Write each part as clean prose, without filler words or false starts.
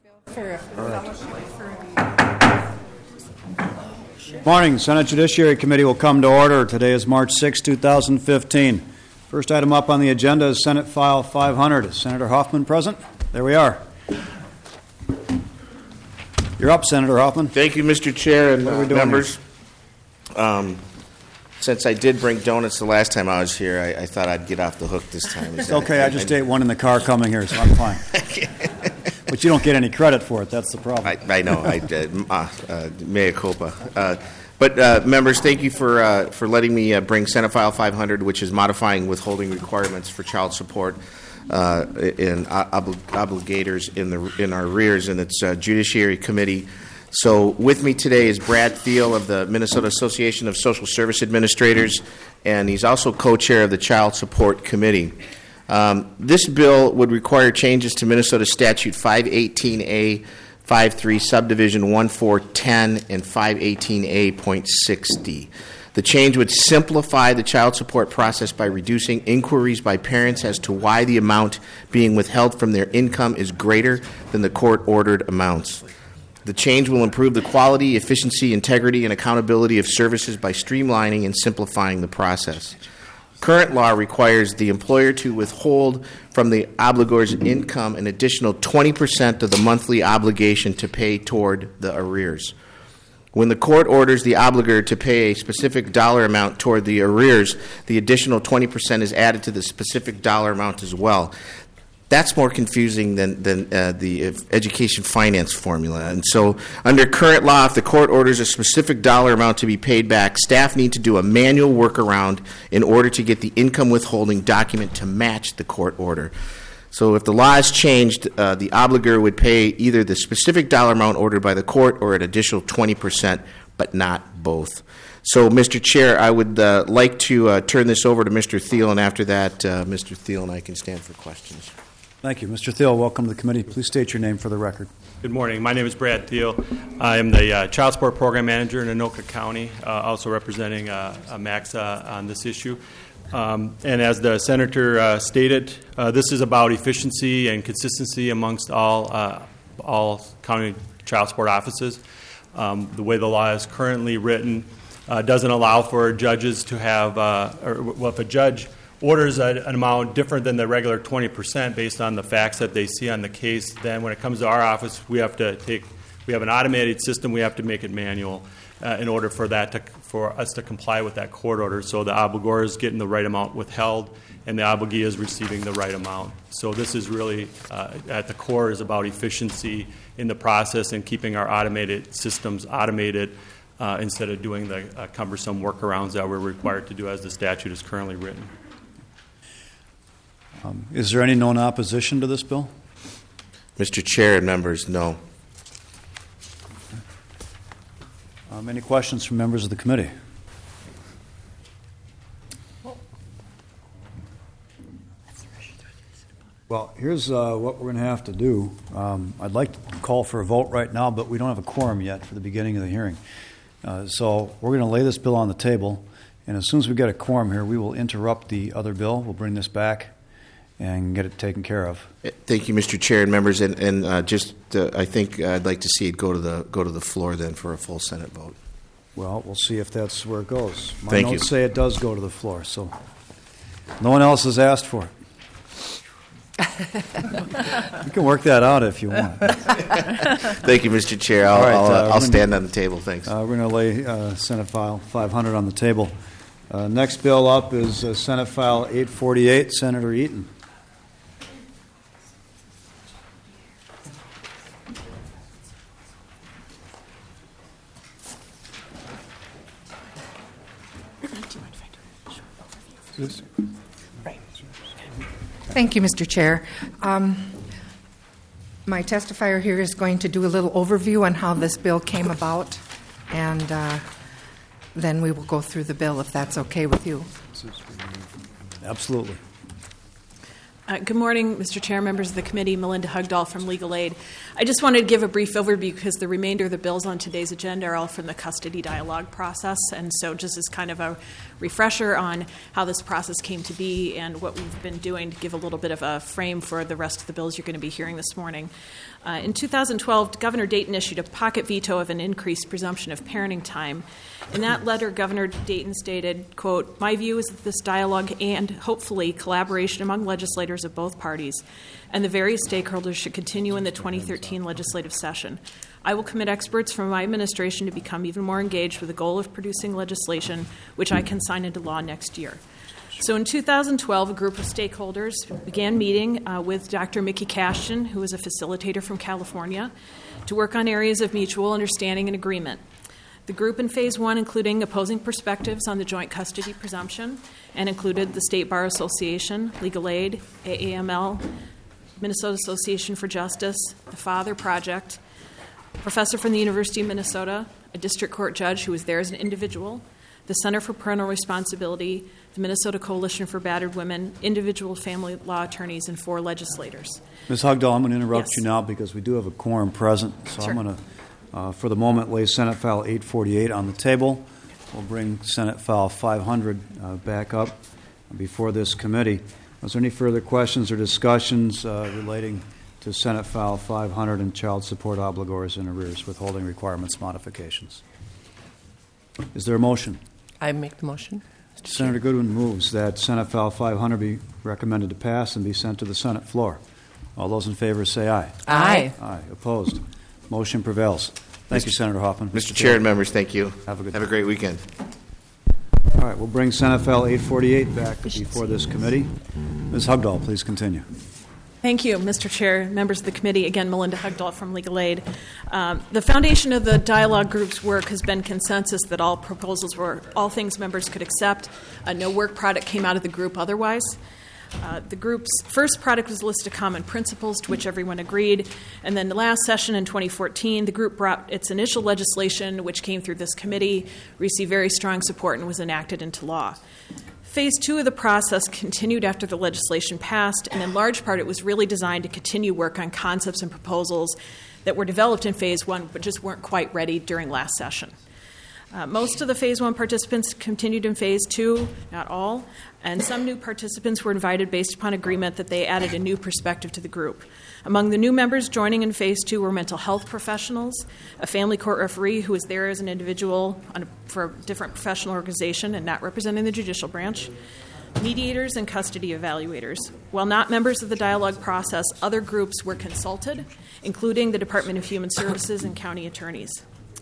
Morning. Senate Judiciary Committee will come to order. Today is March 6, 2015. First item up on the agenda is Senate File 500. Is Senator Hoffman present? There we are. You're up, Senator Hoffman. Thank you, Mr. Chair and members. Since I did bring donuts the last time I was here, I thought I'd get off the hook this time. It's okay. I just ate one in the car coming here, so I'm fine. But you don't get any credit for it. That's the problem. I know. Mea culpa. But members, thank you for letting me bring Senate File 500, which is modifying withholding requirements for child support in obligators in our arrears, and it's Judiciary Committee. So with me today is Brad Thiel of the Minnesota Association of Social Service Administrators, and he's also co-chair of the Child Support Committee. This bill would require changes to Minnesota Statute 518A 53 Subdivision 1410 and 518A.6d. The change would simplify the child support process by reducing inquiries by parents as to why the amount being withheld from their income is greater than the court-ordered amounts. The change will improve the quality, efficiency, integrity, and accountability of services by streamlining and simplifying the process. Current law requires the employer to withhold from the obligor's income an additional 20% of the monthly obligation to pay toward the arrears. When the court orders the obligor to pay a specific dollar amount toward the arrears, the additional 20% is added to the specific dollar amount as well. That's more confusing than the education finance formula. And so under current law, if the court orders a specific dollar amount to be paid back, staff need to do a manual workaround in order to get the income withholding document to match the court order. So if the law is changed, the obligor would pay either the specific dollar amount ordered by the court or an additional 20%, but not both. So, Mr. Chair, I would like to turn this over to Mr. Thiel, and after that, Mr. Thiel and I can stand for questions. Thank you. Mr. Thiel, welcome to the committee. Please state your name for the record. Good morning. My name is Brad Thiel. I am the Child Support Program Manager in Anoka County, also representing MAXA on this issue. And as the Senator stated, this is about efficiency and consistency amongst all county child support offices. The way the law is currently written doesn't allow for judges to have, if a judge orders an amount different than the regular 20% based on the facts that they see on the case, then when it comes to our office, we have an automated system. We have to make it manual in order for us to comply with that court order. So the obligor is getting the right amount withheld, and the obligee is receiving the right amount. So this is really, at the core, is about efficiency in the process and keeping our automated systems automated instead of doing the cumbersome workarounds that we're required to do as the statute is currently written. Is there any known opposition to this bill? Mr. Chair and members, no. Any questions from members of the committee? Well, here's what we're going to have to do. I'd like to call for a vote right now, but we don't have a quorum yet for the beginning of the hearing. So we're going to lay this bill on the table, and as soon as we get a quorum here, we will interrupt the other bill. We'll bring this back and get it taken care of. Thank you, Mr. Chair and members. And I think I'd like to see it go to the floor then for a full Senate vote. Well, we'll see if that's where it goes. My notes say it does go to the floor, so no one else has asked for it. You can work that out if you want. Thank you, Mr. Chair. I'll stand on the table. Thanks. We're going to lay Senate File 500 on the table. Next bill up is Senate File 848, Senator Eaton. Thank you, Mr. Chair. My testifier here is going to do a little overview on how this bill came about, and then we will go through the bill if that's okay with you. Absolutely. Good morning, Mr. Chair, members of the committee. Melinda Hugdahl from Legal Aid. I just wanted to give a brief overview because the remainder of the bills on today's agenda are all from the custody dialogue process. And so just as kind of a refresher on how this process came to be and what we've been doing to give a little bit of a frame for the rest of the bills you're going to be hearing this morning. In 2012, Governor Dayton issued a pocket veto of an increased presumption of parenting time. In that letter, Governor Dayton stated, quote, "My view is that this dialogue and, hopefully, collaboration among legislators of both parties and the various stakeholders should continue in the 2013 legislative session. I will commit experts from my administration to become even more engaged with the goal of producing legislation which I can sign into law next year." So in 2012, a group of stakeholders began meeting with Dr. Mickey Cashton, who is a facilitator from California, to work on areas of mutual understanding and agreement. The group in Phase 1 including opposing perspectives on the joint custody presumption and included the State Bar Association, Legal Aid, AAML, Minnesota Association for Justice, the Father Project, a professor from the University of Minnesota, a district court judge who was there as an individual, the Center for Parental Responsibility, the Minnesota Coalition for Battered Women, individual family law attorneys, and 4 legislators. Ms. Hugdahl, I'm going to interrupt Yes. you now because we do have a quorum present. So Sure. I'm going to, for the moment, lay Senate File 848 on the table. We'll bring Senate File 500 back up before this committee. Was there any further questions or discussions relating to Senate File 500 and child support obligors and arrears withholding requirements modifications? Is there a motion? I make the motion. Senator Goodwin moves that Senate File 500 be recommended to pass and be sent to the Senate floor. All those in favor say aye. Aye. Aye. Opposed? Motion prevails. Thank you, Senator Hoffman. Mr. Chair and members, thank you. Have a good Have a great weekend. All right, we'll bring Senate File 848 back before this committee. Ms. Hugdahl, please continue. Thank you, Mr. Chair, members of the committee. Again, Melinda Hugdahl from Legal Aid. The foundation of the dialogue group's work has been consensus that all proposals were all things members could accept. No work product came out of the group otherwise. The group's first product was a list of common principles to which everyone agreed. And then the last session in 2014, the group brought its initial legislation, which came through this committee, received very strong support and was enacted into law. Phase 2 of the process continued after the legislation passed, and in large part it was really designed to continue work on concepts and proposals that were developed in Phase 1 but just weren't quite ready during last session. Most of the Phase 1 participants continued in Phase 2, not all, and some new participants were invited based upon agreement that they added a new perspective to the group. Among the new members joining in Phase 2 were mental health professionals, a family court referee who was there as an individual for a different professional organization and not representing the judicial branch, mediators, and custody evaluators. While not members of the dialogue process, other groups were consulted, including the Department of Human Services and county attorneys.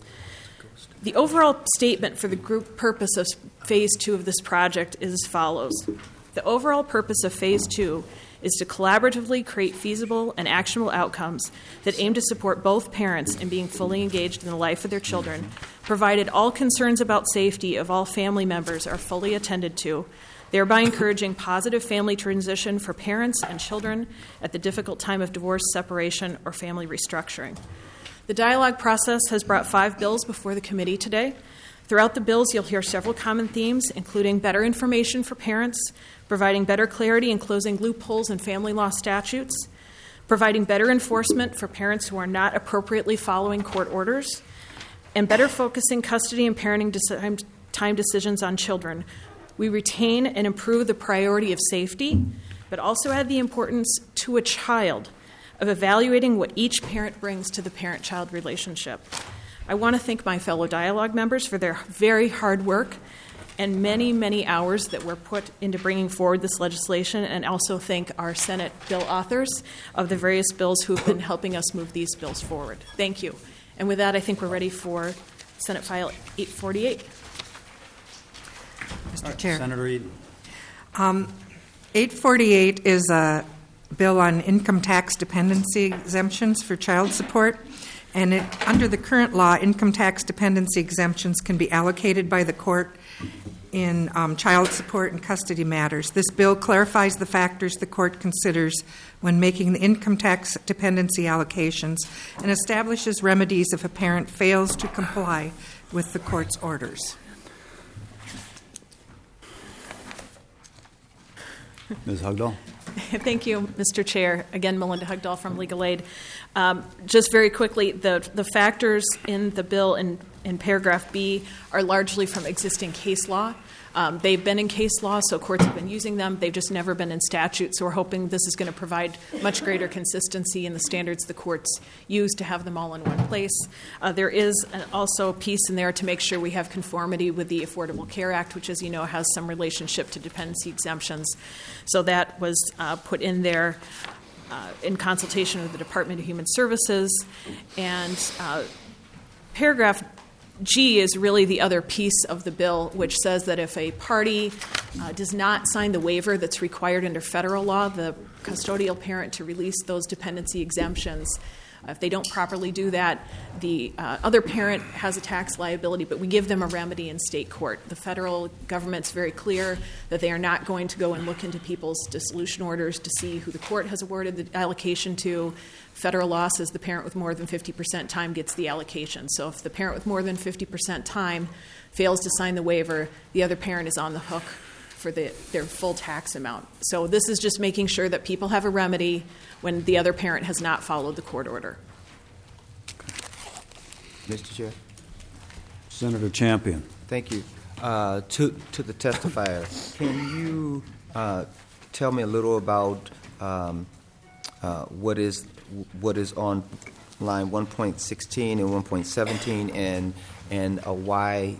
The overall statement for the group purpose of Phase 2 of this project is as follows. The overall purpose of Phase 2 is to collaboratively create feasible and actionable outcomes that aim to support both parents in being fully engaged in the life of their children, provided all concerns about safety of all family members are fully attended to, thereby encouraging positive family transition for parents and children at the difficult time of divorce, separation, or family restructuring. The dialogue process has brought 5 bills before the committee today. Throughout the bills, you'll hear several common themes, including better information for parents, providing better clarity and closing loopholes in family law statutes, providing better enforcement for parents who are not appropriately following court orders, and better focusing custody and parenting time decisions on children. We retain and improve the priority of safety, but also add the importance to a child of evaluating what each parent brings to the parent-child relationship. I want to thank my fellow dialogue members for their very hard work and many, many hours that were put into bringing forward this legislation, and also thank our Senate bill authors of the various bills who have been helping us move these bills forward. Thank you. And with that, I think we're ready for Senate File 848. Mr. Chair. Senator Eden. 848 is a bill on income tax dependency exemptions for child support. And under the current law, income tax dependency exemptions can be allocated by the court in child support and custody matters. This bill clarifies the factors the court considers when making the income tax dependency allocations and establishes remedies if a parent fails to comply with the court's orders. Ms. Hugdahl. Thank you, Mr. Chair. Again, Melinda Hugdahl from Legal Aid. Just very quickly, the factors in the bill in paragraph B are largely from existing case law. They've been in case law, so courts have been using them. They've just never been in statute, so we're hoping this is going to provide much greater consistency in the standards the courts use to have them all in one place. There is also a piece in there to make sure we have conformity with the Affordable Care Act, which, as you know, has some relationship to dependency exemptions. So that was put in there in consultation with the Department of Human Services. And paragraph G is really the other piece of the bill, which says that if a party does not sign the waiver that's required under federal law, the custodial parent to release those dependency exemptions, if they don't properly do that, the other parent has a tax liability, but we give them a remedy in state court. The federal government's very clear that they are not going to go and look into people's dissolution orders to see who the court has awarded the allocation to. Federal law says the parent with more than 50% time gets the allocation. So if the parent with more than 50% time fails to sign the waiver, the other parent is on the hook for their full tax amount. So this is just making sure that people have a remedy when the other parent has not followed the court order. Mr. Chair. Senator Champion. Thank you. To the testifier, can you tell me a little about what is on line 1.16 and 1.17 and why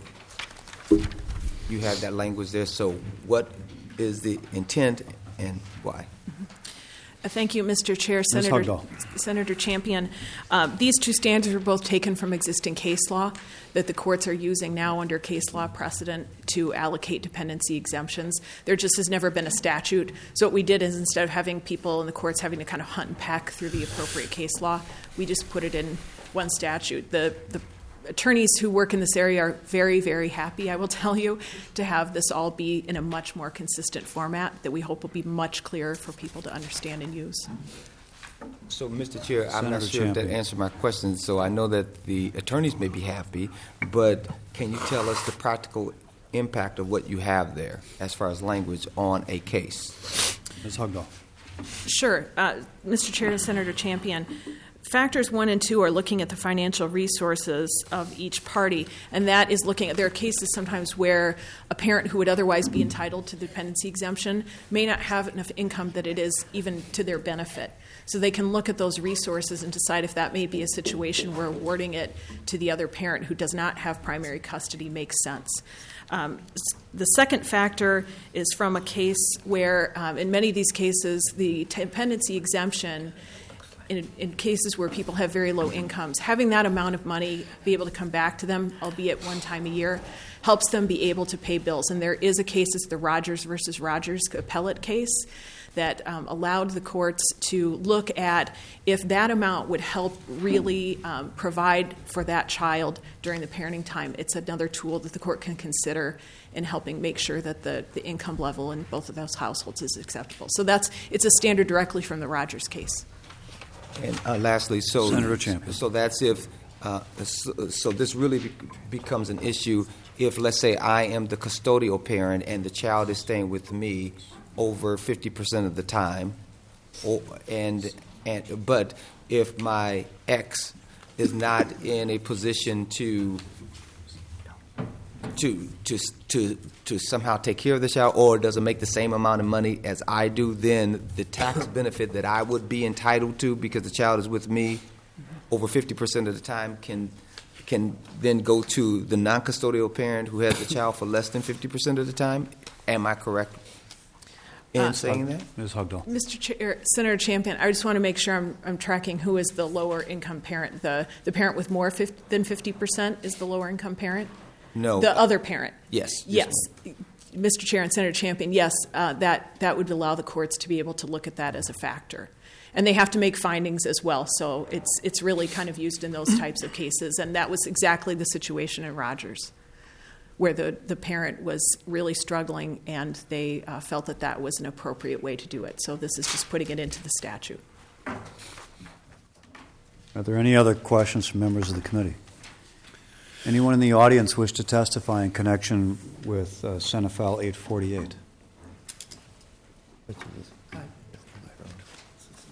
you have that language there? So what is the intent and why? Thank you, Mr. Chair. Senator Champion. These two standards are both taken from existing case law that the courts are using now under case law precedent to allocate dependency exemptions. There just has never been a statute. So what we did is instead of having people in the courts having to kind of hunt and peck through the appropriate case law, we just put it in one statute. The attorneys who work in this area are very, very happy, I will tell you, to have this all be in a much more consistent format that we hope will be much clearer for people to understand and use. So, Mr. Chair, I'm not sure if that answered my question. So I know that the attorneys may be happy, but can you tell us the practical impact of what you have there as far as language on a case? Ms. Hugdahl. Sure. Mr. Chair and Senator Champion, Factors 1 and 2 are looking at the financial resources of each party, and that is looking at, there are cases sometimes where a parent who would otherwise be entitled to the dependency exemption may not have enough income that it is even to their benefit. So they can look at those resources and decide if that may be a situation where awarding it to the other parent who does not have primary custody makes sense. The second factor is from a case where, in many of these cases, the dependency exemption in cases where people have very low incomes, having that amount of money be able to come back to them, albeit one time a year, helps them be able to pay bills. And there is a case, it's the Rogers versus Rogers appellate case, that allowed the courts to look at if that amount would help really provide for that child during the parenting time. It's another tool that the court can consider in helping make sure that the income level in both of those households is acceptable. So it's a standard directly from the Rogers case. And lastly, Senator Champion. So that's if so this really becomes an issue if, let's say, I am the custodial parent and the child is staying with me over 50% of the time, but if my ex is not in a position to somehow take care of the child or doesn't make the same amount of money as I do, then the tax benefit that I would be entitled to because the child is with me over 50% of the time can then go to the non-custodial parent who has the child for less than 50% of the time. Am I correct in saying that? Ms. Hugdahl. Mr. Chair, Senator Champion, I just want to make sure I'm tracking who is the lower income parent. The parent with more than 50% is the lower income parent? No. The other parent? Yes. Yes. Mr. Chair and Senator Champion, yes, that would allow the courts to be able to look at that as a factor. And they have to make findings as well, so it's really kind of used in those types of cases. And that was exactly the situation in Rogers, where the parent was really struggling and they felt that was an appropriate way to do it. So this is just putting it into the statute. Are there any other questions from members of the committee? Anyone in the audience wish to testify in connection with Senate File 848?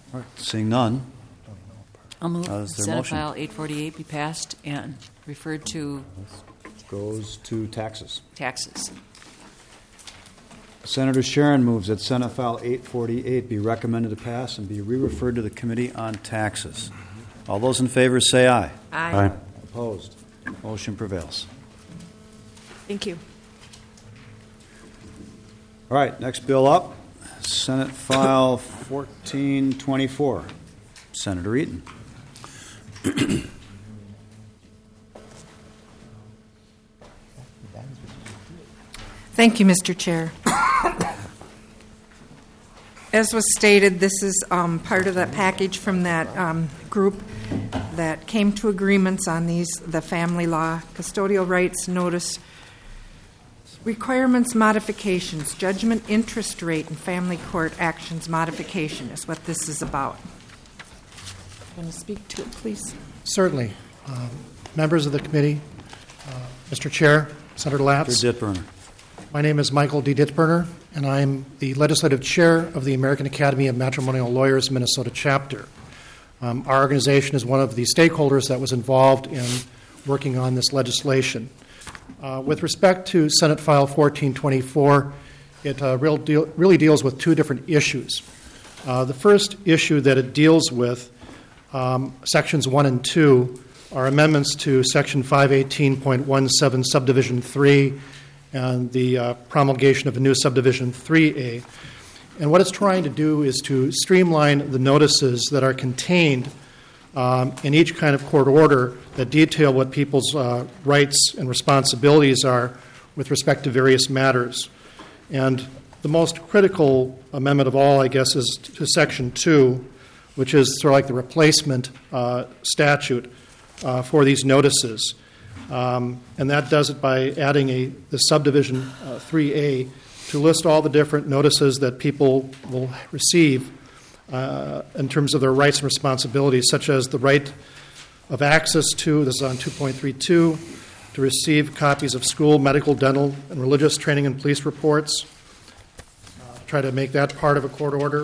All right, seeing none. I'll move Is there a Senate motion? File 848 be passed and referred to Goes to taxes. taxes. Senator Sharon moves that Senate File 848 be recommended to pass and be re-referred to the Committee on Taxes. All those in favor say aye. Aye. Opposed? Motion prevails. Thank you. All right, next bill up, Senate File 1424. Senator Eaton. Thank you, Mr. Chair. As was stated, this is part of that package from that group that came to agreements on the family law, custodial rights notice, requirements modifications, judgment interest rate, and family court actions modification is what this is about. Want to speak to it, please? Certainly. Members of the committee, Mr. Chair, Senator Latz. Mr. Dittburner. My name is Michael D. Dittburner, and I'm the legislative chair of the American Academy of Matrimonial Lawyers Minnesota chapter. Our organization is one of the stakeholders that was involved in working on this legislation. With respect to Senate File 1424, it really deals with two different issues. The first issue that it deals with, Sections 1 and 2, are amendments to Section 518.17, Subdivision 3, and the promulgation of a new Subdivision 3A. And what it's trying to do is to streamline the notices that are contained in each kind of court order that detail what people's rights and responsibilities are with respect to various matters. And the most critical amendment of all, I guess, is to Section 2, which is sort of like the replacement statute for these notices. And that does it by adding the Subdivision 3A to list all the different notices that people will receive in terms of their rights and responsibilities, such as the right of access to, this is on 2.32, to receive copies of school, medical, dental, and religious training and police reports. Try to make that part of a court order.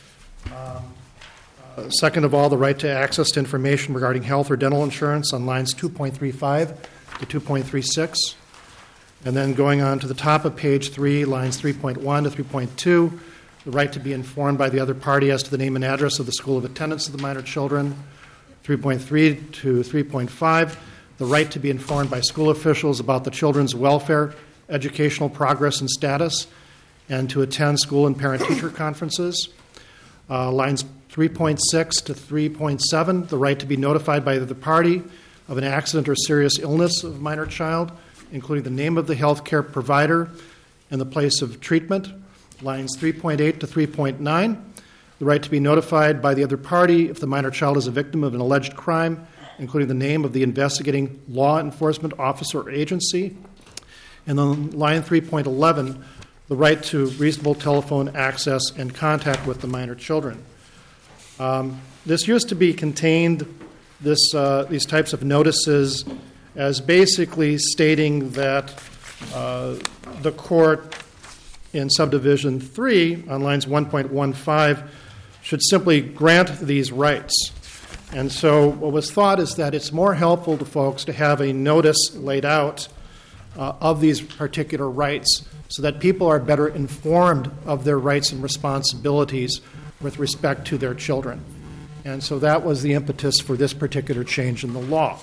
Second of all, the right to access to information regarding health or dental insurance on lines 2.35 to 2.36. And then going on to the top of page 3, lines 3.1 to 3.2, the right to be informed by the other party as to the name and address of the school of attendance of the minor children. 3.3 to 3.5, the right to be informed by school officials about the children's welfare, educational progress and status, and to attend school and parent-teacher conferences. Lines 3.6 to 3.7, the right to be notified by the other party of an accident or serious illness of a minor child, including the name of the health care provider and the place of treatment. Lines 3.8 to 3.9, the right to be notified by the other party if the minor child is a victim of an alleged crime, including the name of the investigating law enforcement officer or agency. And then line 3.11, the right to reasonable telephone access and contact with the minor children. This used to be contained, these types of notices, as basically stating that the court in Subdivision 3 on lines 1.15 should simply grant these rights. And so what was thought is that it's more helpful to folks to have a notice laid out of these particular rights so that people are better informed of their rights and responsibilities with respect to their children. And so that was the impetus for this particular change in the law.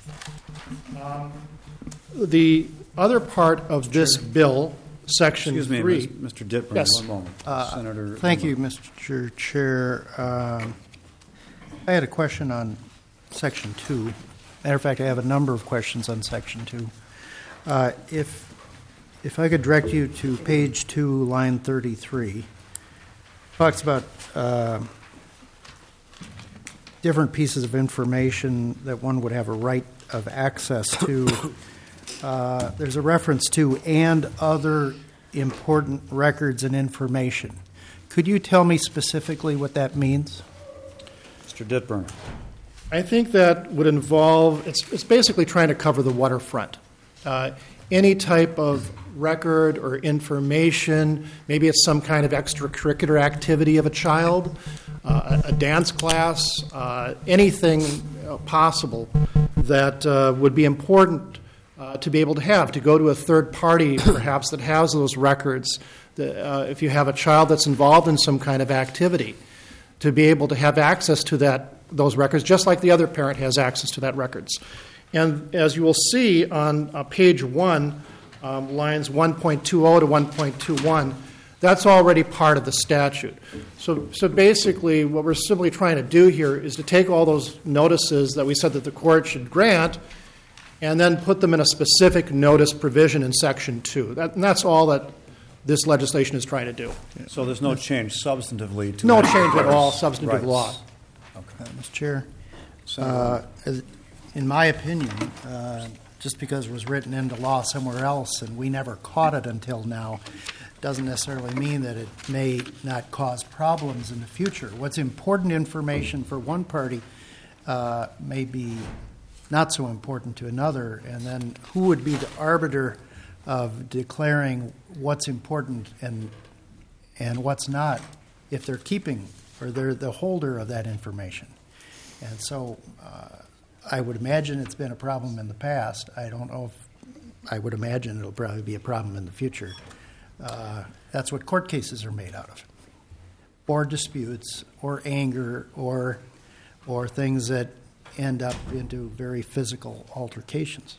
The other part of this bill, Section 3... Excuse me, Mr. Dittburner, Yes. one moment. Senator... Thank you, Mr. Chair. I had a question on Section 2. Matter of fact, I have a number of questions on Section 2. If I could direct you to page 2, line 33, talks about different pieces of information that one would have a right of access to. There's a reference to and other important records and information. Could you tell me specifically what that means? Mr. Dittburner. I think that would involve, it's basically trying to cover the waterfront. Any type of record or information, maybe it's some kind of extracurricular activity of a child, a dance class, anything possible that would be important to be able to have, to go to a third party perhaps that has those records. If you have a child that's involved in some kind of activity, to be able to have access to those records, just like the other parent has access to that records. And as you will see on page 1, lines 1.20 to 1.21, that's already part of the statute. So basically what we're simply trying to do here is to take all those notices that we said that the court should grant and then put them in a specific notice provision in Section 2. And that's all that this legislation is trying to do. So there's no change substantively to No that? change at all, substantive Rights. law. Mr. Chair, in my opinion, just because it was written into law somewhere else and we never caught it until now, doesn't necessarily mean that it may not cause problems in the future. What's important information for one party may be not so important to another, and then who would be the arbiter of declaring what's important and what's not if they're keeping or they're the holder of that information. And so I would imagine it's been a problem in the past. I don't know if I would imagine it'll probably be a problem in the future. That's what court cases are made out of, or disputes, or anger, or things that end up into very physical altercations.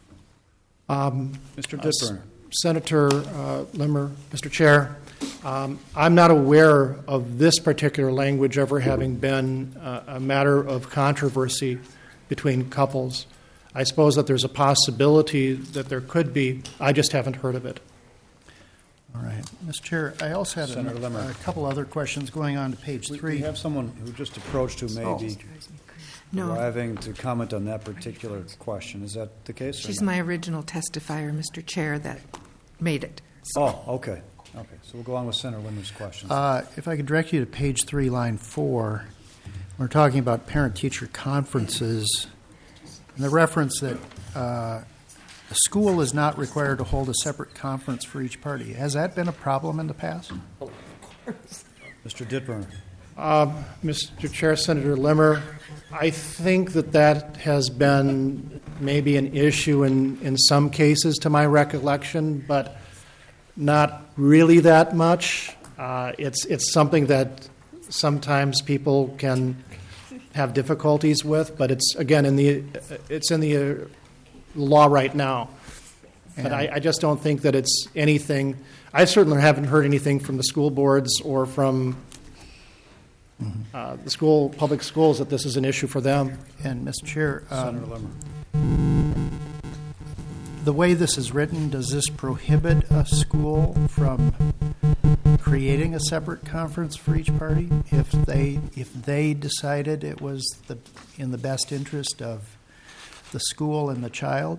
Mr. Dittburner. Senator Limmer, Mr. Chair, I'm not aware of this particular language ever having been a matter of controversy between couples. I suppose that there's a possibility that there could be. I just haven't heard of it. All right. Mr. Chair, I also had Senator Limmer. a couple other questions going on to page 3. We have someone who just approached who may be No, arriving to comment on that particular question. Is that the case? or she's not? my original testifier, Mr. Chair, that made it. Oh, okay. Okay. So we'll go on with Senator Limmer's questions. If I could direct you to page 3, line 4, we're talking about parent-teacher conferences, and the reference that the school is not required to hold a separate conference for each party. Has that been a problem in the past? Mr. Dittburner. Mr. Chair, Senator Limmer, I think that has been maybe an issue in some cases to my recollection, but not really that much. It's something that sometimes people can have difficulties with, but it's again in the law right now. But I just don't think that it's anything. I certainly haven't heard anything from the school boards or from the public schools that this is an issue for them. And, Mr. Chair, Senator Limmer. the way this is written, does this prohibit a school from creating a separate conference for each party if they decided it was in the best interest of the school and the child?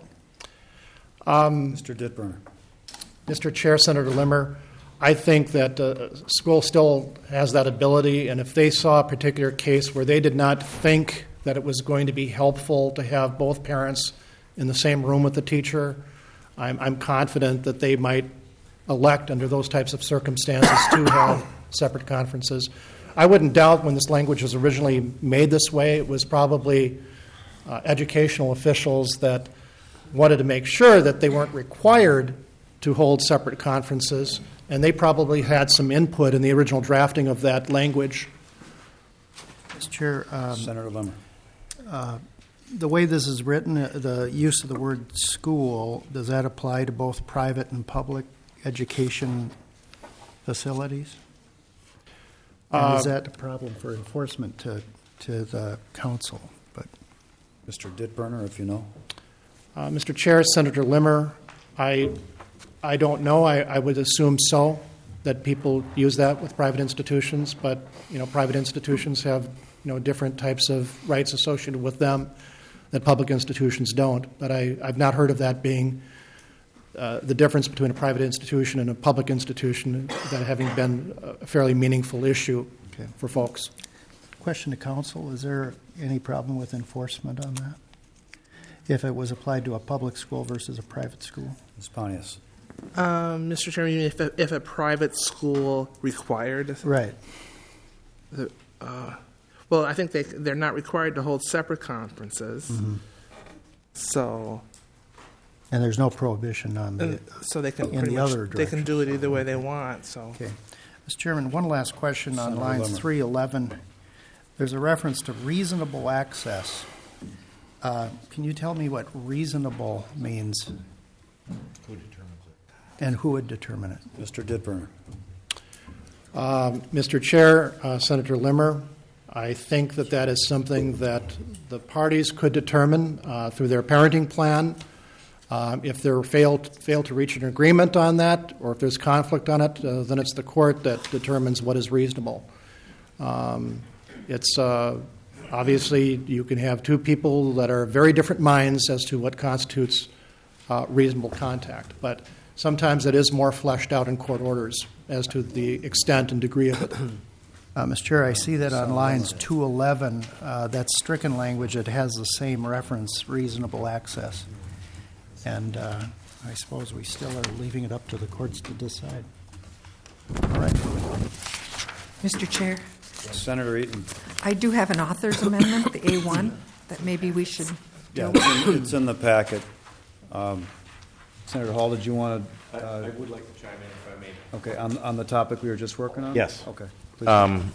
Mr. Dittburner. Mr. Chair, Senator Limmer, I think that school still has that ability, and if they saw a particular case where they did not think that it was going to be helpful to have both parents in the same room with the teacher, I'm confident that they might elect under those types of circumstances to have separate conferences. I wouldn't doubt when this language was originally made this way, it was probably educational officials that wanted to make sure that they weren't required to hold separate conferences, and they probably had some input in the original drafting of that language. Mr. Chair, Senator Limmer. the way this is written, the use of the word school, does that apply to both private and public education facilities? And is that a problem for enforcement to the council? But Mr. Dittburner, if you know. Mr. Chair, Senator Limmer, I don't know. I would assume so, that people use that with private institutions, but private institutions have different types of rights associated with them that public institutions don't. But I've not heard of that being the difference between a private institution and a public institution, that having been a fairly meaningful issue for folks. question to council, is there any problem with enforcement on that? If it was applied to a public school versus a private school? Ms. Pontius. Mr. Chairman, if a private school required, Right. Well, I think they're not required to hold separate conferences. Mm-hmm. So, And there's no prohibition on the, so they can in pretty the much, other they can direction. do it either way they want. So, Okay. Mr. Chairman, one last question on Senator lines Limmer. 311. There's a reference to reasonable access. Can you tell me what reasonable means? Who determines it? And who would determine it? Mr. Ditburn. Mr. Chair, Senator Limmer, I think that is something that the parties could determine through their parenting plan. If they fail to reach an agreement on that, or if there's conflict on it, then it's the court that determines what is reasonable. It's obviously you can have two people that are very different minds as to what constitutes reasonable contact, but sometimes it is more fleshed out in court orders as to the extent and degree of it. Mr. Chair, I see that on lines 211, that's stricken language. It has the same reference, reasonable access. And I suppose we still are leaving it up to the courts to decide. All right. Mr. Chair, Senator Eaton. I do have an author's amendment, the A1, that maybe we should Yeah, deal with. it's in the packet. Senator Hall, did you want to? I would like to chime in if I may. Okay, on the topic we were just working on? Yes. Okay. Please.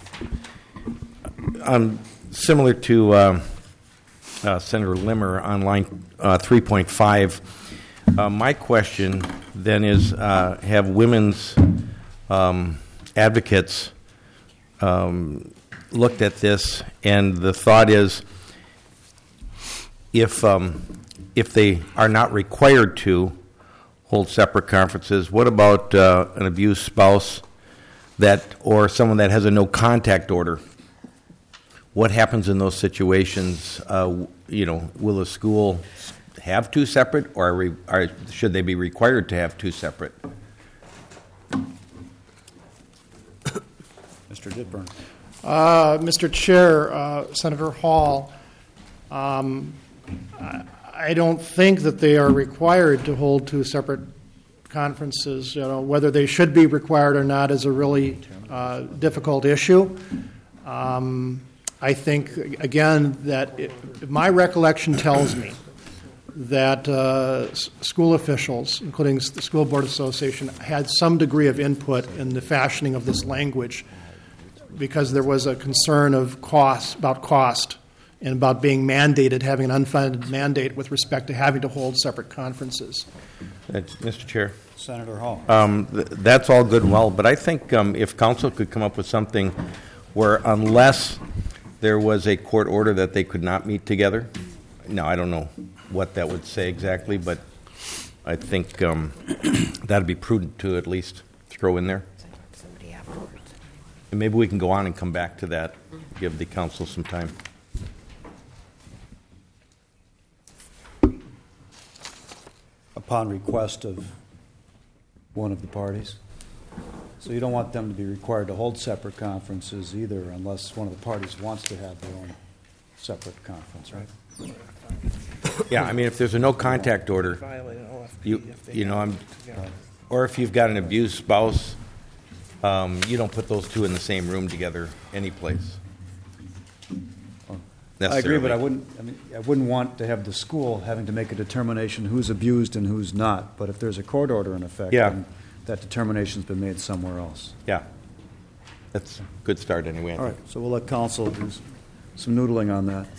Similar to Senator Limmer on line 3.5, my question then is, have women's advocates looked at this, and the thought is, if they are not required to hold separate conferences, what about an abused spouse or someone that has a no contact order? What happens in those situations? Will a school have two separate, or should they be required to have two separate? Mr. Ditburn. Mr. Chair, Senator Hall, I don't think that they are required to hold two separate conferences. Whether they should be required or not is a really difficult issue. I think, again, that my recollection tells me that school officials, including the School Board Association, had some degree of input in the fashioning of this language because there was a concern of cost and about being mandated, having an unfunded mandate with respect to having to hold separate conferences. Mr. Chair. Senator Hall. That's all good and well, but I think if council could come up with something where unless there was a court order that they could not meet together, now I don't know what that would say exactly, but I think that would be prudent to at least throw in there. And maybe we can go on and come back to that, give the council some time. Upon request of one of the parties. So you don't want them to be required to hold separate conferences either unless one of the parties wants to have their own separate conference, right? Yeah, I mean, if there's a no contact order, or if you've got an abused spouse, you don't put those two in the same room together any place. I agree, but I wouldn't want to have the school having to make a determination who's abused and who's not. But if there's a court order in effect, then that determination's been made somewhere else. Yeah, that's a good start anyway. All right, so we'll let council do some noodling on that.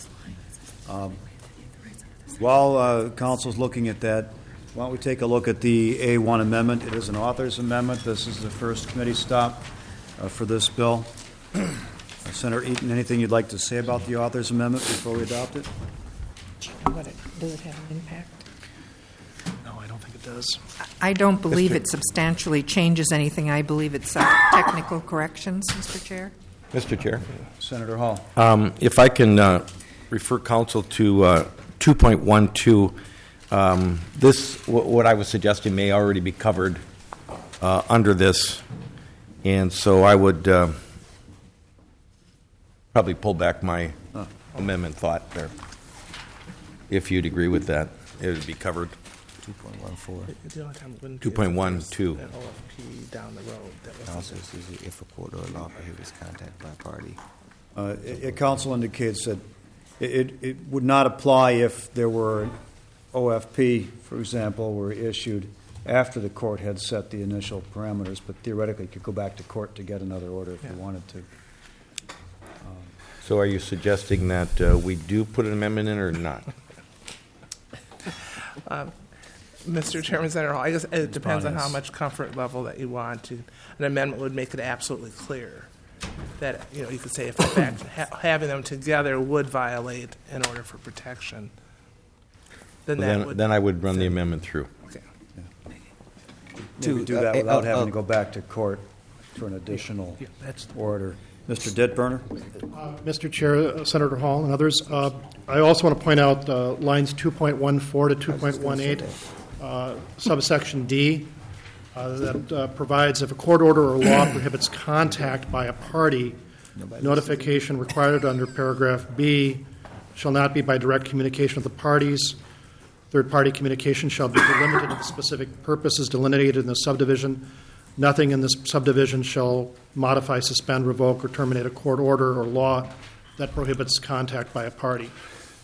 While council's looking at that, why don't we take a look at the A1 amendment? It is an author's amendment. This is the first committee stop for this bill. Senator Eaton, anything you'd like to say about the author's amendment before we adopt it? Does it have an impact? No, I don't think it does. I don't believe it substantially changes anything. I believe it's technical corrections, Mr. Chair. Mr. Chair. Senator Hall. If I can refer council to 2.12, this, what I was suggesting, may already be covered under this, and so I would probably pull back my amendment thought there. If you'd agree with that, it would be covered. 2.14. 2.12. An OFP down the road. Also, if a court or law prohibits contact by a party Council indicates that it would not apply if there were an OFP, for example, were issued after the court had set the initial parameters, but theoretically could go back to court to get another order if you wanted to. So are you suggesting that we do put an amendment in or not? Mr. Chairman, Senator Hall, I guess it depends on how much comfort level that you want to. An amendment would make it absolutely clear that, you could say if in fact having them together would violate an order for protection, then I would run the amendment through. Okay. To do that without having to go back to court for an additional order. Mr. Dittburner? Mr. Chair, Senator Hall, and others, I also want to point out lines 2.14 to 2.18, subsection D, that provides if a court order or law prohibits contact by a party, notification required under paragraph B shall not be by direct communication with the parties. Third-party communication shall be limited to the specific purposes delineated in the subdivision. Nothing in this subdivision shall modify, suspend, revoke, or terminate a court order or law that prohibits contact by a party.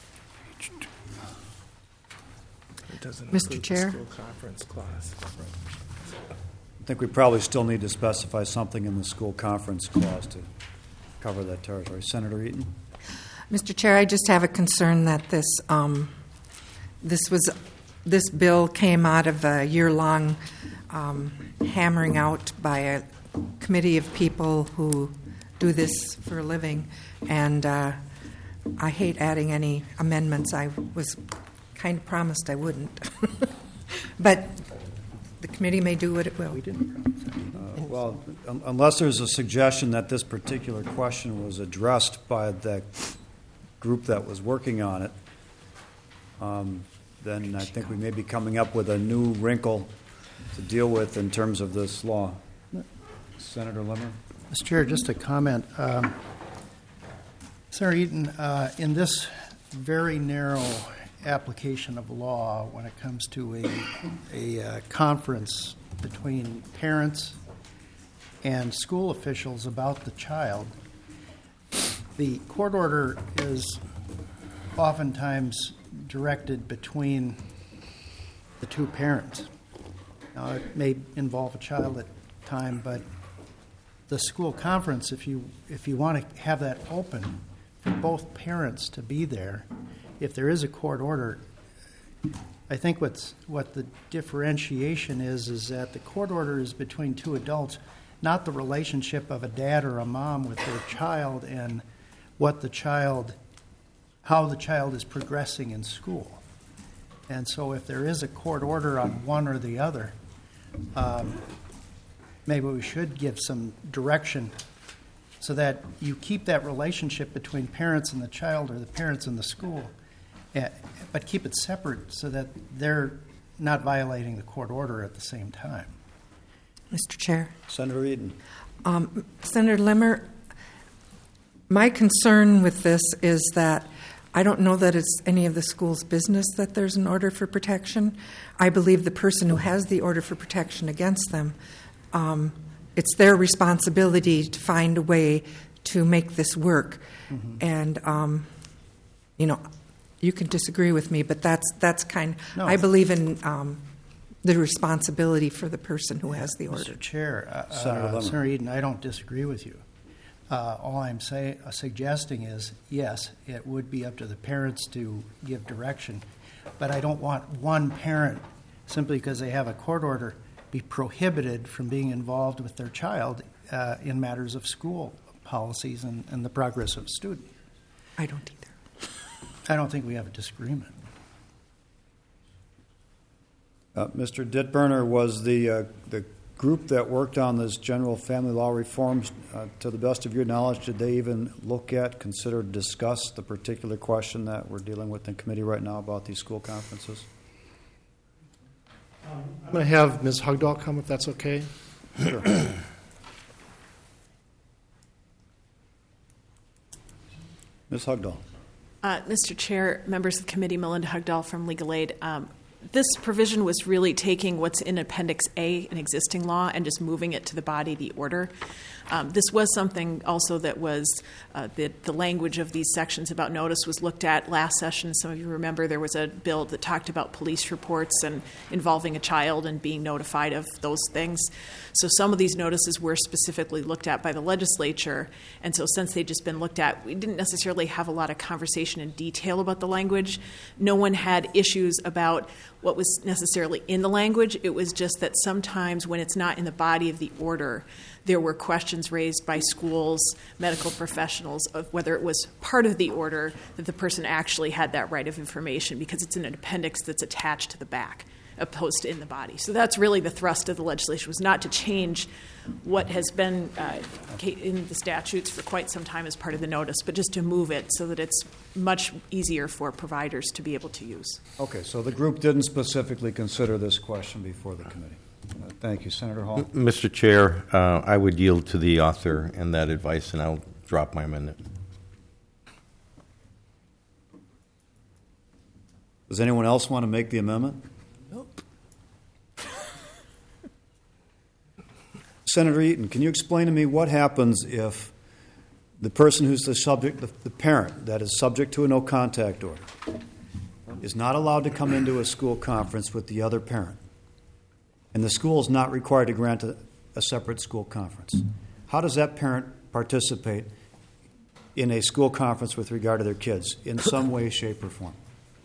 It doesn't Mr. include Chair? the school conference clause. I think we probably still need to specify something in the school conference clause to cover that territory. Senator Eaton? Mr. Chair, I just have a concern that this bill came out of a year-long hammering out by a committee of people who do this for a living, and I hate adding any amendments. I was kind of promised I wouldn't. But the committee may do what it will. Well, unless there's a suggestion that this particular question was addressed by the group that was working on it, then I think we may be coming up with a new wrinkle to deal with in terms of this law. Senator Limmer? Mr. Chair, just a comment. Senator Eaton, in this very narrow application of law when it comes to a conference between parents and school officials about the child, the court order is oftentimes directed between the two parents. Now, it may involve a child at the time, but the school conference, if you want to have that open for both parents to be there, if there is a court order, I think what the differentiation is that the court order is between two adults, not the relationship of a dad or a mom with their child and how the child is progressing in school. And so if there is a court order on one or the other, maybe we should give some direction so that you keep that relationship between parents and the child or the parents and the school, but keep it separate so that they're not violating the court order at the same time. Mr. Chair. Senator Eden. Senator Limmer, my concern with this is that I don't know that it's any of the school's business that there's an order for protection. I believe the person who has the order for protection against them, it's their responsibility to find a way to make this work. Mm-hmm. And, you can disagree with me, but that's kind of, no. I believe in the responsibility for the person who has the order. Mr. Chair, Senator Eden, I don't disagree with you. All I'm suggesting is, yes, it would be up to the parents to give direction, but I don't want one parent, simply because they have a court order, be prohibited from being involved with their child in matters of school policies and the progress of a student. I don't either. I don't think we have a disagreement. Mr. Dittburner, was the group that worked on this general family law reforms, to the best of your knowledge, did they even consider, discuss the particular question that we're dealing with in committee right now about these school conferences? I'm going to have Ms. Hugdahl come, if that's okay. Sure. Ms. Hugdahl. Mr. Chair, members of the committee, Melinda Hugdahl from Legal Aid. this provision was really taking what's in Appendix A, an existing law, and just moving it to the body of the order. This was something also that was the language of these sections about notice was looked at last session. Some of you remember there was a bill that talked about police reports and involving a child and being notified of those things. So some of these notices were specifically looked at by the legislature, and so since they'd just been looked at, we didn't necessarily have a lot of conversation in detail about the language. No one had issues about what was necessarily in the language. It was just that sometimes when it's not in the body of the order, there were questions raised by schools, medical professionals, of whether it was part of the order that the person actually had that right of information because it's in an appendix that's attached to the back, opposed to in the body. So that's really the thrust of the legislation, was not to change what has been in the statutes for quite some time as part of the notice, but just to move it so that it's much easier for providers to be able to use. Okay, so the group didn't specifically consider this question before the committee. Thank you. Senator Hall. Mr. Chair, I would yield to the author and that advice, and I'll drop my amendment. Does anyone else want to make the amendment? Nope. Senator Eaton, can you explain to me what happens if the person who's the subject, the parent that is subject to a no contact order, is not allowed to come into a school conference with the other parent, and the school is not required to grant a separate school conference? How does that parent participate in a school conference with regard to their kids in some way, shape, or form?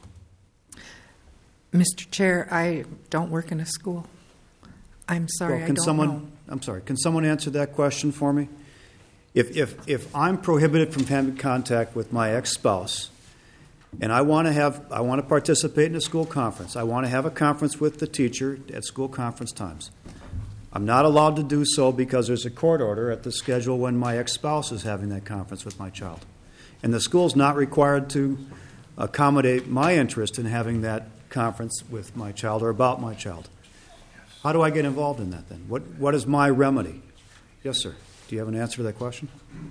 Mr. Chair, I don't work in a school. I'm sorry, Well, I don't know. I'm sorry. Can someone answer that question for me? If I'm prohibited from having contact with my ex-spouse, and I want to participate in a school conference, I want to have a conference with the teacher at school conference times, I'm not allowed to do so because there's a court order at the schedule when my ex-spouse is having that conference with my child. And the school's not required to accommodate my interest in having that conference with my child or about my child. How do I get involved in that then? What is my remedy? Yes, sir. Do you have an answer to that question?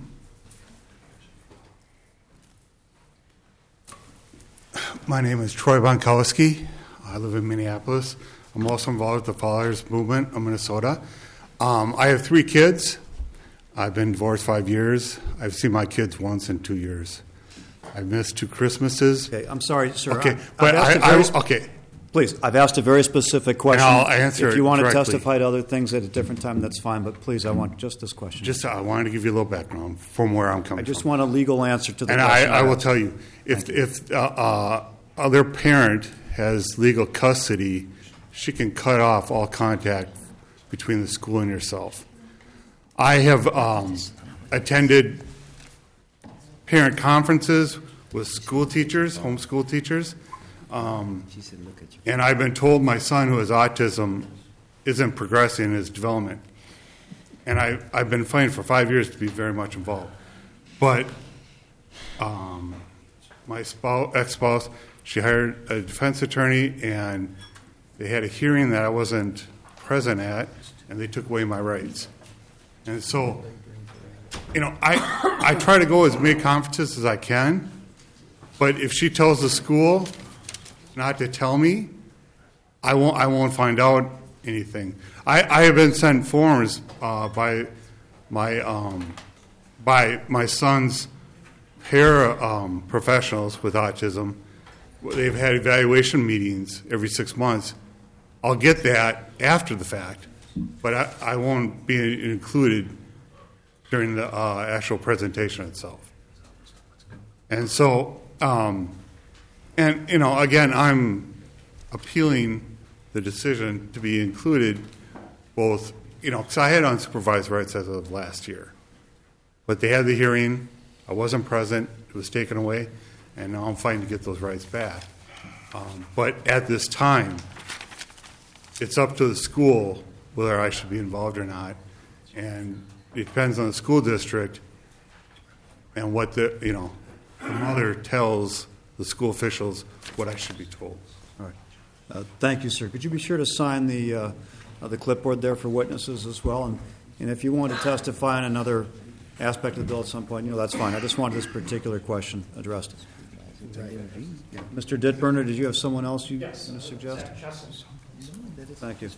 My name is Troy Bonkowski. I live in Minneapolis. I'm also involved with the Fathers Movement of Minnesota. I have 3 kids. I've been divorced 5 years. I've seen my kids once in 2 years. I've missed 2 Christmases. Okay, I'm sorry, sir. Okay, Okay. Please, I've asked a very specific question. And I'll answer If you it want to directly. testify to other things at a different time, that's fine. But please, I want just this question. I wanted to give you a little background from where I'm coming I just from. want a legal answer to the And question. I will tell you, if other parent has legal custody, she can cut off all contact between the school and yourself. I have attended parent conferences with school teachers, homeschool teachers, and I've been told my son who has autism isn't progressing in his development. And I've been fighting for 5 years to be very much involved. But my ex-spouse, she hired a defense attorney, and they had a hearing that I wasn't present at, and they took away my rights. And so, I try to go as many conferences as I can, but if she tells the school not to tell me, I won't find out anything. I have been sent forms by my son's professionals with autism. They've had evaluation meetings every 6 months. I'll get that after the fact, but I won't be included during the actual presentation itself. And so, again, I'm appealing the decision to be included both, because I had unsupervised rights as of last year. But they had the hearing, I wasn't present, it was taken away, and now I'm fighting to get those rights back. But at this time, it's up to the school whether I should be involved or not, and it depends on the school district and what the mother tells the school officials what I should be told. All right. Thank you, sir. Could you be sure to sign the clipboard there for witnesses as well? And if you want to testify on another aspect of the bill at some point, that's fine. I just wanted this particular question addressed. Mr. Ditburner, did you have someone else you want to suggest? Thank you.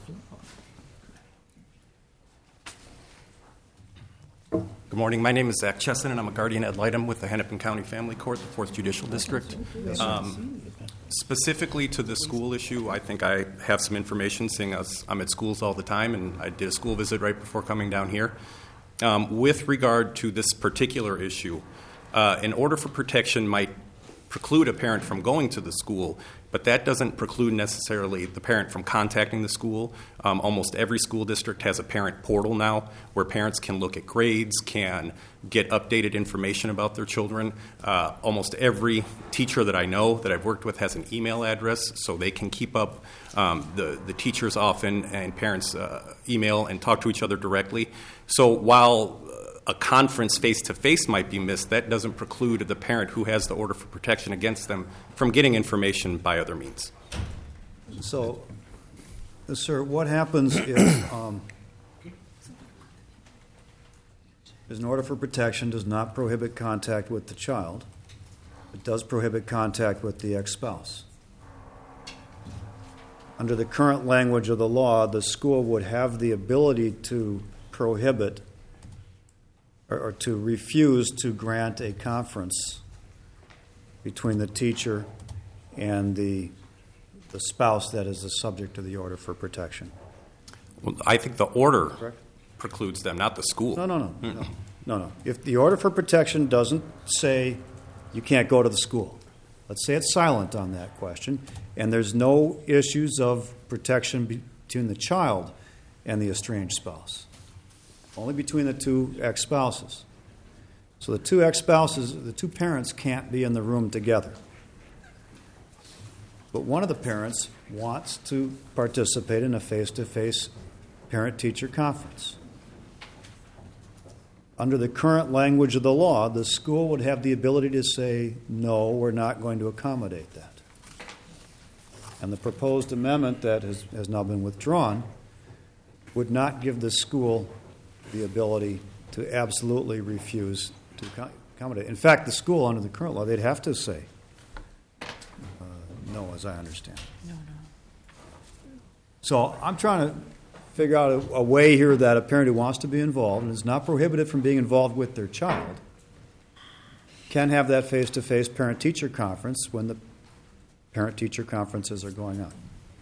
Good morning. My name is Zach Chesson, and I'm a guardian ad litem with the Hennepin County Family Court, the 4th Judicial District. Specifically to the school issue, I think I have some information, seeing as I'm at schools all the time, and I did a school visit right before coming down here. With regard to this particular issue, an order for protection might preclude a parent from going to the school, but that doesn't preclude necessarily the parent from contacting the school. Almost every school district has a parent portal now where parents can look at grades, can get updated information about their children. Almost every teacher that I know that I've worked with has an email address, so they can keep up. The teachers often and parents email and talk to each other directly. So while a conference face-to-face might be missed, that doesn't preclude the parent who has the order for protection against them from getting information by other means. So, sir, what happens if an order for protection does not prohibit contact with the child, it does prohibit contact with the ex-spouse? Under the current language of the law, the school would have the ability to prohibit or to refuse to grant a conference between the teacher and the spouse that is the subject of the order for protection. Well, I think the order precludes them, not the school. No. If the order for protection doesn't say you can't go to the school, let's say it's silent on that question, and there's no issues of protection between the child and the estranged spouse. Only between the two ex-spouses. So the two ex-spouses, the two parents can't be in the room together. But one of the parents wants to participate in a face-to-face parent-teacher conference. Under the current language of the law, the school would have the ability to say, no, we're not going to accommodate that. And the proposed amendment that has now been withdrawn would not give the school the ability to absolutely refuse to accommodate. In fact, the school, under the current law, they'd have to say no, as I understand. No. So I'm trying to figure out a way here that a parent who wants to be involved and is not prohibited from being involved with their child can have that face-to-face parent-teacher conference when the parent-teacher conferences are going on.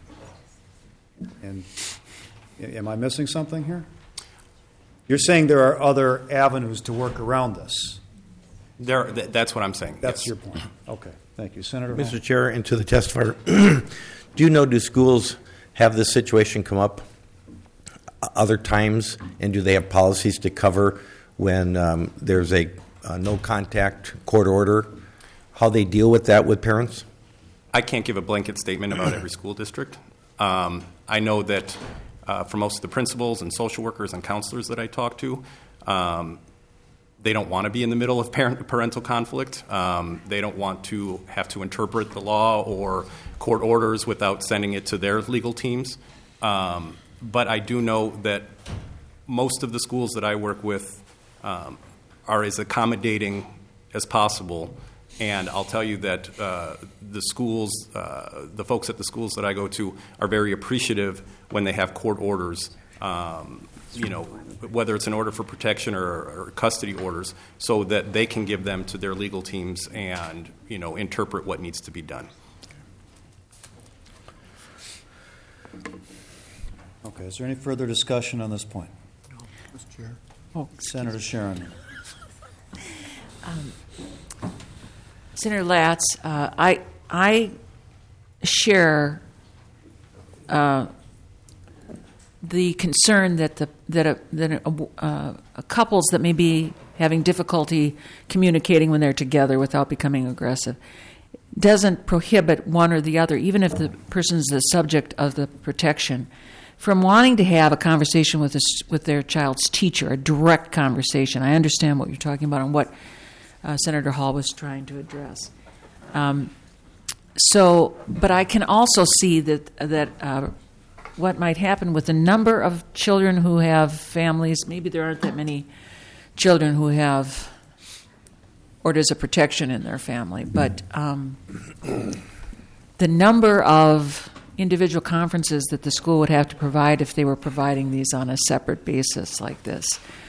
And am I missing something here? You're saying there are other avenues to work around this. That's what I'm saying. That's your point. Okay. Thank you. Senator Hall. Mr. Chair, and to the testifier, do schools have this situation come up other times, and do they have policies to cover when there's a no-contact court order, how they deal with that with parents? I can't give a blanket statement about every school district. I know that for most of the principals and social workers and counselors that I talk to, they don't want to be in the middle of parental conflict. They don't want to have to interpret the law or court orders without sending it to their legal teams. But I do know that most of the schools that I work with are as accommodating as possible. And I'll tell you that the schools, the folks at the schools that I go to are very appreciative when they have court orders, whether it's an order for protection or custody orders, so that they can give them to their legal teams and, interpret what needs to be done. Okay. Is there any further discussion on this point? No, Mr. Chair. Senator Sharon. Senator Latz, I share the concern that couples that may be having difficulty communicating when they're together without becoming aggressive doesn't prohibit one or the other, even if the person is the subject of the protection, from wanting to have a conversation with their child's teacher, a direct conversation. I understand what you're talking about and what Senator Hall was trying to address. But I can also see that what might happen with the number of children who have families, maybe there aren't that many children who have orders of protection in their family. But the number of individual conferences that the school would have to provide if they were providing these on a separate basis like this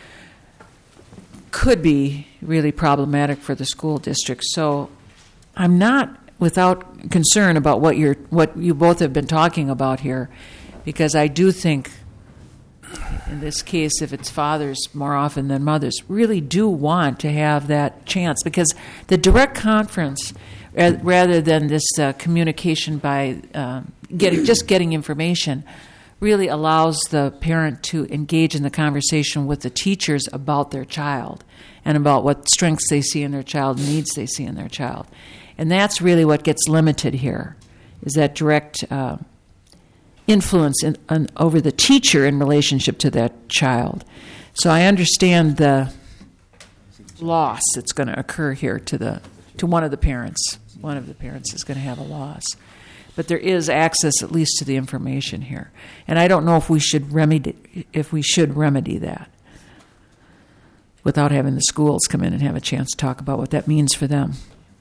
could be really problematic for the school district. So I'm not without concern about what you both have been talking about here, because I do think in this case, if it's fathers more often than mothers, really do want to have that chance, because the direct conference, rather than this communication by getting information, really allows the parent to engage in the conversation with the teachers about their child and about what strengths they see in their child, needs they see in their child. And that's really what gets limited here, is that direct influence over the teacher in relationship to that child. So I understand the loss that's going to occur here to one of the parents. One of the parents is going to have a loss. But there is access at least to the information here. And I don't know if we should remedy that without having the schools come in and have a chance to talk about what that means for them.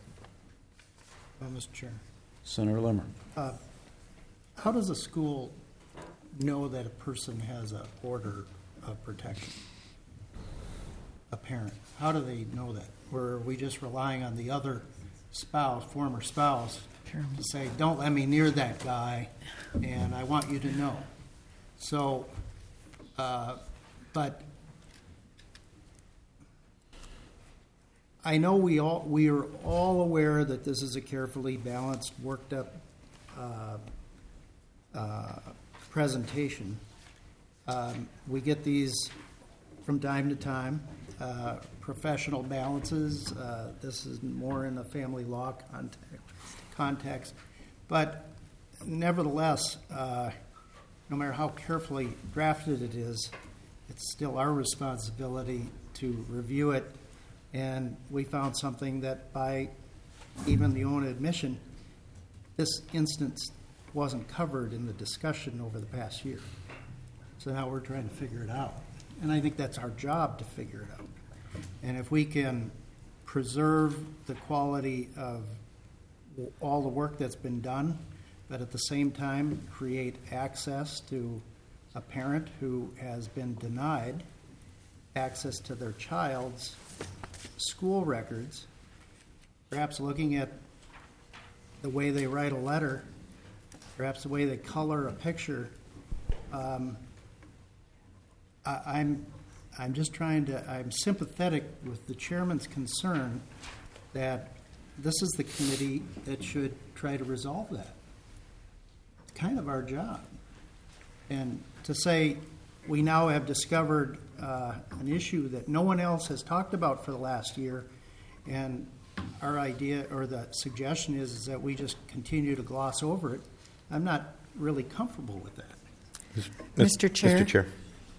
Mr. Chair. Senator Limmer. How does a school know that a person has an order of protection? A parent. How do they know that? Or are we just relying on the other spouse, former spouse, to say, don't let me near that guy, and I want you to know? So, but I know we are all aware that this is a carefully balanced, worked up presentation. We get these from time to time, professional balances. This is more in a family law context. But nevertheless, no matter how carefully drafted it is, it's still our responsibility to review it. And we found something that, by even the own admission, this instance wasn't covered in the discussion over the past year. So now we're trying to figure it out. And I think that's our job, to figure it out. And if we can preserve the quality of all the work that's been done, but at the same time create access to a parent who has been denied access to their child's school records, perhaps looking at the way they write a letter, perhaps the way they color a picture. I'm sympathetic with the chairman's concern that this is the committee that should try to resolve that. It's kind of our job. And to say we now have discovered an issue that no one else has talked about for the last year, and our idea or the suggestion is that we just continue to gloss over it, I'm not really comfortable with that. Mr. Chair. Mr. Chair.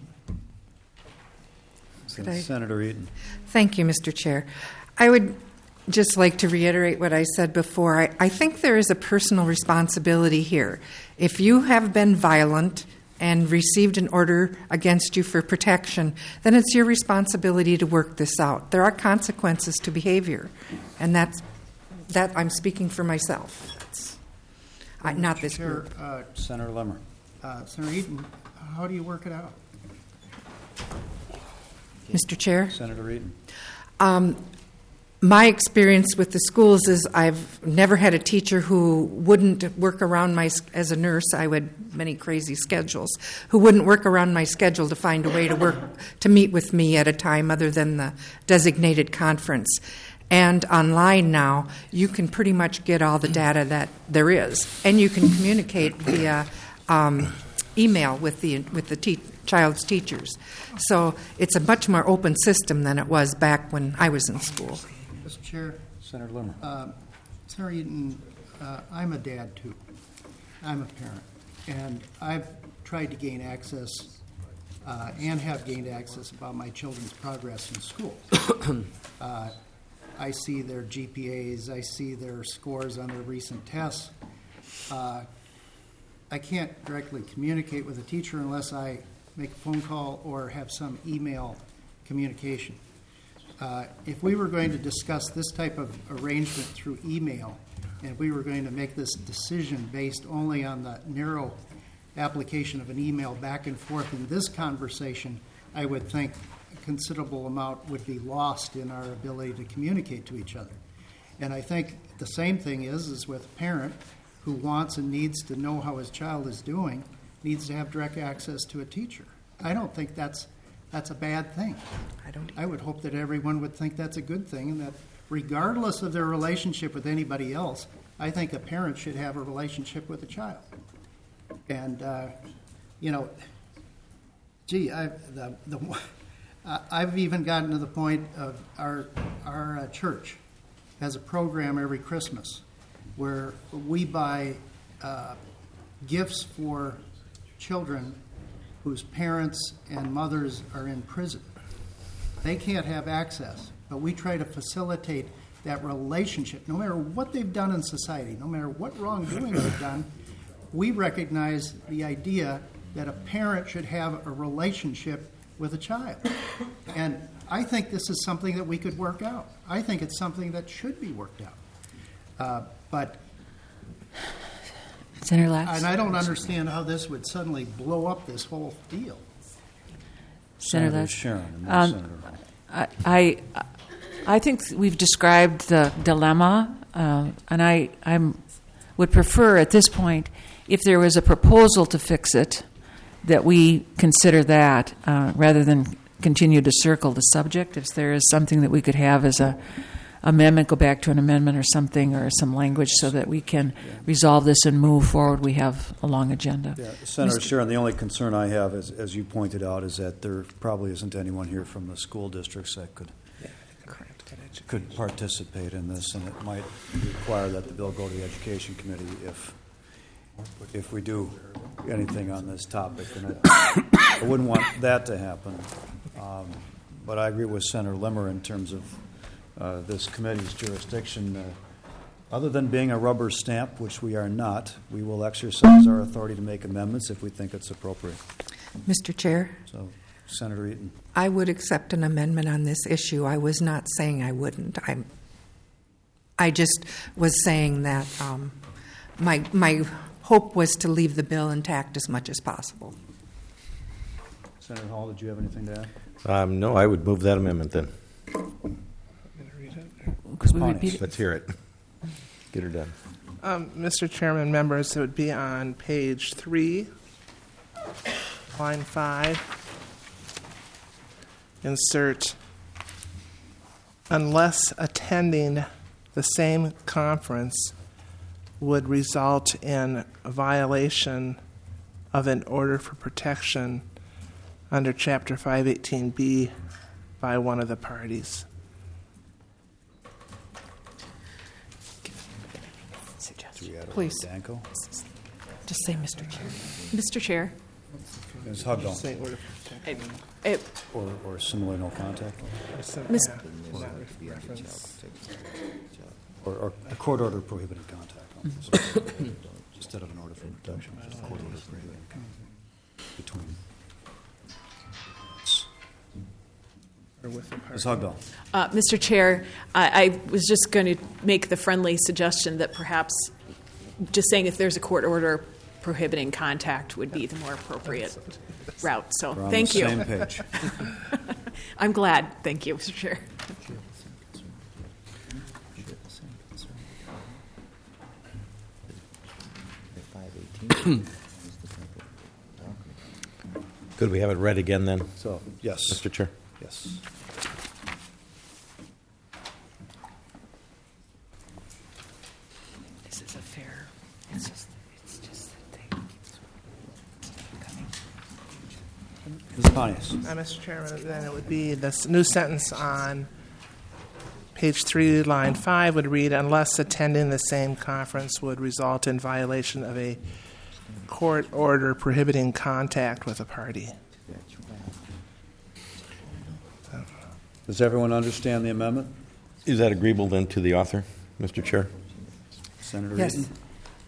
Senator Eaton. Thank you, Mr. Chair. I would just like to reiterate what I said before. I think there is a personal responsibility here. If you have been violent and received an order against you for protection, then it's your responsibility to work this out. There are consequences to behavior, and that I'm speaking for myself. Not this group. Senator Limmer. Senator Eaton, how do you work it out? Mr. Chair? Senator Eaton. My experience with the schools is I've never had a teacher who wouldn't work around as a nurse, I had many crazy schedules, who wouldn't work around my schedule to find a way to meet with me at a time other than the designated conference. And online now, you can pretty much get all the data that there is, and you can communicate via email with the child's teachers. So it's a much more open system than it was back when I was in school. Mr. Chair. Senator Limmer. Senator Eaton, I'm a dad too. I'm a parent. And I've tried to gain access and have gained access about my children's progress in school. I see their GPAs. I see their scores on their recent tests. I can't directly communicate with a teacher unless I make a phone call or have some email communication. if we were going to discuss this type of arrangement through email, and we were going to make this decision based only on the narrow application of an email back and forth in this conversation, I would think a considerable amount would be lost in our ability to communicate to each other. And I think the same thing is with a parent who wants and needs to know how his child is doing, needs to have direct access to a teacher. I don't think that's a bad thing. I would hope that everyone would think that's a good thing, and that regardless of their relationship with anybody else, I think a parent should have a relationship with a child. And, I've even gotten to the point of our church has a program every Christmas where we buy gifts for children whose parents and mothers are in prison. They can't have access, but we try to facilitate that relationship. No matter what they've done in society, no matter what wrongdoing they've done, we recognize the idea that a parent should have a relationship with a child. And I think this is something that we could work out. I think it's something that should be worked out. But Senator Lax? And I don't understand how this would suddenly blow up this whole deal. Senator Lax? Sharon, and then Senator. I think we've described the dilemma, and I would prefer at this point, if there was a proposal to fix it, that we consider that rather than continue to circle the subject. If there is something that we could have as a amendment, go back to an amendment or something, or some language so that we can resolve this and move forward. We have a long agenda. Yeah, Senator Sharon, the only concern I have, is, as you pointed out, is that there probably isn't anyone here from the school districts that could participate in this, and it might require that the bill go to the Education Committee if we do anything on this topic. And I wouldn't want that to happen. But I agree with Senator Limmer in terms of this committee's jurisdiction. Other than being a rubber stamp, which we are not, we will exercise our authority to make amendments if we think it's appropriate. Mr. Chair? So, Senator Eaton. I would accept an amendment on this issue. I was not saying I wouldn't. I just was saying that my hope was to leave the bill intact as much as possible. Senator Hall, did you have anything to add? No, I would move that amendment then. Let's hear it. Get her done. Mr. Chairman, members, it would be on page 3, line 5. Insert, unless attending the same conference would result in a violation of an order for protection under Chapter 518B by one of the parties. Please. Danko? Just say Mr. Chair. Mr. Chair. Ms. Hugdall. Or similar no contact? Or a court order prohibiting contact. Instead of an order for protection, just a court order prohibiting contact between. Ms. Hugdall. Mr. Chair, I was just going to make the friendly suggestion that perhaps just saying if there's a court order prohibiting contact would be the more appropriate route. So thank you. We're on the same page. I'm glad. Thank you, Mr. Chair. Could we have it read again then? So, yes. Mr. Chair? Yes. This is a fair. It's just that they keep coming. Ms. Pontius. Mr. Chairman, then it would be this new sentence on page 3, line 5 would read, unless attending the same conference would result in violation of a court order prohibiting contact with a party. Does everyone understand the amendment? Is that agreeable then to the author, Mr. Chair? Senator Yes. Eaton?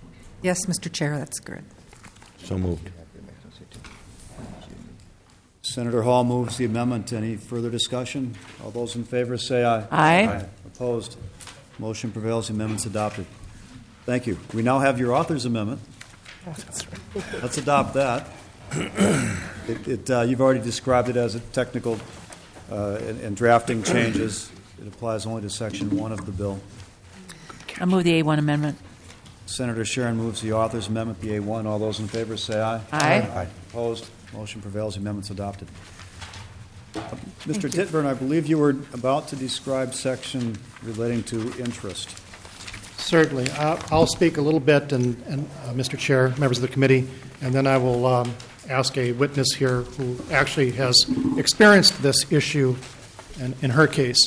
Yes, Mr. Chair, that's good. So moved. Senator Hall moves the amendment. Any further discussion? All those in favor say aye. Aye. Opposed? Motion prevails. The amendment's adopted. Thank you. We now have your author's amendment. Oh, that's right. Let's adopt that. You've already described it as a technical and drafting changes. It applies only to Section 1 of the bill. I move the A1 amendment. Senator Sharon moves the author's amendment, the A1. All those in favor say aye. Aye. Opposed? Motion prevails. The amendment's adopted. Mr. Titburn, I believe you were about to describe section relating to interest. Certainly. I'll speak a little bit, and Mr. Chair, members of the committee, and then I will ask a witness here who actually has experienced this issue in her case.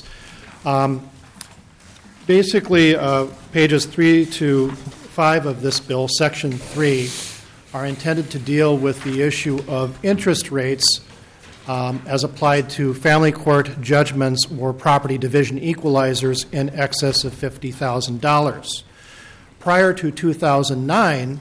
Basically, pages 3 to 5 of this bill, Section 3, are intended to deal with the issue of interest rates as applied to family court judgments or property division equalizers in excess of $50,000. Prior to 2009,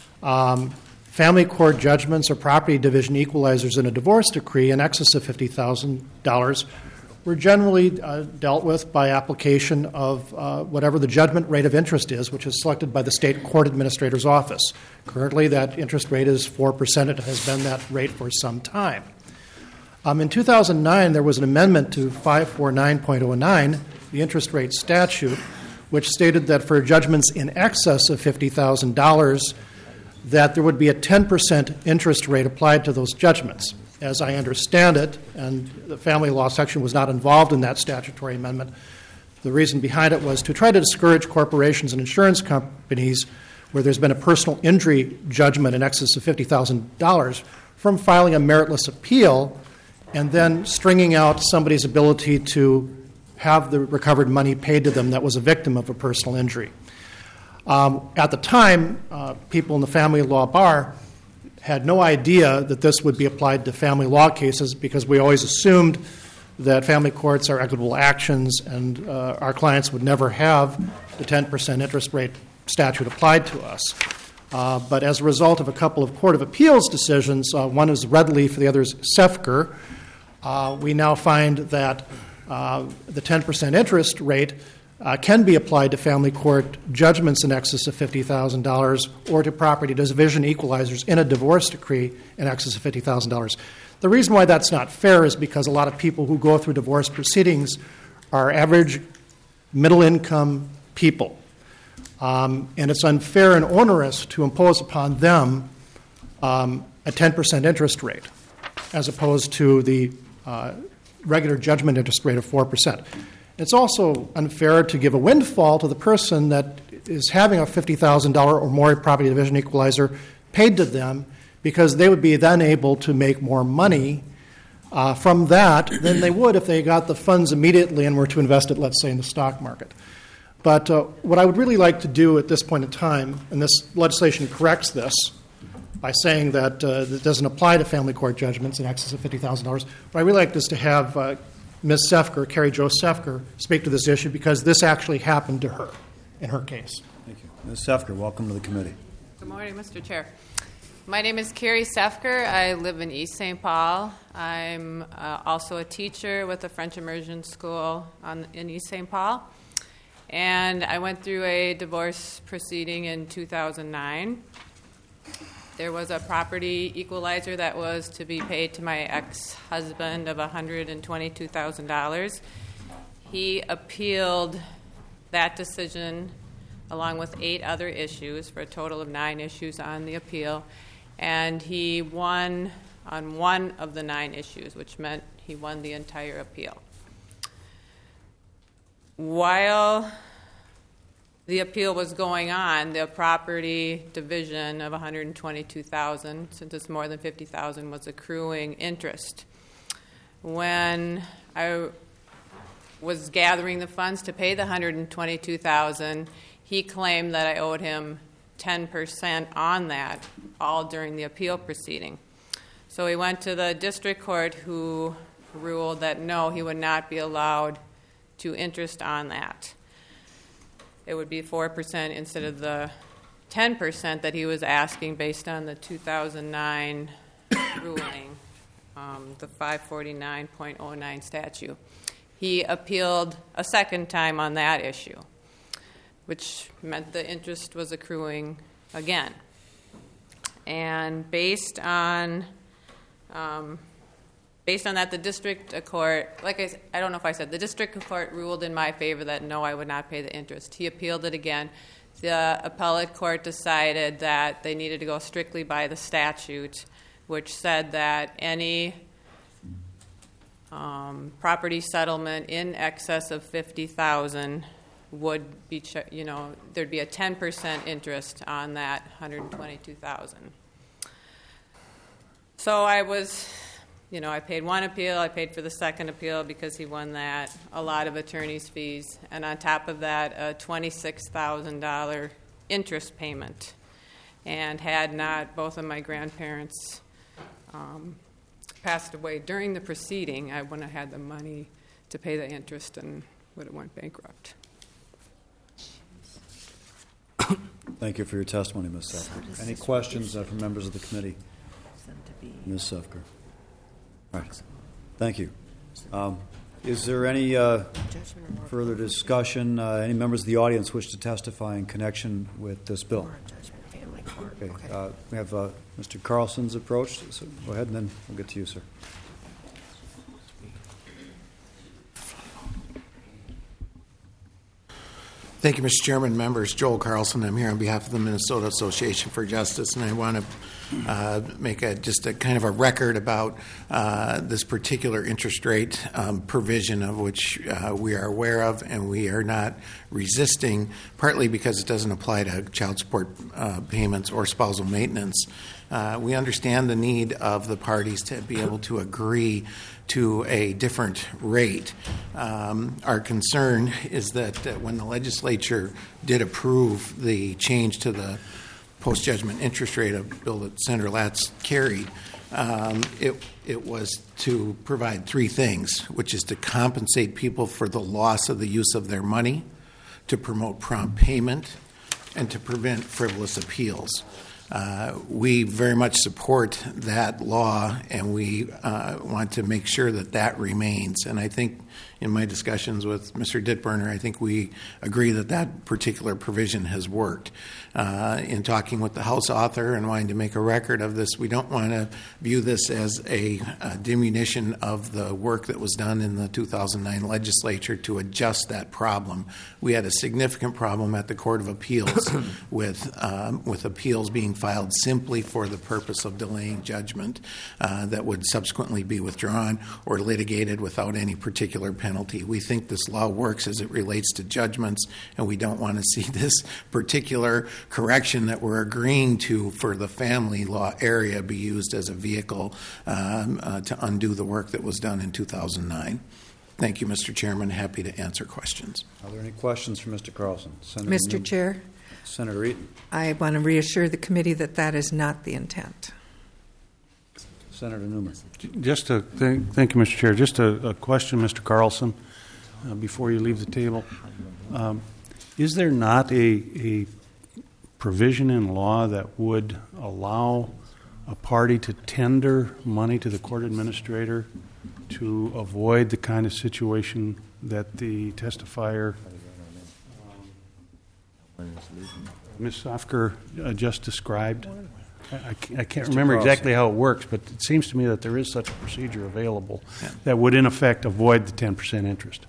family court judgments or property division equalizers in a divorce decree in excess of $50,000 were generally dealt with by application of whatever the judgment rate of interest is, which is selected by the state court administrator's office. Currently, that interest rate is 4%. It has been that rate for some time. In 2009, there was an amendment to 549.09, the interest rate statute, which stated that for judgments in excess of $50,000, that there would be a 10% interest rate applied to those judgments. As I understand it, and the family law section was not involved in that statutory amendment, the reason behind it was to try to discourage corporations and insurance companies where there's been a personal injury judgment in excess of $50,000 from filing a meritless appeal and then stringing out somebody's ability to have the recovered money paid to them that was a victim of a personal injury. At the time, people in the family law bar had no idea that this would be applied to family law cases because we always assumed that family courts are equitable actions and our clients would never have the 10% interest rate statute applied to us. But as a result of a couple of Court of Appeals decisions, one is Red Leaf, the other is Sefker, we now find that the 10% interest rate can be applied to family court judgments in excess of $50,000 or to property division equalizers in a divorce decree in excess of $50,000. The reason why that's not fair is because a lot of people who go through divorce proceedings are average middle-income people. And it's unfair and onerous to impose upon them a 10% interest rate as opposed to the regular judgment interest rate of 4%. It's also unfair to give a windfall to the person that is having a $50,000 or more property division equalizer paid to them because they would be then able to make more money from that than they would if they got the funds immediately and were to invest it, let's say, in the stock market. But what I would really like to do at this point in time, and this legislation corrects this by saying that it doesn't apply to family court judgments in excess of $50,000, what I really like is to have Ms. Sefker, Carrie Jo Sefker, speak to this issue because this actually happened to her in her case. Thank you. Ms. Sefker, welcome to the committee. Good morning, Mr. Chair. My name is Carrie Sefker. I live in East St. Paul. I'm also a teacher with the French Immersion School in East St. Paul. And I went through a divorce proceeding in 2009. There was a property equalizer that was to be paid to my ex-husband of $122,000. He appealed that decision along with 8 other issues for a total of 9 issues on the appeal. And he won on one of the 9 issues, which meant he won the entire appeal. While the appeal was going on, the property division of $122,000, since it's more than $50,000, was accruing interest. When I was gathering the funds to pay the $122,000, he claimed that I owed him 10% on that, all during the appeal proceeding. So he went to the district court, who ruled that no, he would not be allowed to interest on that. It would be 4% instead of the 10% that he was asking based on the 2009 ruling the 549.09 statute. He appealed a second time on that issue, which meant the interest was accruing again. And based on that, the district court, I don't know if I said, the district court ruled in my favor that no, I would not pay the interest. He appealed it again. The appellate court decided that they needed to go strictly by the statute, which said that any property settlement in excess of $50,000 would be, there'd be a 10% interest on that $122,000. So I was, I paid one appeal. I paid for the second appeal because he won that. A lot of attorney's fees, and on top of that, a $26,000 interest payment. And had not both of my grandparents passed away during the proceeding, I wouldn't have had the money to pay the interest and would have went bankrupt. Thank you for your testimony, Ms. Sefker. Any questions from members of the committee? Ms. Sefker. All right. Thank you. Is there any further discussion? Any members of the audience wish to testify in connection with this bill? Okay. We have Mr. Carlson's approached. So go ahead, and then we'll get to you, sir. Thank you, Mr. Chairman, members. Joel Carlson. I'm here on behalf of the Minnesota Association for Justice, and I want to make just a kind of a record about this particular interest rate provision of which we are aware of and we are not resisting, partly because it doesn't apply to child support payments or spousal maintenance. We understand the need of the parties to be able to agree to a different rate. Our concern is that when the legislature did approve the change to the post-judgment interest rate, a bill that Senator Latz carried, it was to provide three things, which is to compensate people for the loss of the use of their money, to promote prompt payment, and to prevent frivolous appeals. We very much support that law, and we want to make sure that that remains. And I think in my discussions with Mr. Dittberner, I think we agree that that particular provision has worked. In talking with the House author and wanting to make a record of this, we don't want to view this as a diminution of the work that was done in the 2009 legislature to adjust that problem. We had a significant problem at the Court of Appeals with appeals being filed simply for the purpose of delaying judgment that would subsequently be withdrawn or litigated without any particular penalty. We think this law works as it relates to judgments, and we don't want to see this particular correction that we're agreeing to for the family law area be used as a vehicle to undo the work that was done in 2009. Thank you, Mr. Chairman. Happy to answer questions. Are there any questions for Mr. Carlson? Senator Mr. Newman? Chair, Senator Eaton. I want to reassure the committee that that is not the intent. Senator Newman. Thank you, Mr. Chair. Just a question, Mr. Carlson, before you leave the table. Is there not a provision in law that would allow a party to tender money to the court administrator to avoid the kind of situation that the testifier, Ms. Sofker, just described? I can't remember exactly how it works, but it seems to me that there is such a procedure available that would, in effect, avoid the 10% interest.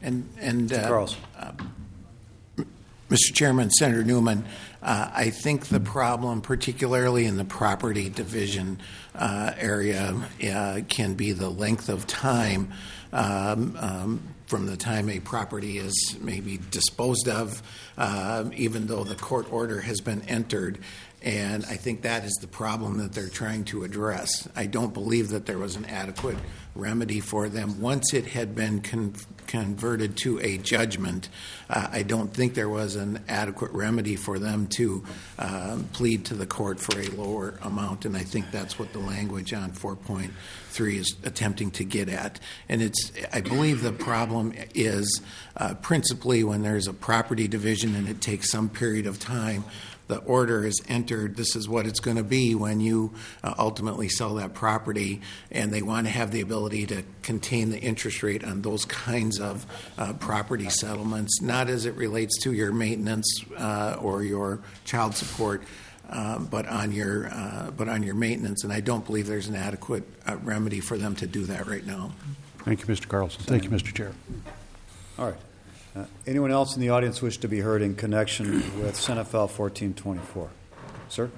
Mr. Chairman, Senator Newman, I think the problem, particularly in the property division area, can be the length of time from the time a property is maybe disposed of, even though the court order has been entered. And I think that is the problem that they're trying to address. I don't believe that there was an adequate remedy for them. Once it had been converted to a judgment, I don't think there was an adequate remedy for them to plead to the court for a lower amount, and I think that's what the language on 4.3 is attempting to get at. And it I believe the problem is principally when there's a property division and it takes some period of time. The order is entered, this is what it's going to be when you ultimately sell that property, and they want to have the ability to contain the interest rate on those kinds of property settlements, not as it relates to your maintenance or your child support, but on your maintenance. And I don't believe there's an adequate remedy for them to do that right now. Thank you, Mr. Carlson. Thank you, Mr. Chair. All right. Anyone else in the audience wish to be heard in connection with Senate File 1424? Sir?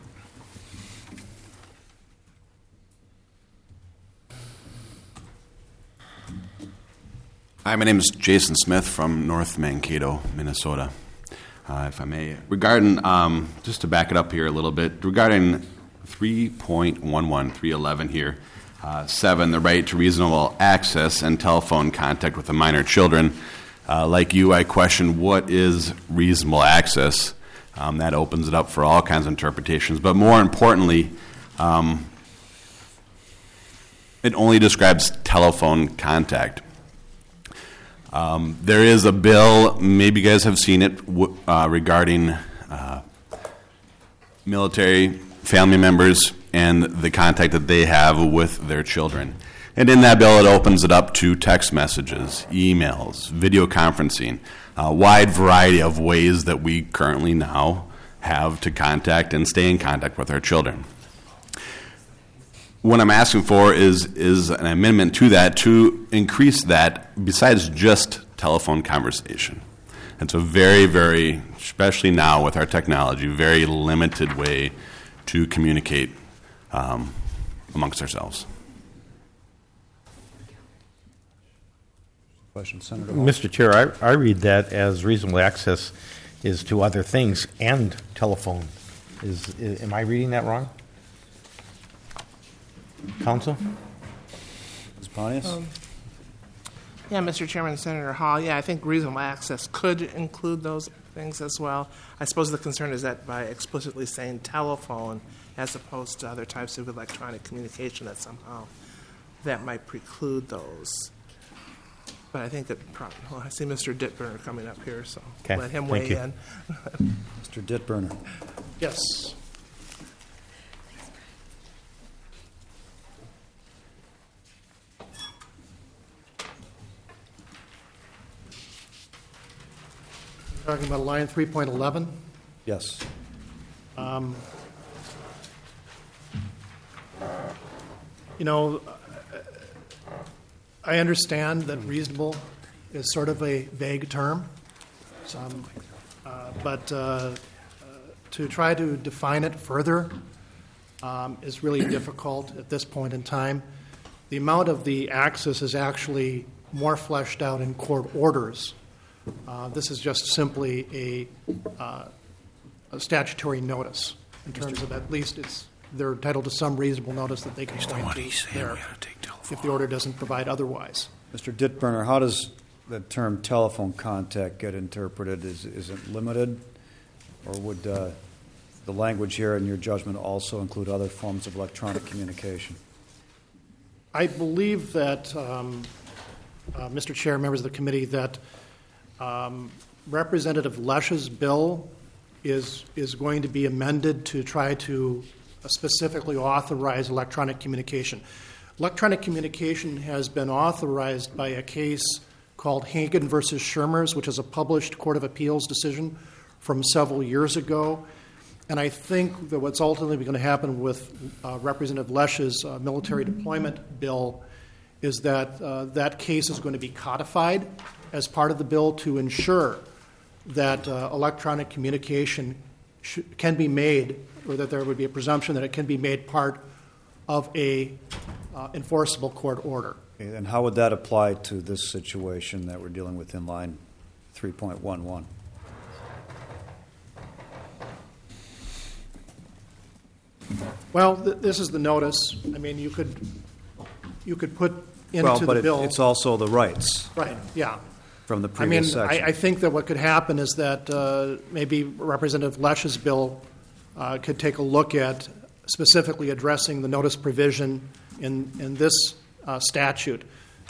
Hi, my name is Jason Smith from North Mankato, Minnesota. If I may, regarding, just to back it up here a little bit, regarding 3.11 here, 7, the right to reasonable access and telephone contact with the minor children. Like you, I question what is reasonable access. That opens it up for all kinds of interpretations. But more importantly, it only describes telephone contact. There is a bill, maybe you guys have seen it, regarding military family members and the contact that they have with their children. And in that bill, it opens it up to text messages, emails, video conferencing, a wide variety of ways that we currently now have to contact and stay in contact with our children. What I'm asking for is an amendment to that to increase that besides just telephone conversation. It's a very, very, especially now with our technology, very limited way to communicate amongst ourselves. Question, Senator Hall. Mr. Chair, I read that as reasonable access is to other things and telephone. Am I reading that wrong? Counsel? Ms. Pontius? Yeah, Mr. Chairman, Senator Hall, I think reasonable access could include those things as well. I suppose the concern is that by explicitly saying telephone as opposed to other types of electronic communication, that somehow that might preclude those. But I think that I see Mr. Dittburner coming up here, so let him weigh in. Mr. Dittburner. Yes. Talking about line 3.11? Yes. I understand that reasonable is sort of a vague term, but to try to define it further is really difficult at this point in time. The amount of the access is actually more fleshed out in court orders. This is just simply a statutory notice in terms of at least they're entitled to some reasonable notice that they can point to there if the order doesn't provide otherwise. Mr. Dittburner, how does the term telephone contact get interpreted? Is it limited, or would the language here in your judgment also include other forms of electronic communication? I believe that, Mr. Chair, members of the committee, that Representative Lesch's bill is going to be amended to try to specifically authorize electronic communication. Electronic communication has been authorized by a case called Hagen versus Shermers, which is a published Court of Appeals decision from several years ago. And I think that what's ultimately going to happen with Representative Lesch's military deployment bill is that that case is going to be codified as part of the bill to ensure that electronic communication can be made, or that there would be a presumption that it can be made part of a enforceable court order. Okay, and how would that apply to this situation that we're dealing with in line 3.11? Well, this is the notice. I mean, you could put into the bill. But it's also the rights. Right, yeah. From the previous section. I think that what could happen is that maybe Representative Lesch's bill could take a look at specifically addressing the notice provision in this statute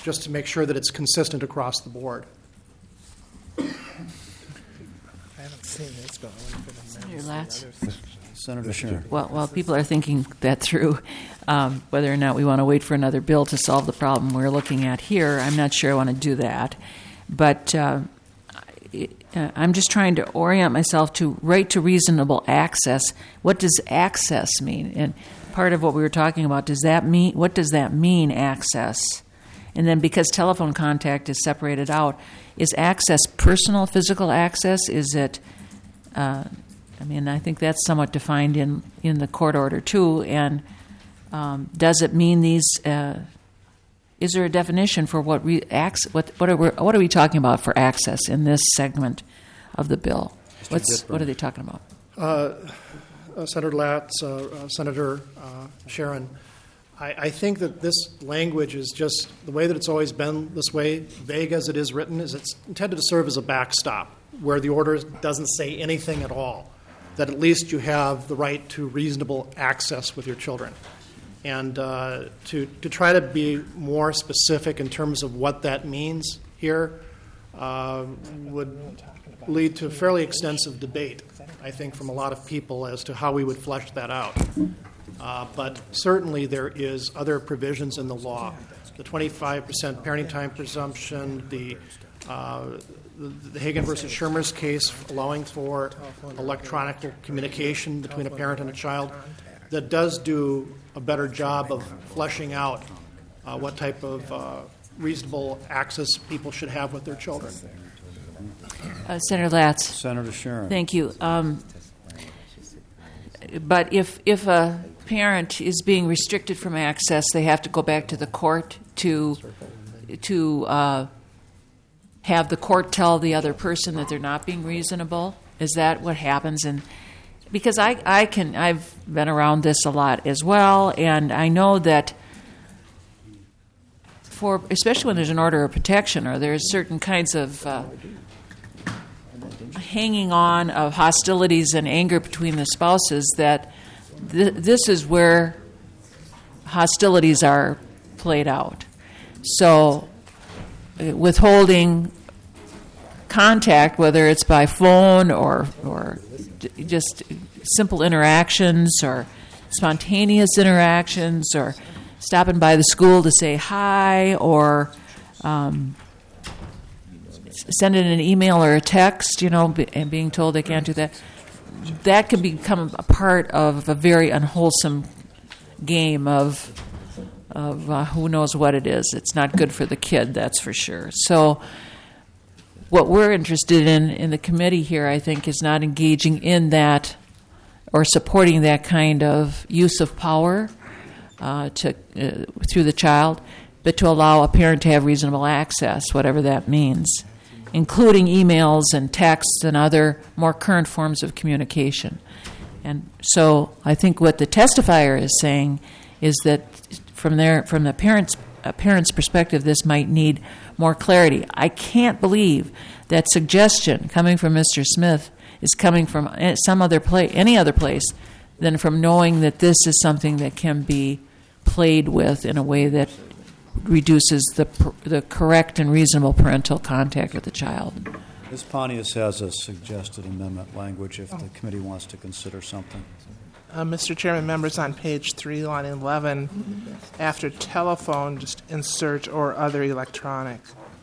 just to make sure that it's consistent across the board. I haven't seen this, but I'll wait for the Senator minutes. Latz? Senator Sharon. Well, while people are thinking that through, whether or not we want to wait for another bill to solve the problem we're looking at here, I'm not sure I want to do that. But I'm just trying to orient myself to right to reasonable access. What does access mean? And part of what we were talking about, what does that mean, access? And then because telephone contact is separated out, is access personal, physical access? Is it, I think that's somewhat defined in the court order too. And does it mean these, is there a definition for what are we talking about for access in this segment of the bill? What are they talking about? Senator Latz, Senator Sharon, I think that this language is just the way that it's always been this way, vague as it is written, is it's intended to serve as a backstop where the order doesn't say anything at all, that at least you have the right to reasonable access with your children. And to try to be more specific in terms of what that means here would lead to fairly extensive debate, I think, from a lot of people as to how we would flesh that out. But certainly there is other provisions in the law. The 25% parenting time presumption, the Hagan versus Schirmer's case allowing for electronic communication between a parent and a child, that does do a better job of fleshing out what type of reasonable access people should have with their children. Senator Latz. Senator Sharon. Thank you. But if a parent is being restricted from access, they have to go back to the court to have the court tell the other person that they're not being reasonable. Is that what happens? And because I've been around this a lot as well, and I know that especially when there's an order of protection or there's certain kinds of hanging on of hostilities and anger between the spouses, that this is where hostilities are played out. So withholding contact, whether it's by phone or just simple interactions or spontaneous interactions or stopping by the school to say hi or sending an email or a text, and being told they can't do that, that can become a part of a very unwholesome game of who knows what it is. It's not good for the kid, that's for sure. So what we're interested in the committee here, I think, is not engaging in that or supporting that kind of use of power through the child, but to allow a parent to have reasonable access, whatever that means, including emails and texts and other more current forms of communication. And so I think what the testifier is saying is that from the parent's perspective, this might need more clarity. I can't believe that suggestion coming from Mr. Smith is coming from any other place than from knowing that this is something that can be played with in a way that reduces the correct and reasonable parental contact with the child. Ms. Pontius has a suggested amendment language if the committee wants to consider something. Mr. Chairman, members, on page 3, line 11, after telephone, just insert or other electronic.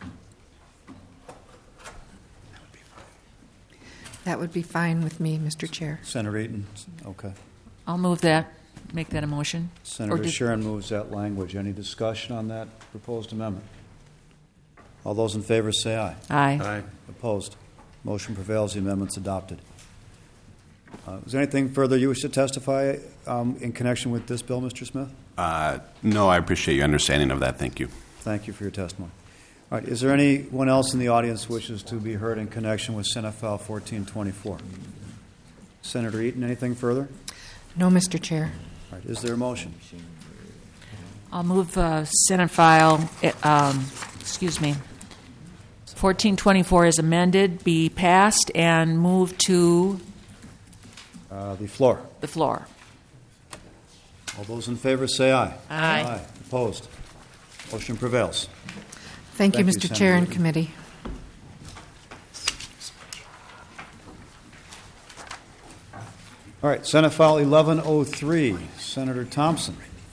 That would be fine with me, Mr. Chair. Senator Eaton? Okay. I'll move that. Make that a motion. Senator Sharon moves that language. Any discussion on that proposed amendment? All those in favor say aye. Aye. Aye. Opposed? Motion prevails. The amendment's adopted. Is there anything further you wish to testify in connection with this bill, Mr. Smith? No, I appreciate your understanding of that. Thank you. Thank you for your testimony. All right. Is there anyone else in the audience who wishes to be heard in connection with Senate File 1424? Senator Eaton, anything further? No, Mr. Chair. All right. Is there a motion? I'll move Senate File, 1424 is amended, be passed, and move to the floor. The floor. All those in favor say aye. Aye. Opposed? Motion prevails. Thank you, Mr. Chair and committee. All right, Senate File 1103, Senator Thompson.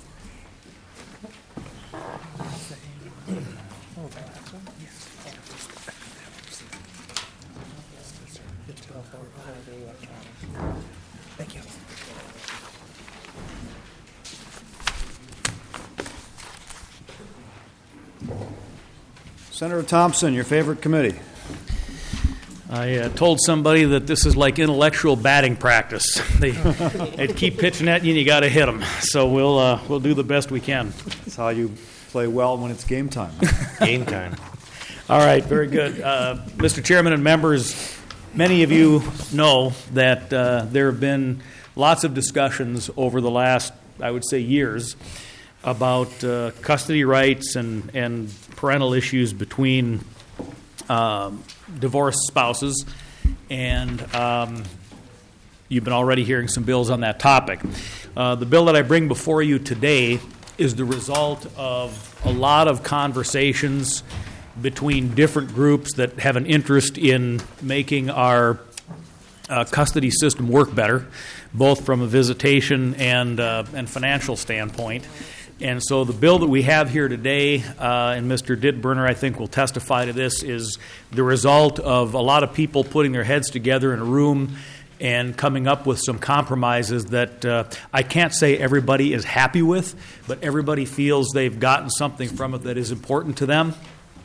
Thank you. Senator Thompson, your favorite committee. I told somebody that this is like intellectual batting practice. They keep pitching at you, and you got to hit them. So we'll do the best we can. That's how you play well when it's game time. Game time. All right, very good. Mr. Chairman and members, many of you know that there have been lots of discussions over the last, I would say, years about custody rights and parental issues between divorced spouses, and you've been already hearing some bills on that topic. The bill that I bring before you today is the result of a lot of conversations between different groups that have an interest in making our custody system work better, both from a visitation and financial standpoint. And so the bill that we have here today, and Mr. Dittburner, I think, will testify to this, is the result of a lot of people putting their heads together in a room and coming up with some compromises that I can't say everybody is happy with, but everybody feels they've gotten something from it that is important to them.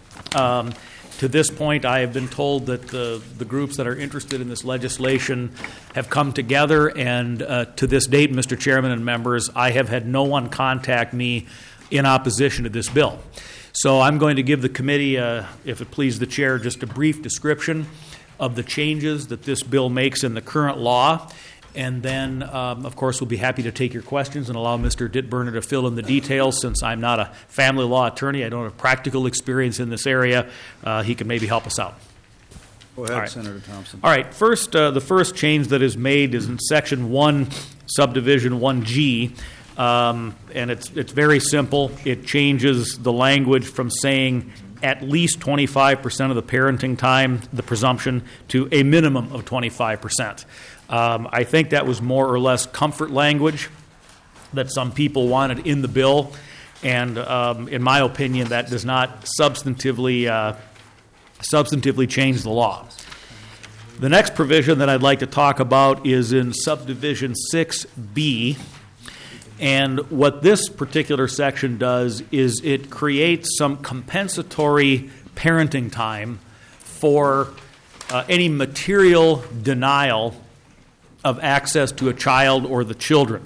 To this point, I have been told that the groups that are interested in this legislation have come together, and to this date, Mr. Chairman and members, I have had no one contact me in opposition to this bill. So I'm going to give the committee, if it please the chair, just a brief description of the changes that this bill makes in the current law. And then, of course, we'll be happy to take your questions and allow Mr. Dittburner to fill in the details. Since I'm not a family law attorney, I don't have practical experience in this area, he can maybe help us out. Go ahead, Senator Thompson. All right. First, the first change that is made is in Section 1, Subdivision 1G, and it's very simple. It changes the language from saying at least 25% of the parenting time, the presumption, to a minimum of 25%. I think that was more or less comfort language that some people wanted in the bill, and in my opinion, that does not substantively change the law. The next provision that I'd like to talk about is in Subdivision 6B, and what this particular section does is it creates some compensatory parenting time for any material denial of access to a child or the children.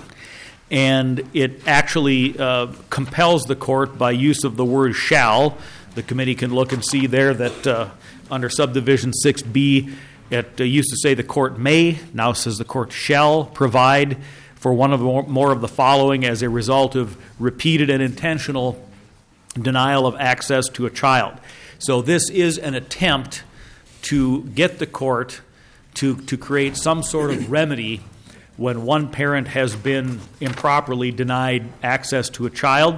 And it actually compels the court by use of the word shall. The committee can look and see there that under Subdivision 6B, it used to say the court may, now says the court shall provide for one of more of the following as a result of repeated and intentional denial of access to a child. So this is an attempt to get the court to create some sort of remedy when one parent has been improperly denied access to a child.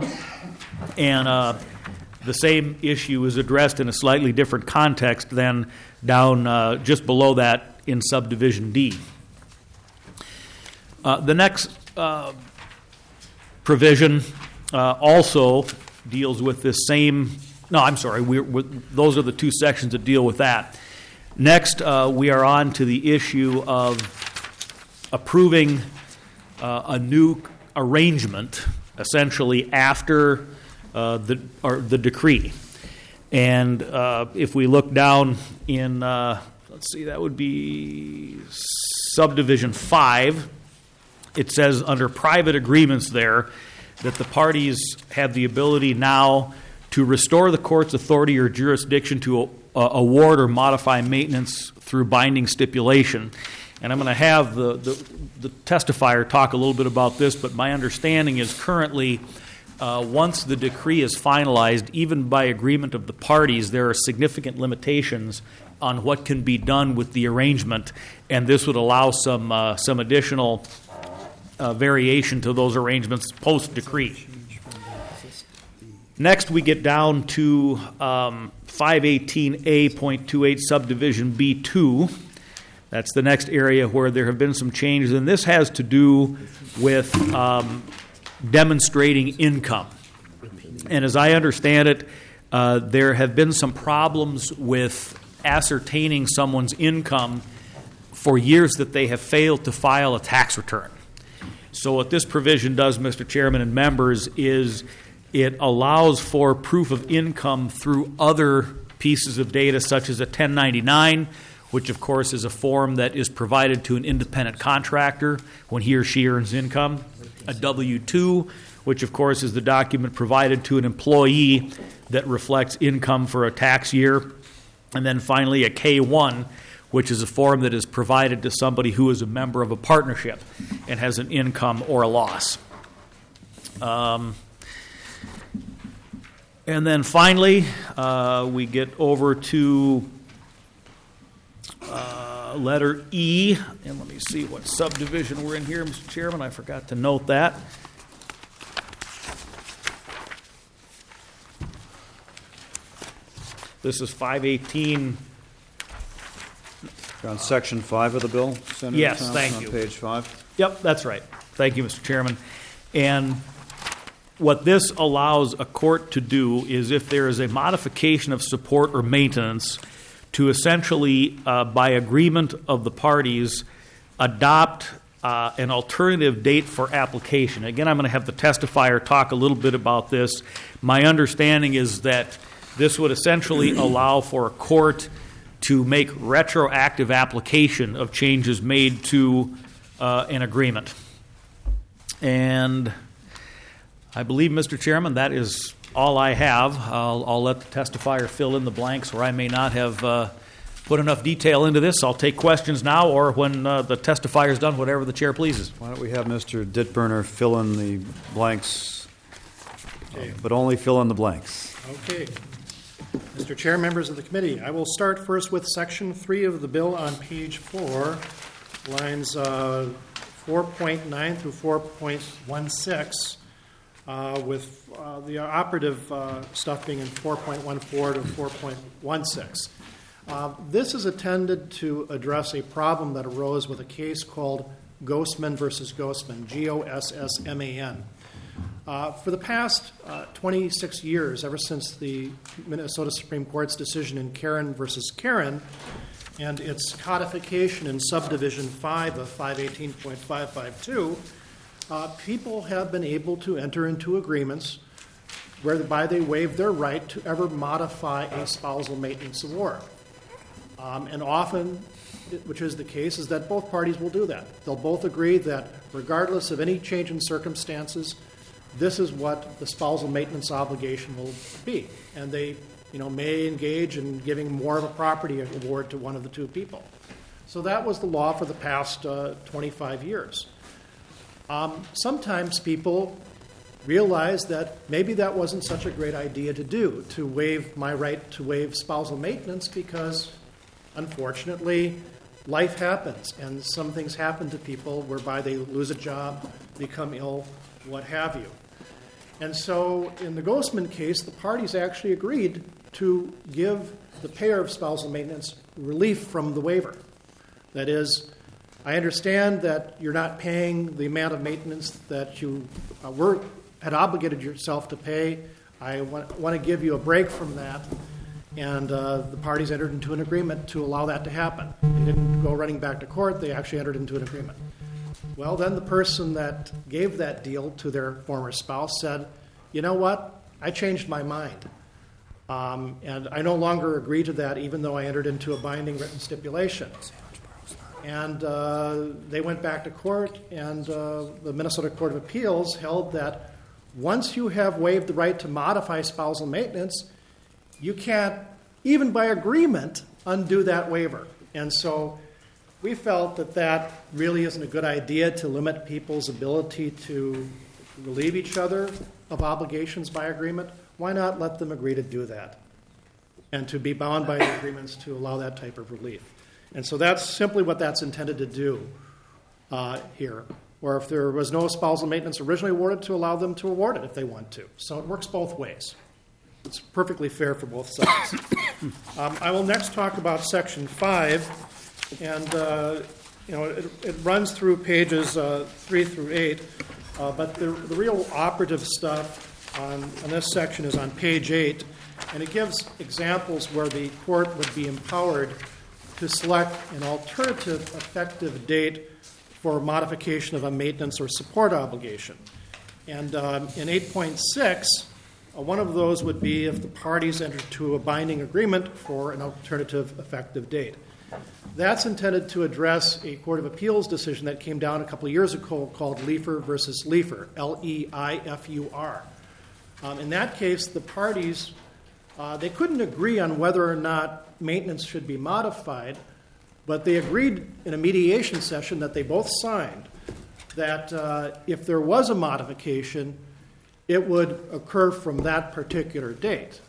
And the same issue is addressed in a slightly different context than down just below that in Subdivision D. The next provision also deals with this same... No, I'm sorry. Those are the two sections that deal with that. Next, we are on to the issue of approving a new arrangement, essentially after the decree. And if we look down in, let's see, that would be Subdivision 5, it says under private agreements there that the parties have the ability now to restore the court's authority or jurisdiction to award or modify maintenance through binding stipulation. And I'm going to have the testifier talk a little bit about this, but my understanding is currently once the decree is finalized, even by agreement of the parties, there are significant limitations on what can be done with the arrangement, and this would allow some additional variation to those arrangements post-decree. Next, we get down to 518A.28 subdivision B2. That's the next area where there have been some changes, and this has to do with demonstrating income. And as I understand it, there have been some problems with ascertaining someone's income for years that they have failed to file a tax return. So what this provision does, Mr. Chairman and members, is it allows for proof of income through other pieces of data, such as a 1099, which of course is a form that is provided to an independent contractor when he or she earns income, a W-2, which of course is the document provided to an employee that reflects income for a tax year, and then finally a K-1, which is a form that is provided to somebody who is a member of a partnership and has an income or a loss. And then finally, we get over to letter E, and let me see what subdivision we're in here, Mr. Chairman. I forgot to note that. This is 518. You're on section 5 of the bill, Senator Yes, Thompson, thank on you. page 5? Yep, that's right. Thank you, Mr. Chairman. And what this allows a court to do is, if there is a modification of support or maintenance, to essentially, by agreement of the parties, adopt an alternative date for application. Again, I'm going to have the testifier talk a little bit about this. My understanding is that this would essentially allow for a court to make retroactive application of changes made to an agreement. And I believe, Mr. Chairman, that is all I have. I'll let the testifier fill in the blanks where I may not have put enough detail into this. I'll take questions now or when the testifier is done, whatever the chair pleases. Why don't we have Mr. Dittburner fill in the blanks, but only fill in the blanks. Okay. Mr. Chair, members of the committee, I will start first with Section 3 of the bill on page 4, lines 4.9 through 4.16, with the operative stuff being in 4.14 to 4.16. This is intended to address a problem that arose with a case called Gossman versus Gossman, Gossman. For the past 26 years, ever since the Minnesota Supreme Court's decision in Karen versus Karen and its codification in subdivision 5 of 518.552, people have been able to enter into agreements whereby they waive their right to ever modify a spousal maintenance award. And often, which is the case, is that both parties will do that. They'll both agree that regardless of any change in circumstances, this is what the spousal maintenance obligation will be. And they may engage in giving more of a property award to one of the two people. So that was the law for the past 25 years. Sometimes people realize that maybe that wasn't such a great idea to do, to waive my right to waive spousal maintenance, because unfortunately life happens and some things happen to people whereby they lose a job, become ill, what have you. And so in the Gossman case, the parties actually agreed to give the payer of spousal maintenance relief from the waiver. That is, I understand that you're not paying the amount of maintenance that you had obligated yourself to pay. I want to give you a break from that. And the parties entered into an agreement to allow that to happen. They didn't go running back to court. They actually entered into an agreement. Well, then the person that gave that deal to their former spouse said, you know what, I changed my mind. And I no longer agree to that, even though I entered into a binding written stipulation. And they went back to court, and the Minnesota Court of Appeals held that once you have waived the right to modify spousal maintenance, you can't, even by agreement, undo that waiver. And so we felt that that really isn't a good idea to limit people's ability to relieve each other of obligations by agreement. Why not let them agree to do that and to be bound by the agreements to allow that type of relief? And so that's simply what that's intended to do here. Or if there was no spousal maintenance originally awarded, to allow them to award it if they want to. So it works both ways. It's perfectly fair for both sides. I will next talk about Section 5, and it runs through pages 3 through 8, but the real operative stuff on this section is on page 8, and it gives examples where the court would be empowered to select an alternative effective date for modification of a maintenance or support obligation. And in 8.6, one of those would be if the parties enter into a binding agreement for an alternative effective date. That's intended to address a Court of Appeals decision that came down a couple of years ago called Leifur versus Leifur, Leifur. In that case, the parties, they couldn't agree on whether or not maintenance should be modified, but they agreed in a mediation session that they both signed that if there was a modification, it would occur from that particular date.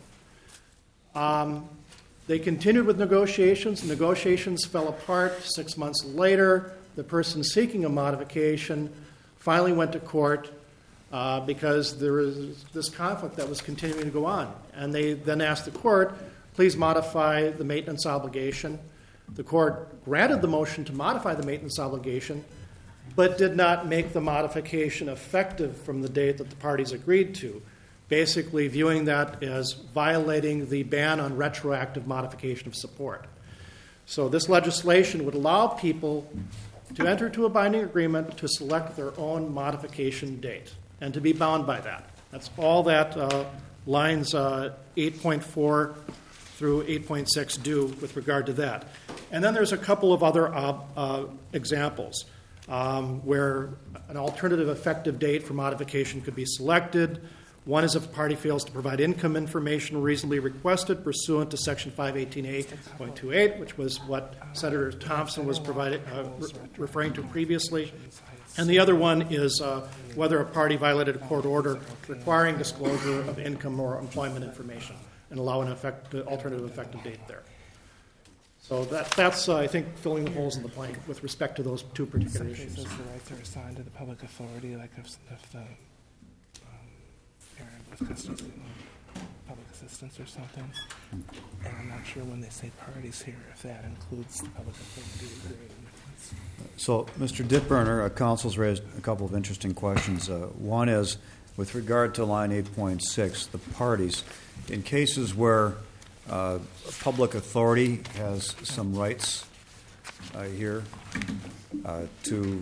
They continued with negotiations. Negotiations fell apart. 6 months later, the person seeking a modification finally went to court because there was this conflict that was continuing to go on. And they then asked the court, please modify the maintenance obligation. The court granted the motion to modify the maintenance obligation, but did not make the modification effective from the date that the parties agreed to, basically viewing that as violating the ban on retroactive modification of support. So this legislation would allow people to enter into a binding agreement to select their own modification date and to be bound by that. That's all that lines 8.4 through 8.6 do with regard to that. And then there's a couple of other examples where an alternative effective date for modification could be selected. One is if a party fails to provide income information reasonably requested pursuant to Section 518A.28, which was what Senator Thompson was referring to previously. And the other one is whether a party violated a court order requiring disclosure of income or employment information and allow an alternative effective date there. So that's I think, filling the holes in the blank with respect to those two particular issues. The rights are assigned to the public authority, like if the parent was custody public assistance or something. And I'm not sure when they say parties here, if that includes the public authority. So, Mr. Dittberner, Council's raised a couple of interesting questions. One is, with regard to line 8.6, the parties, in cases where a public authority has some rights here to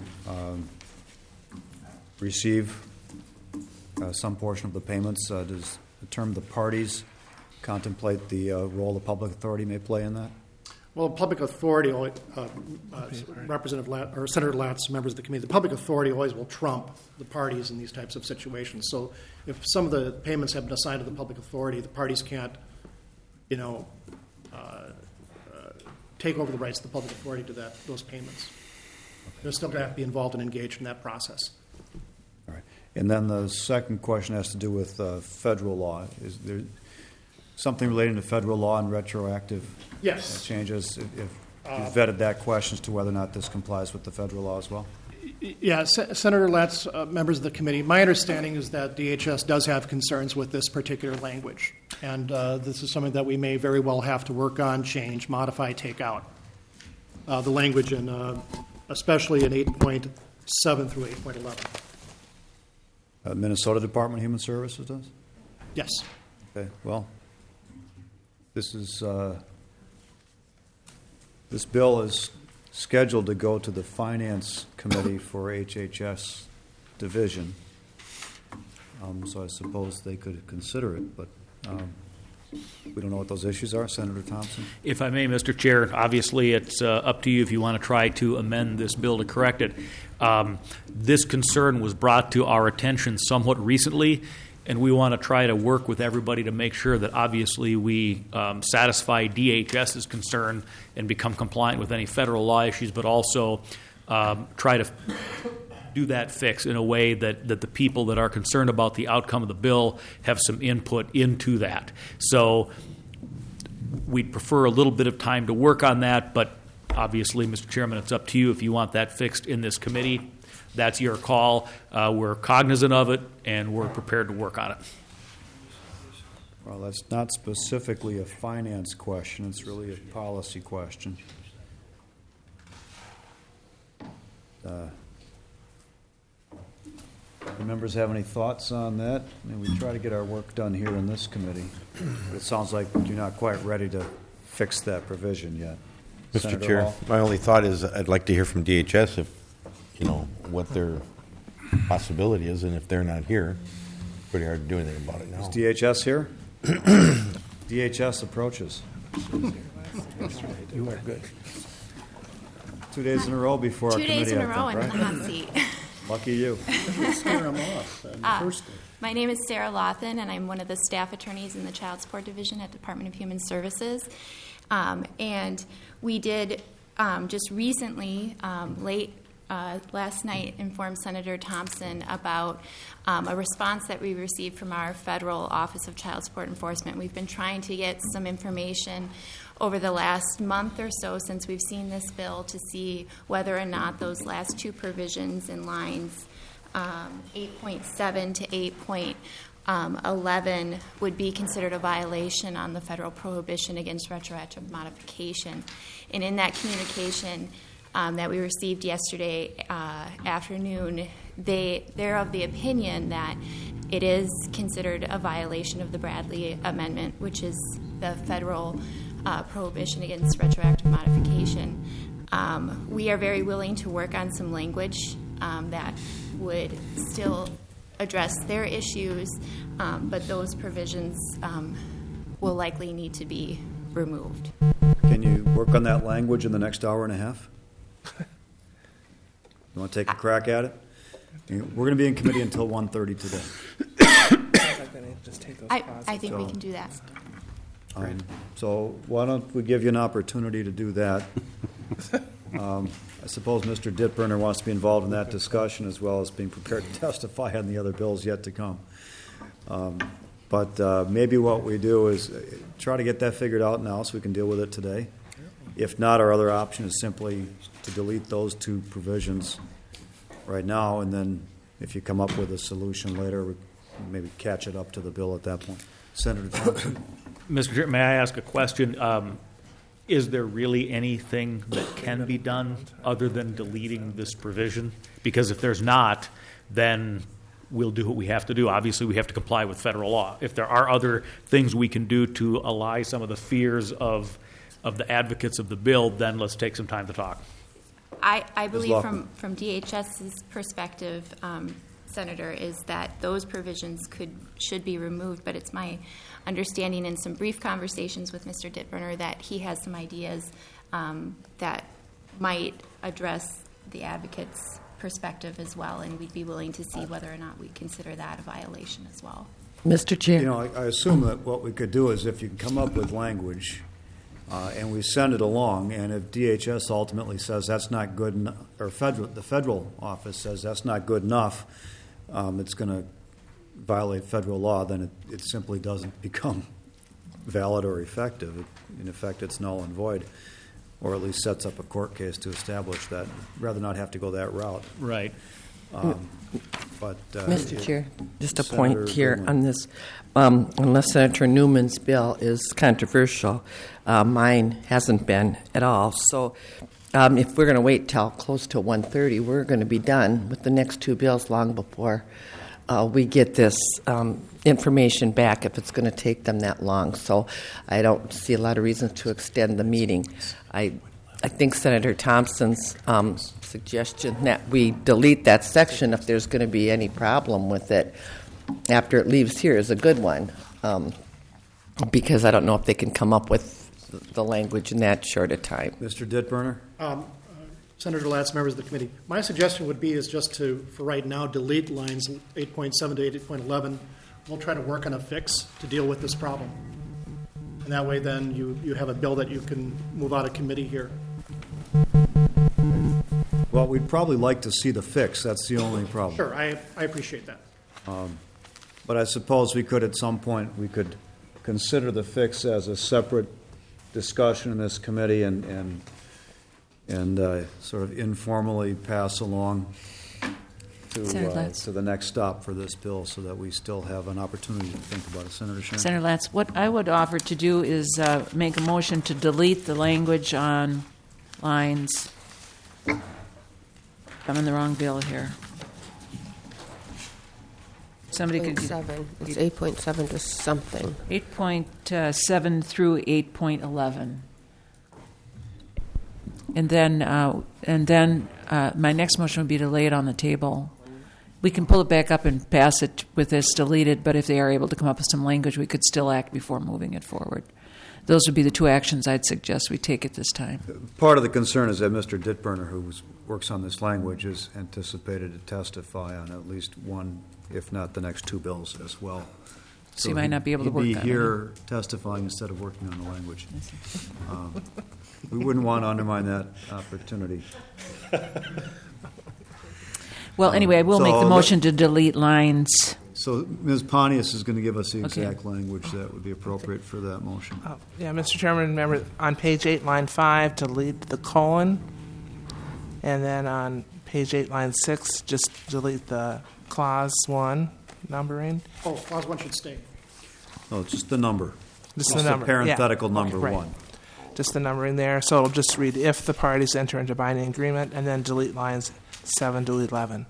receive some portion of the payments, does the term the parties contemplate the role the public authority may play in that? Well, public authority, Representative Latz, or Senator Latz, members of the committee, the public authority always will trump the parties in these types of situations. So if some of the payments have been assigned to the public authority, the parties can't, take over the rights of the public authority to those payments. They'll still have to be involved and engaged in that process. All right. And then the second question has to do with federal law. Is there something relating to federal law and retroactive changes? If you vetted that question as to whether or not this complies with the federal law as well? Yeah, Senator Latz, members of the committee, my understanding is that DHS does have concerns with this particular language. And this is something that we may very well have to work on, change, modify, take out. The language, especially in 8.7 through 8.11. Minnesota Department of Human Services does? Yes. Okay, well, this bill is scheduled to go to the Finance Committee for HHS Division. So I suppose they could consider it, but we don't know what those issues are. Senator Thompson? If I may, Mr. Chair, obviously it's up to you if you want to try to amend this bill to correct it. This concern was brought to our attention somewhat recently, and we want to try to work with everybody to make sure that obviously we satisfy DHS's concern and become compliant with any federal law issues, but also try to do that fix in a way that the people that are concerned about the outcome of the bill have some input into that. So we'd prefer a little bit of time to work on that, but obviously, Mr. Chairman, it's up to you if you want that fixed in this committee. That's your call. We're cognizant of it, and we're prepared to work on it. Well, that's not specifically a finance question. It's really a policy question. Do members have any thoughts on that? I mean, we try to get our work done here in this committee. But it sounds like you're not quite ready to fix that provision yet. Mr. Senator Chair, Hall? my only thought is I'd like to hear from DHS if, what their possibility is, and if they're not here, it's pretty hard to do anything about it now. Is DHS here? DHS approaches. You are good. 2 days in a row before our 2 committee. days in a I row think, I'm in right? the hot seat. Lucky you. My name is Sarah Lawton, and I'm one of the staff attorneys in the Child Support Division at Department of Human Services. And we did just recently, last night, inform Senator Thompson about a response that we received from our Federal Office of Child Support Enforcement. We've been trying to get some information over the last month or so since we've seen this bill to see whether or not those last two provisions in lines 8.7 to 8.11 would be considered a violation on the federal prohibition against retroactive modification. And in that communication that we received yesterday afternoon, they're of the opinion that it is considered a violation of the Bradley Amendment, which is the federal prohibition against retroactive modification. We are very willing to work on some language that would still address their issues, but those provisions will likely need to be removed. Can you work on that language in the next hour and a half? You want to take a crack at it? We're going to be in committee until 1:30 today. I think we can do that. So why don't we give you an opportunity to do that? I suppose Mr. Dittburner wants to be involved in that discussion as well as being prepared to testify on the other bills yet to come. But maybe what we do is try to get that figured out now so we can deal with it today. If not, our other option is simply to delete those two provisions right now, and then if you come up with a solution later, we maybe catch it up to the bill at that point. Senator Thompson. Mr. Chair, may I ask a question? Is there really anything that can be done other than deleting this provision? Because if there's not, then we'll do what we have to do. Obviously, we have to comply with federal law. If there are other things we can do to allay some of the fears of the advocates of the bill, then let's take some time to talk. I believe from DHS's perspective, Senator, is that those provisions should be removed, but it's my understanding in some brief conversations with Mr. Dittburner that he has some ideas that might address the advocates' perspective as well, and we'd be willing to see whether or not we consider that a violation as well. Mr. Chair. I assume that what we could do is if you can come up with language and we send it along, and if DHS ultimately says that's not good enough, or the federal office says that's not good enough, it's going to violate federal law, then it simply doesn't become valid or effective. In effect, it's null and void, or at least sets up a court case to establish that, rather not have to go that route. Right. Mr. Chair, just a point here on this. Unless Senator Newman's bill is controversial, mine hasn't been at all. So if we're going to wait till close to 1:30, we're going to be done with the next two bills long before we get this information back, if it's going to take them that long. So I don't see a lot of reason to extend the meeting. I think Senator Thompson's suggestion that we delete that section if there's going to be any problem with it after it leaves here is a good one, because I don't know if they can come up with the language in that short a time. Mr. Dittburner? Senator Latz, members of the committee, my suggestion would be is just to, for right now, delete lines 8.7 to 8.11. We'll try to work on a fix to deal with this problem. And that way then you have a bill that you can move out of committee here. Well, we'd probably like to see the fix. That's the only problem. Sure, I appreciate that. But I suppose we could, at some point, we could consider the fix as a separate discussion in this committee and sort of informally pass along Senator Latz. to the next stop for this bill so that we still have an opportunity to think about it. Senator Sharon? Senator Latz, what I would offer to do is make a motion to delete the language on lines. I'm in the wrong bill here. Somebody could. 7. It's 8.7 to something. 8.7 through 8.11. And then my next motion would be to lay it on the table. We can pull it back up and pass it with this deleted, but if they are able to come up with some language, we could still act before moving it forward. Those would be the two actions I'd suggest we take at this time. Part of the concern is that Mr. Dittburner, who works on this language, is anticipated to testify on at least one, if not the next two bills as well. So you might not be able to work on it. He'd be here testifying instead of working on the language. We wouldn't want to undermine that opportunity. Well, anyway, I will make the motion to delete lines. So Ms. Pontius is going to give us the exact language that would be appropriate for that motion. Yeah, Mr. Chairman, remember on page 8, line 5, delete the colon. And then on page 8, line 6, just delete the clause 1 numbering. Oh, clause 1 should stay. Oh, it's just the number. Just the number. Parenthetical number right. 1. Just the numbering there. So it'll just read if the parties enter into binding agreement, and then delete lines 7 to 11.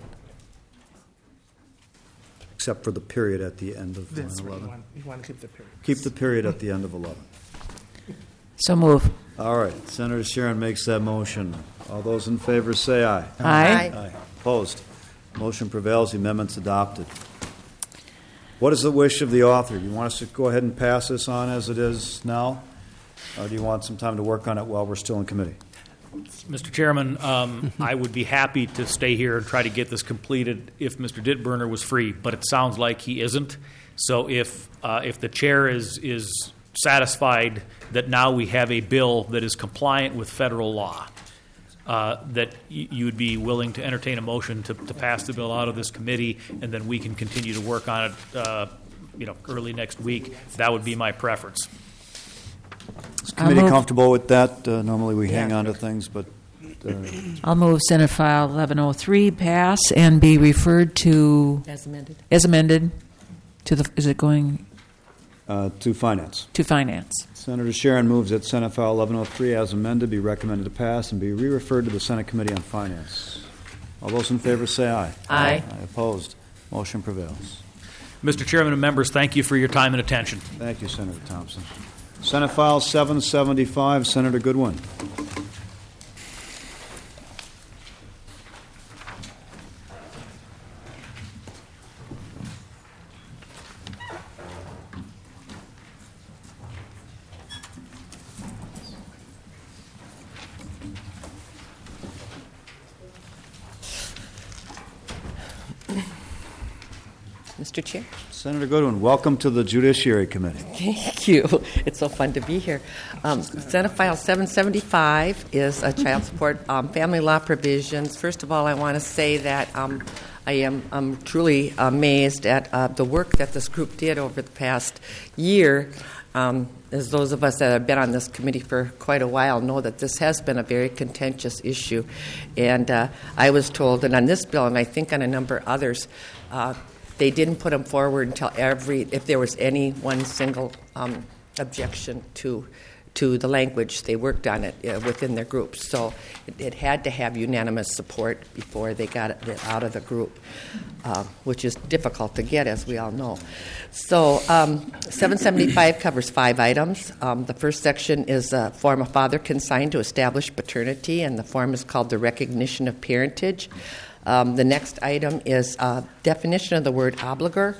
Except for the period at the end of line 11. You want to keep the period. Keep the period at the end of 11. So move. All right. Senator Sharon makes that motion. All those in favor say aye. Aye. Aye. Opposed? Motion prevails. The amendment's adopted. What is the wish of the author? Do you want us to go ahead and pass this on as it is now? Or do you want some time to work on it while we're still in committee? Mr. Chairman, I would be happy to stay here and try to get this completed if Mr. Dittburner was free, but it sounds like he isn't. So if the chair is satisfied that now we have a bill that is compliant with federal law, that you would be willing to entertain a motion to pass the bill out of this committee, and then we can continue to work on it, early next week. That would be my preference. Is the committee comfortable with that? Normally we hang on to things, but... I'll move Senate File 1103 pass and be referred to... As amended. As amended. Is it going... to Finance. To Finance. Senator Sharon moves that Senate File 1103 as amended be recommended to pass and be re-referred to the Senate Committee on Finance. All those in favor say aye. Aye. Opposed? Motion prevails. Mr. Chairman and members, thank you for your time and attention. Thank you, Senator Thompson. Senate File 775, Senator Goodwin. Mr. Chair. Senator Goodwin, welcome to the Judiciary Committee. Thank you. It's so fun to be here. Senate File 775 is a child support family law provisions. First of all, I want to say that I am truly amazed at the work that this group did over the past year. As those of us that have been on this committee for quite a while know that this has been a very contentious issue. And I was told, and on this bill, and I think on a number of others, they didn't put them forward until if there was any one single objection to the language. They worked on it within their group. So it had to have unanimous support before they got it out of the group, which is difficult to get, as we all know. So 775 covers 5 items. The first section is a form a father can sign to establish paternity, and the form is called the recognition of parentage. The next item is a definition of the word obligor.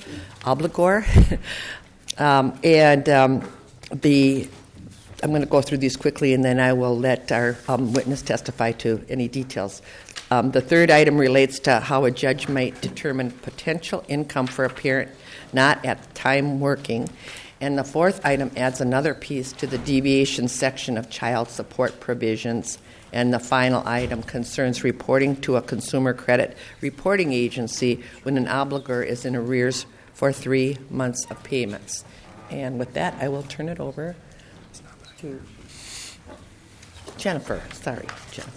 I'm going to go through these quickly, and then I will let our witness testify to any details. The third item relates to how a judge might determine potential income for a parent not at the time working. And the fourth item adds another piece to the deviation section of child support provisions. And the final item concerns reporting to a consumer credit reporting agency when an obligor is in arrears for 3 months of payments. And with that, I will turn it over to Jennifer.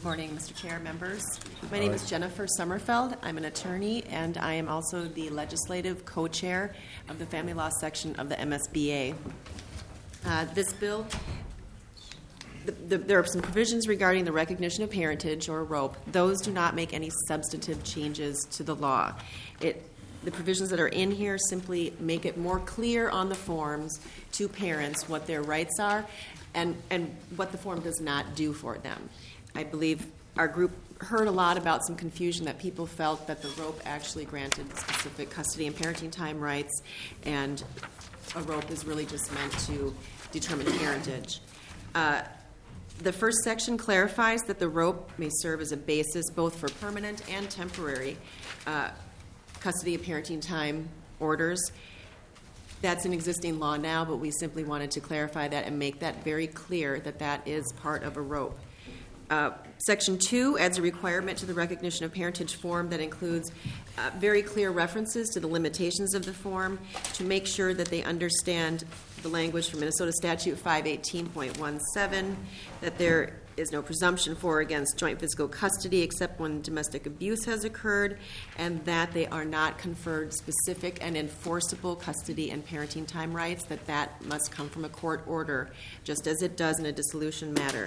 Morning, Mr. Chair, members. My name is Jennifer Sommerfeld. I'm an attorney, and I am also the legislative co-chair of the Family Law section of the MSBA. This bill, there are some provisions regarding the recognition of parentage, or ROPE. Those do not make any substantive changes to the law. The provisions that are in here simply make it more clear on the forms to parents what their rights are and what the form does not do for them. I believe our group heard a lot about some confusion that people felt that the ROPE actually granted specific custody and parenting time rights, and a ROPE is really just meant to determine parentage. The first section clarifies that the ROPE may serve as a basis both for permanent and temporary custody and parenting time orders. That's an existing law now, but we simply wanted to clarify that and make that very clear that that is part of a ROPE. Section 2 adds a requirement to the recognition of parentage form that includes very clear references to the limitations of the form to make sure that they understand the language from Minnesota Statute 518.17, that there is no presumption for or against joint physical custody except when domestic abuse has occurred, and that they are not conferred specific and enforceable custody and parenting time rights, that must come from a court order, just as it does in a dissolution matter.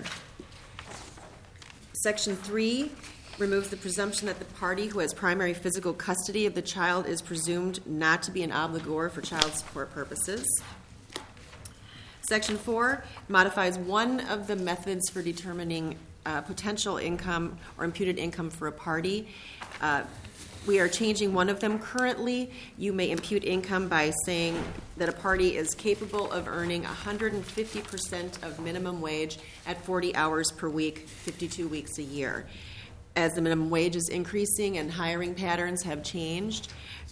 Section 3 removes the presumption that the party who has primary physical custody of the child is presumed not to be an obligor for child support purposes. Section 4 modifies one of the methods for determining potential income or imputed income for a party. We are changing one of them currently. You may impute income by saying that a party is capable of earning 150% of minimum wage at 40 hours per week, 52 weeks a year. As the minimum wage is increasing and hiring patterns have changed,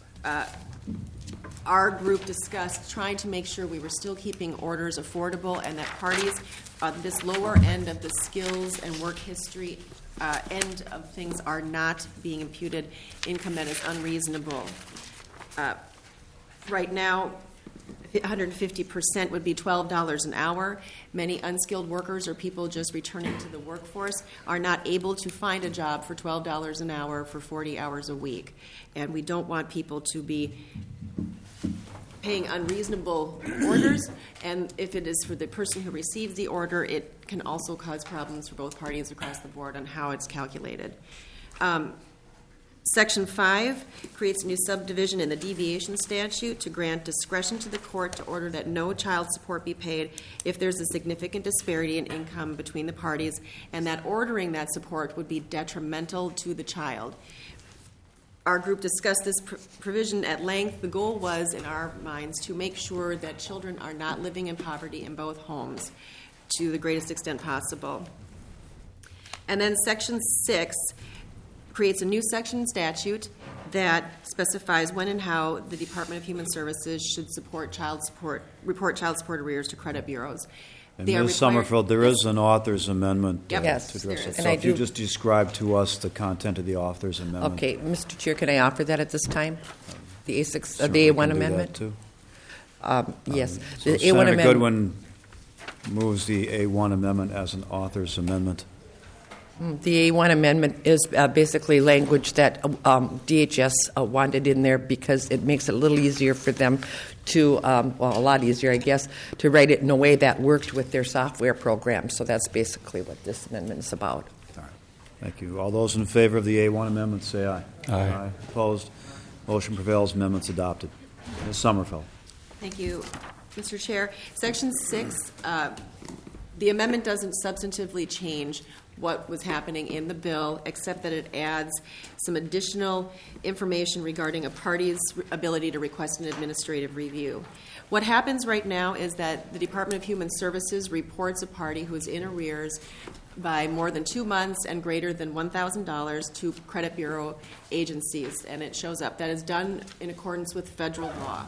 our group discussed trying to make sure we were still keeping orders affordable and that parties on this lower end of the skills and work history end of things are not being imputed income that is unreasonable. Right now, 150% would be $12 an hour. Many unskilled workers or people just returning to the workforce are not able to find a job for $12 an hour for 40 hours a week. And we don't want people to be paying unreasonable orders, and if it is for the person who receives the order, it can also cause problems for both parties across the board on how it's calculated. Section 5 creates a new subdivision in the deviation statute to grant discretion to the court to order that no child support be paid if there's a significant disparity in income between the parties, and that ordering that support would be detrimental to the child. Our group discussed this provision at length. The goal was, in our minds, to make sure that children are not living in poverty in both homes to the greatest extent possible. And then Section 6 creates a new section statute that specifies when and how the Department of Human Services should report child support arrears to credit bureaus. And Ms. Sommerfeld, there is an author's amendment to Yes, address it. and So I if you do- just describe to us the content of the author's amendment. Okay, Mr. Chair, can I offer that at this time? The A6, Certainly the can A1 do that, amendment? too. Yes. So The A1 Senator amendment. Goodwin moves the A1 amendment as an author's amendment. The A1 amendment is basically language that DHS wanted in there because it makes it a little easier for them to, a lot easier, I guess, to write it in a way that worked with their software program. So that's basically what this amendment is about. Thank you. All those in favor of the A1 amendment say aye. Aye. Opposed? Motion prevails. Amendment's adopted. Ms. Sommerfeld. Thank you, Mr. Chair. Section 6, the amendment doesn't substantively change what was happening in the bill, except that it adds some additional information regarding a party's ability to request an administrative review. What happens right now is that the Department of Human Services reports a party who is in arrears by more than 2 months and greater than $1,000 to credit bureau agencies, and it shows up. That is done in accordance with federal law.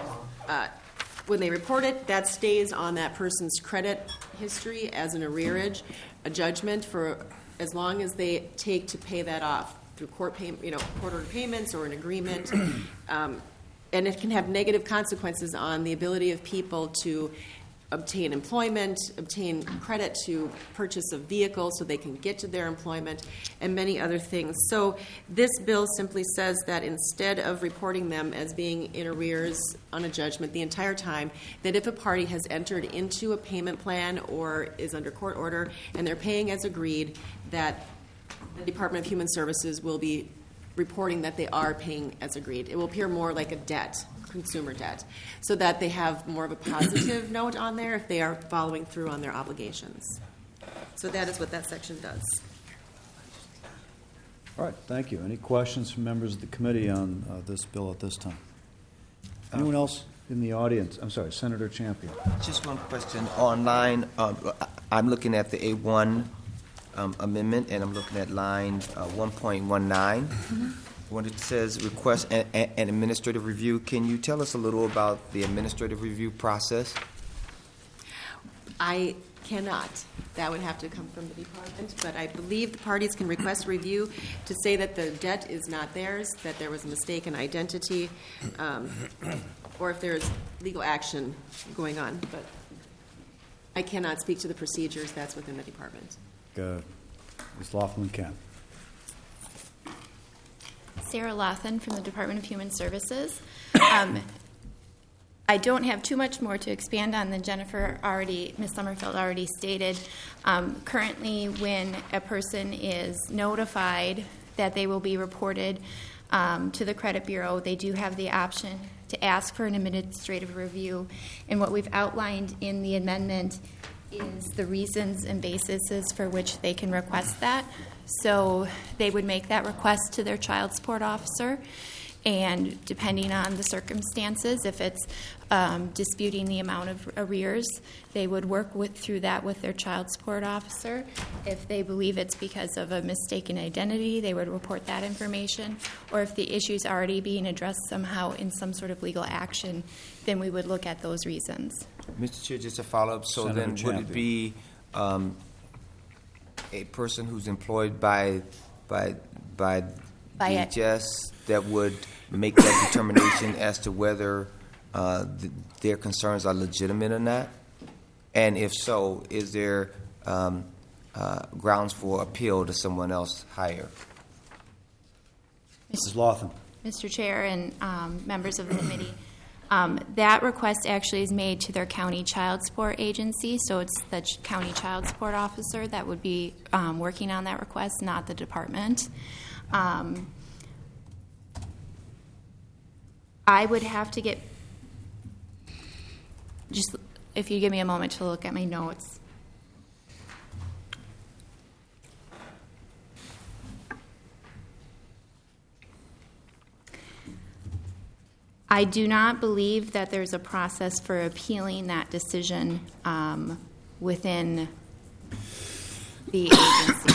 When they report it, that stays on that person's credit history as an arrearage, a judgment for as long as they take to pay that off through court order payments or an agreement. And it can have negative consequences on the ability of people to obtain employment, obtain credit to purchase a vehicle so they can get to their employment, and many other things. So this bill simply says that instead of reporting them as being in arrears on a judgment the entire time, that if a party has entered into a payment plan or is under court order and they're paying as agreed, that the Department of Human Services will be reporting that they are paying as agreed. It will appear more like a debt, consumer debt, so that they have more of a positive note on there if they are following through on their obligations. So that is what that section does. All right, thank you. Any questions from members of the committee on this bill at this time? Anyone else in the audience? I'm sorry, Senator Champion. Just one question. Online, I'm looking at the A1 amendment, and I'm looking at line 1.19. When it says request an administrative review, can you tell us a little about the administrative review process? I cannot. That would have to come from the department, but I believe the parties can request review to say that the debt is not theirs, that there was a mistake in identity, or if there's legal action going on. But I cannot speak to the procedures. That's within the department. Ms. Laughlin-Camp. Sarah Lawson from the Department of Human Services. I don't have too much more to expand on than Ms. Sommerfeld already stated. Currently, when a person is notified that they will be reported to the Credit Bureau, they do have the option to ask for an administrative review. And what we've outlined in the amendment is the reasons and bases for which they can request that. So they would make that request to their child support officer, and depending on the circumstances, if it's disputing the amount of arrears, they would work through that with their child support officer. If they believe it's because of a mistaken identity, they would report that information. Or if the issue is already being addressed somehow in some sort of legal action, then we would look at those reasons. Mr. Chair, just a follow-up. So Senator then would it be a person who's employed by DHS that would make that determination as to whether their concerns are legitimate or not? And if so, is there grounds for appeal to someone else higher? Ms. Laughlin. Mr. Chair and members of the committee, that request actually is made to their county child support agency, so it's the county child support officer that would be working on that request, not the department. I would have to get, just if you give me a moment to look at my notes. I do not believe that there's a process for appealing that decision within the agency.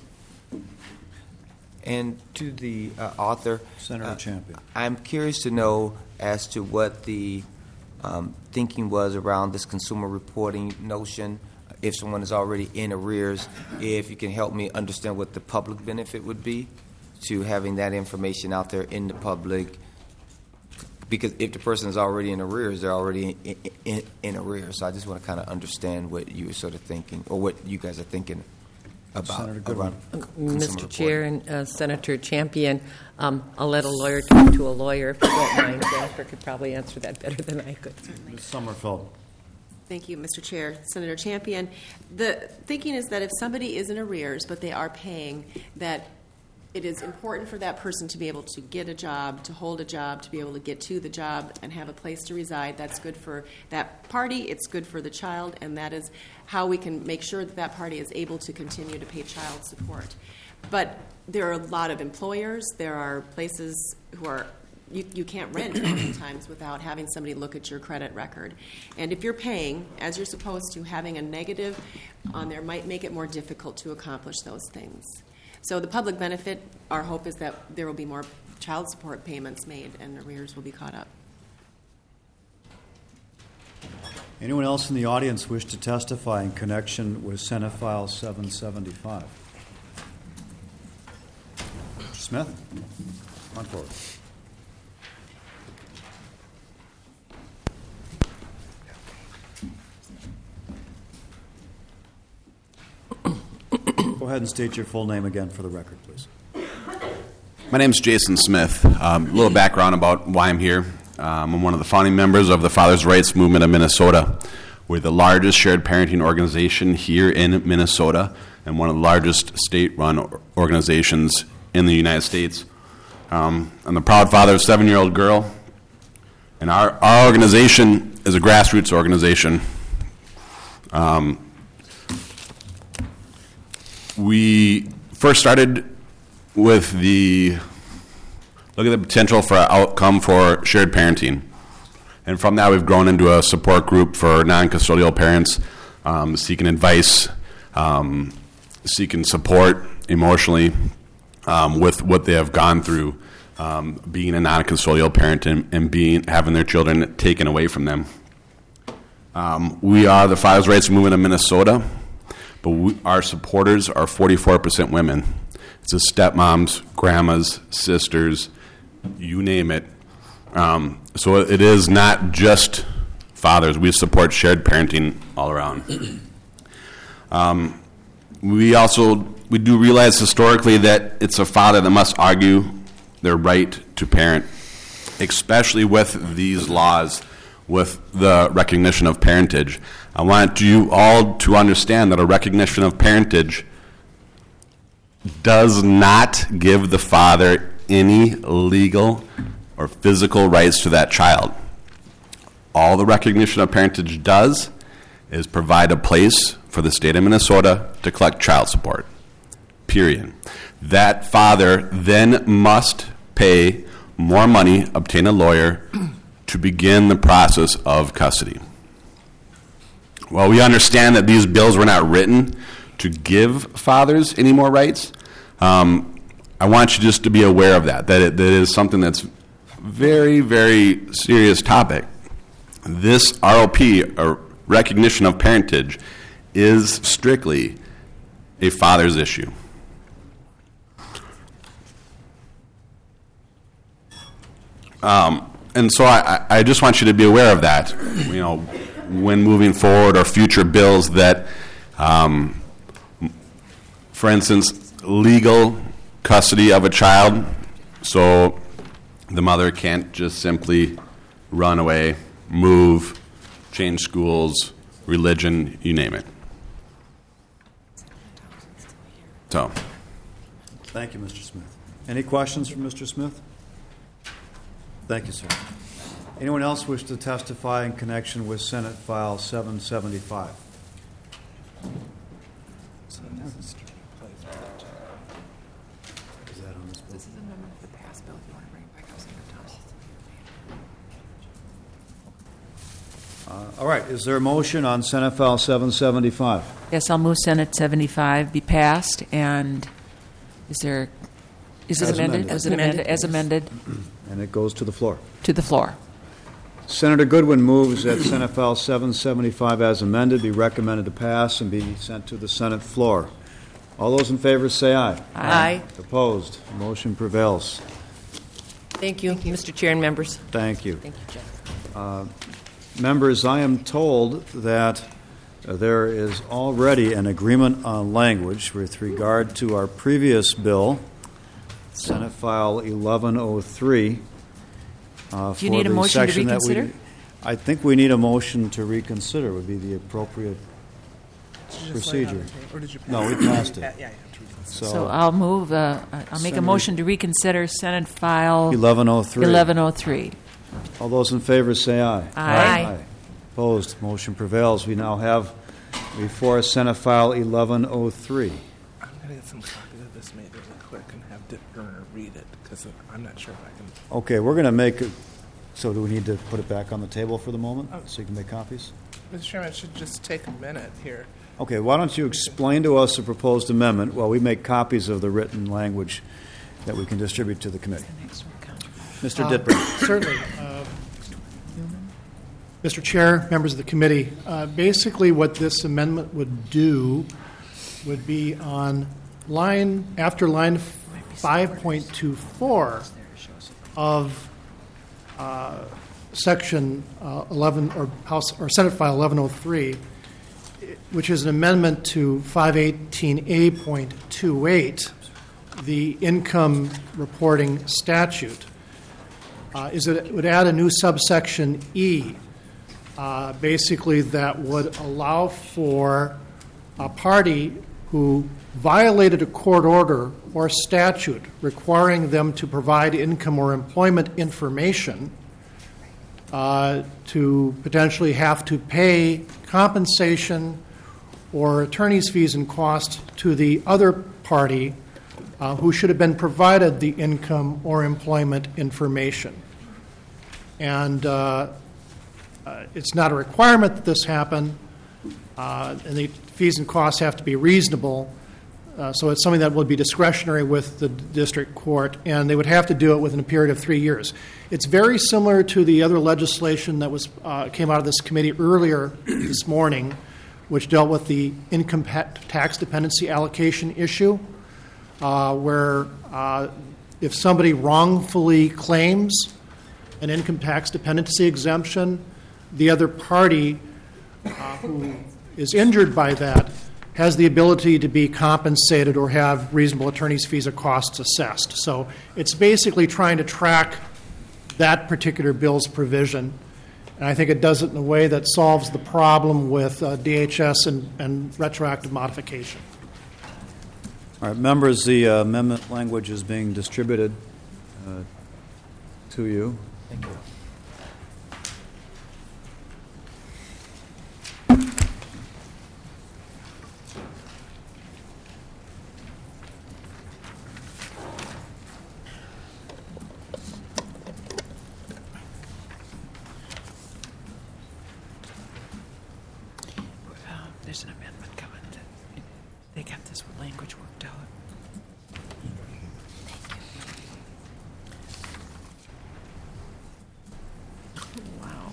And to the author, Senator Champion, I'm curious to know as to what the thinking was around this consumer reporting notion. If someone is already in arrears, if you can help me understand what the public benefit would be to having that information out there in the public. Because if the person is already in arrears, they're already in arrears. So I just want to kind of understand what you were sort of thinking, or what you guys are thinking about. Mr. Chair and Senator Champion, I'll let a lawyer talk to a lawyer if you don't mind. Jennifer could probably answer that better than I could. Ms. Sommerfeld. Thank you, Mr. Chair. Senator Champion, the thinking is that if somebody is in arrears but they are paying, that it is important for that person to be able to get a job, to hold a job, to be able to get to the job and have a place to reside. That's good for that party, it's good for the child, and that is how we can make sure that that party is able to continue to pay child support. But there are a lot of employers, there are places who are, you can't rent oftentimes without having somebody look at your credit record. And if you're paying, as you're supposed to, having a negative on there might make it more difficult to accomplish those things. So the public benefit, our hope is that there will be more child support payments made and arrears will be caught up. Anyone else in the audience wish to testify in connection with Senate File 775? Mr. Smith, come on forward. Go ahead and state your full name again for the record, please. My name's Jason Smith. A little background about why I'm here. I'm one of the founding members of the Fathers' Rights Movement of Minnesota. We're the largest shared parenting organization here in Minnesota and one of the largest state-run organizations in the United States. I'm the proud father of a 7-year-old girl, and our organization is a grassroots organization. We first started with look at the potential for an outcome for shared parenting. And from that, we've grown into a support group for non-custodial parents seeking advice, seeking support emotionally with what they have gone through being a non-custodial parent and having their children taken away from them. We are the Fathers' Rights Movement of Minnesota, but our supporters are 44% women. It's the stepmoms, grandmas, sisters, you name it. So it is not just fathers. We support shared parenting all around. We do realize historically that it's a father that must argue their right to parent, especially with these laws, with the recognition of parentage. I want you all to understand that a recognition of parentage does not give the father any legal or physical rights to that child. All the recognition of parentage does is provide a place for the state of Minnesota to collect child support, period. That father then must pay more money, obtain a lawyer, to begin the process of custody. While we understand that these bills were not written to give fathers any more rights, I want you just to be aware of that it is something that's very, very serious topic. This ROP, or recognition of parentage, is strictly a father's issue. And so I just want you to be aware of that, when moving forward or future bills that, for instance, legal custody of a child, so the mother can't just simply run away, move, change schools, religion, you name it. So. Thank you, Mr. Smith. Any questions from Mr. Smith? Thank you, sir. Anyone else wish to testify in connection with Senate File 775? All right. Is there a motion on Senate File 775? Yes, I'll move Senate 75 be passed. And is it amended? Is it amended? As amended. And it goes to the floor. To the floor. Senator Goodwin moves that Senate File 775 as amended be recommended to pass and be sent to the Senate floor. All those in favor say aye. Aye. Opposed? Motion prevails. Thank you, Mr. Chair and members. Thank you. Thank you, Jeff. Members, I am told that there is already an agreement on language with regard to our previous bill, Senate File 1103. Do you need a motion to reconsider? I think we need a motion to reconsider would be the appropriate procedure. No, we passed it. So I'll move. I'll make a motion to reconsider Senate File 1103. 1103. All those in favor say aye. Aye. Opposed? Motion prevails. We now have before us Senate File 1103. I'm going to get some copies of this made really quick and have Dick Gerner read it because I'm not sure if I can. Okay, we're going to make it. So do we need to put it back on the table for the moment so you can make copies? Mr. Chairman, it should just take a minute here. Okay, why don't you explain to us the proposed amendment while we make copies of the written language that we can distribute to the committee. Mr. Dittberg. Certainly. Mr. Chair, members of the committee, basically what this amendment would do would be on after line 5.24 of section 11 or Senate File 1103. which is an amendment to 518A.28, the income reporting statute, is that it would add a new subsection E, basically that would allow for a party who violated a court order or statute requiring them to provide income or employment information to potentially have to pay compensation or attorney's fees and costs to the other party who should have been provided the income or employment information. And it's not a requirement that this happen, and the fees and costs have to be reasonable. So it's something that would be discretionary with the district court, and they would have to do it within a period of 3 years. It's very similar to the other legislation that was came out of this committee earlier this morning, which dealt with the income tax dependency allocation issue, where if somebody wrongfully claims an income tax dependency exemption, the other party who is injured by that has the ability to be compensated or have reasonable attorney's fees or costs assessed. So it's basically trying to track that particular bill's provision. And I think it does it in a way that solves the problem with DHS and retroactive modification. All right, members, the amendment language is being distributed to you. Thank you. There's an amendment coming. They got this language worked out. Wow.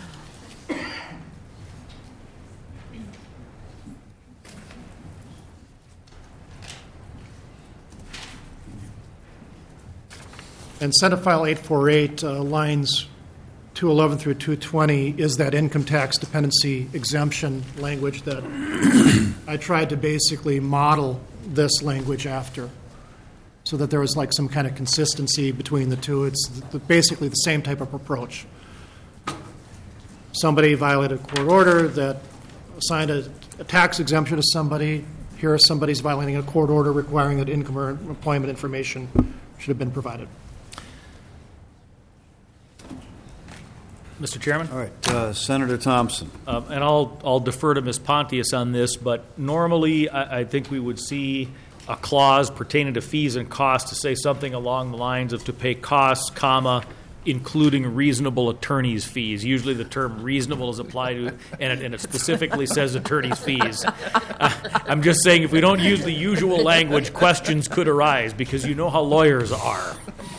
And Senate File 848, lines 211 through 220, is that income tax dependency exemption language that I tried to basically model this language after, so that there was like some kind of consistency between the two. It's basically the same type of approach. Somebody violated a court order that assigned a tax exemption to somebody. Here is somebody's violating a court order requiring that income or employment information should have been provided. Mr. Chairman? All right, Senator Thompson. And I'll defer to Ms. Pontius on this, but normally I think we would see a clause pertaining to fees and costs to say something along the lines of to pay costs, comma, including reasonable attorney's fees. Usually the term reasonable is applied to, and it specifically says attorney's fees. I'm just saying if we don't use the usual language, questions could arise because you know how lawyers are.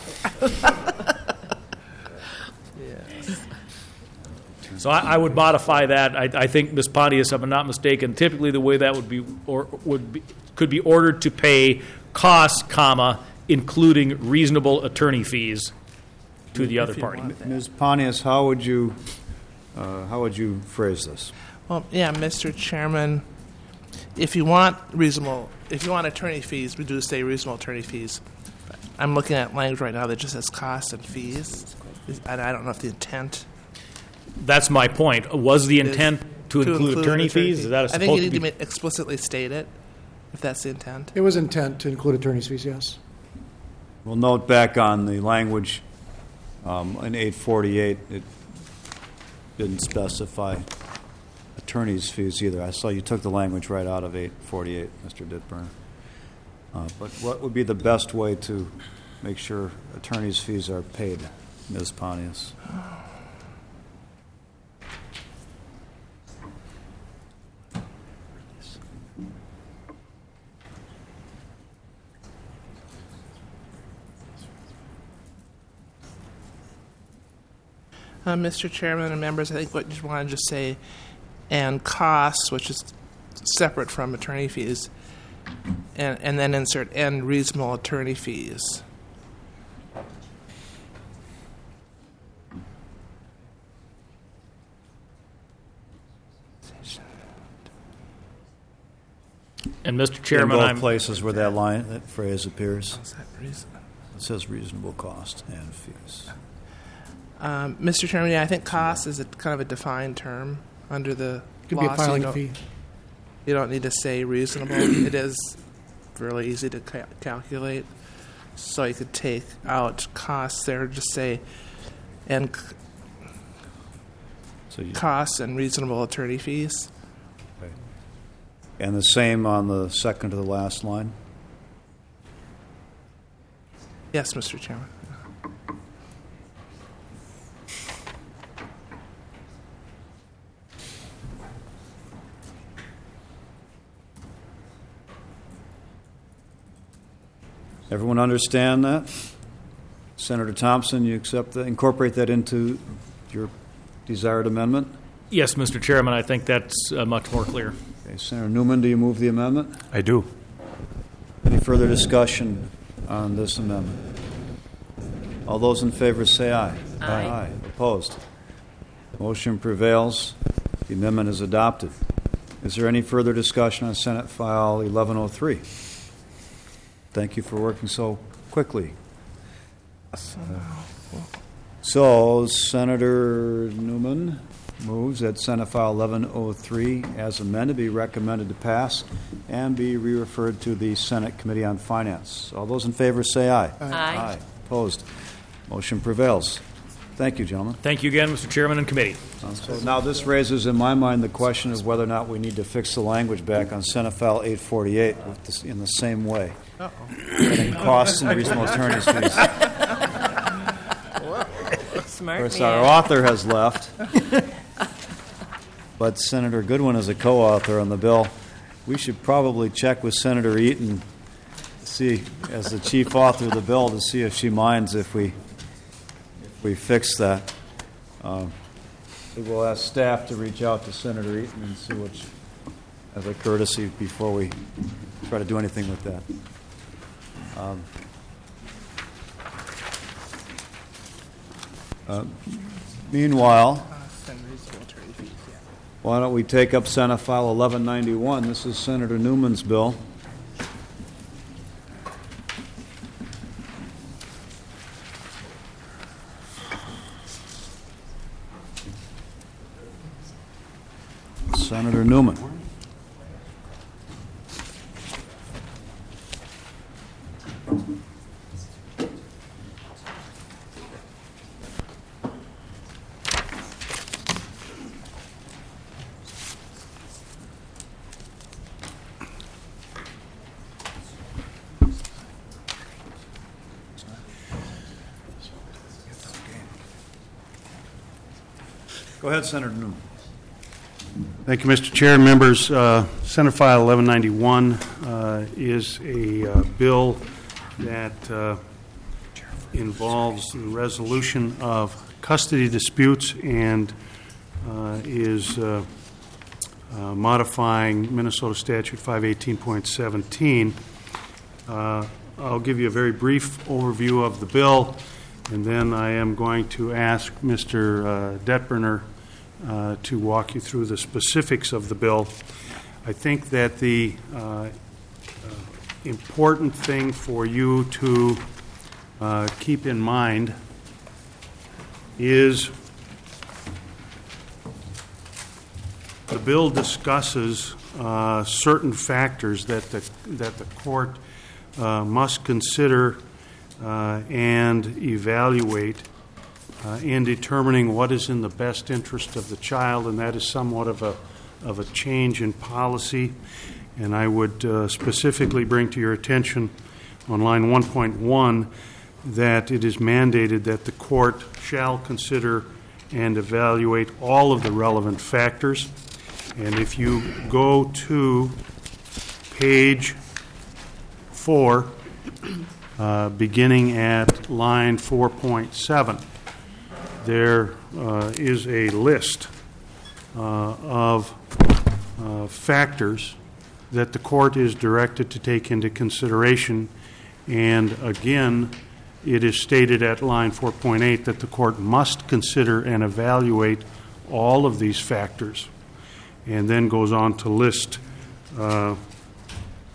So I would modify that. I think, Ms. Pontius, if I'm not mistaken, typically the way that could be ordered to pay costs, comma, including reasonable attorney fees to the other party. Ms. Pontius, how would you phrase this? Well, yeah, Mr. Chairman, if you want attorney fees, we do say reasonable attorney fees. I'm looking at language right now that just says costs and fees. I don't know if the intent. That's my point. Was the intent to include attorney fees? Is that I think you need to explicitly state it, if that's the intent. It was intent to include attorney's fees, yes. We'll note back on the language in 848, it didn't specify attorney's fees either. I saw you took the language right out of 848, Mr. Ditburn. But what would be the best way to make sure attorney's fees are paid, Ms. Pontius? Mr. Chairman and members, I think what you want to just say, and costs, which is separate from attorney fees, and then insert and reasonable attorney fees. And Mr. Chairman, in both I'm places where that phrase appears. How's that reason? It says reasonable cost and fees. Mr. Chairman, yeah, I think cost is kind of a defined term under the Could law. be a filing fee. You don't need to say reasonable. It is really easy to calculate. So you could take out costs there, just say, and costs and reasonable attorney fees. Okay. And the same on the second to the last line? Yes, Mr. Chairman. Everyone understand that? Senator Thompson, you accept that, incorporate that into your desired amendment? Yes, Mr. Chairman, I think that's much more clear. Okay, Senator Newman, do you move the amendment? I do. Any further discussion on this amendment? All those in favor say aye. Aye. Opposed? Motion prevails. The amendment is adopted. Is there any further discussion on Senate File 1103? Thank you for working so quickly. So, Senator Newman moves that Senate File 1103 as amended be recommended to pass and be re-referred to the Senate Committee on Finance. All those in favor say aye. Aye. Opposed? Motion prevails. Thank you, gentlemen. Thank you again, Mr. Chairman and committee. So now this raises in my mind the question of whether or not we need to fix the language back on Senate File 848 in the same way. Getting costs and reasonable attorney's fees. Smart Of course, man. our author has left, but Senator Goodwin is a co-author on the bill. We should probably check with Senator Eaton, see, as the chief author of the bill, to see if she minds if we fix that. We'll ask staff to reach out to Senator Eaton and see what, as a courtesy, before we try to do anything with that. Meanwhile, why don't we take up Senate File 1191? This is Senator Newman's bill. Senator Newman. Go ahead, Senator Newman. Thank you, Mr. Chair. Members, Senate File 1191 is a bill that involves the resolution of custody disputes and is modifying Minnesota Statute 518.17. I'll give you a very brief overview of the bill, and then I am going to ask Mr. Detberner to walk you through the specifics of the bill. I think that the important thing for you to keep in mind is the bill discusses certain factors that the court must consider and evaluate in determining what is in the best interest of the child, and that is somewhat of a change in policy. And I would specifically bring to your attention on line 1.1 that it is mandated that the court shall consider and evaluate all of the relevant factors. And if you go to page 4, beginning at line 4.7, there is a list of factors that the court is directed to take into consideration. And again, it is stated at line 4.8 that the court must consider and evaluate all of these factors, and then goes on to list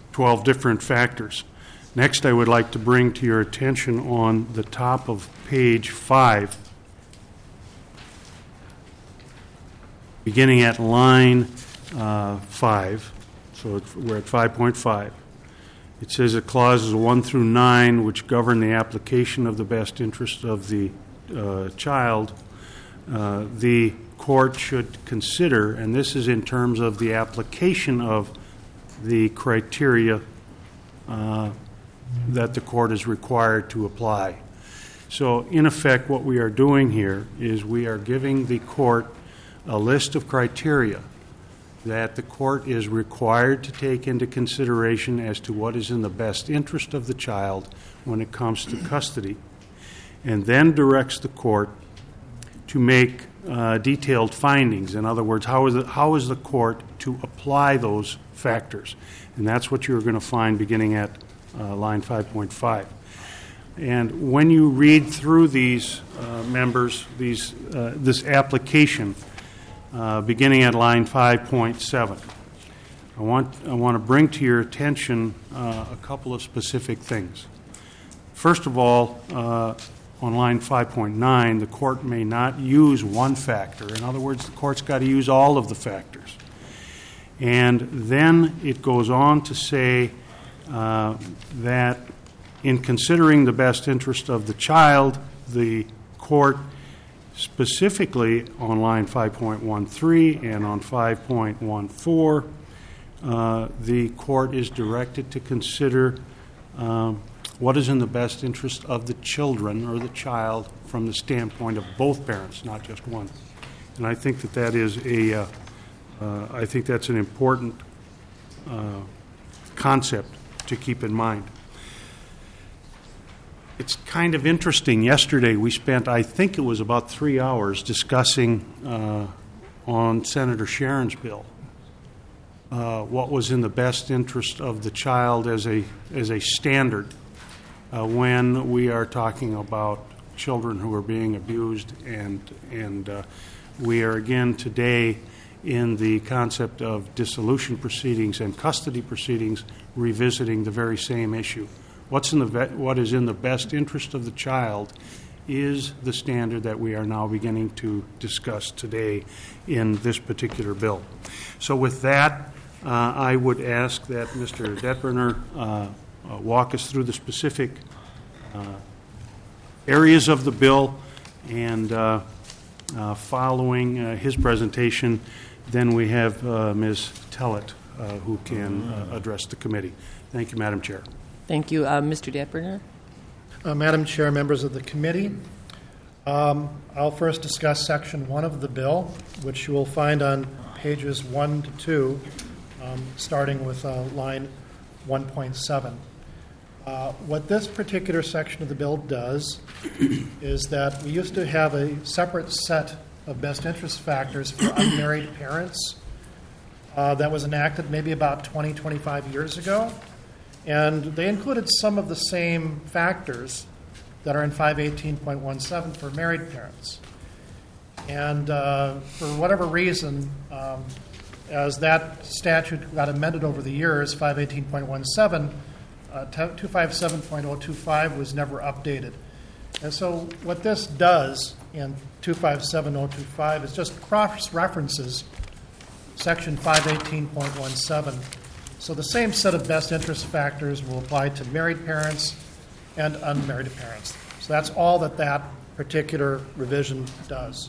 12 different factors. Next, I would like to bring to your attention on the top of page 5, beginning at line 5, so we're at 5.5. It says that clauses 1 through 9, which govern the application of the best interest of the child, the court should consider, and this is in terms of the application of the criteria that the court is required to apply. So, in effect, what we are doing here is we are giving the court a list of criteria that the court is required to take into consideration as to what is in the best interest of the child when it comes to custody, and then directs the court to make detailed findings. In other words, how is the court to apply those factors? And that's what you're going to find beginning at line 5.5. And when you read through these members, this application, beginning at line 5.7, I want to bring to your attention a couple of specific things. First of all, on line 5.9, the court may not use one factor. In other words, the court's got to use all of the factors. And then it goes on to say that in considering the best interest of the child, the court specifically on line 5.13 and on 5.14, the court is directed to consider what is in the best interest of the children or the child from the standpoint of both parents, not just one. And I think that is I think that's an important concept to keep in mind. It's kind of interesting. Yesterday we spent, I think it was about 3 hours, discussing on Senator Sharon's bill what was in the best interest of the child as a standard when we are talking about children who are being abused, and we are again today in the concept of dissolution proceedings and custody proceedings revisiting the very same issue. What is in the best interest of the child is the standard that we are now beginning to discuss today in this particular bill. So with that, I would ask that Mr. Detberner walk us through the specific areas of the bill, and following his presentation, then we have Ms. Tellett who can address the committee. Thank you, Madam Chair. Thank you. Mr. Detberner? Madam Chair, members of the committee, I'll first discuss Section 1 of the bill, which you will find on pages 1 to 2, starting with line 1.7. What this particular section of the bill does is that we used to have a separate set of best interest factors for unmarried parents that was enacted maybe about 20, 25 years ago. And they included some of the same factors that are in 518.17 for married parents. And for whatever reason, as that statute got amended over the years, 518.17, 257.025 was never updated. And so what this does in 257.025 is just cross-references Section 518.17. So the same set of best interest factors will apply to married parents and unmarried parents. So that's all that particular revision does.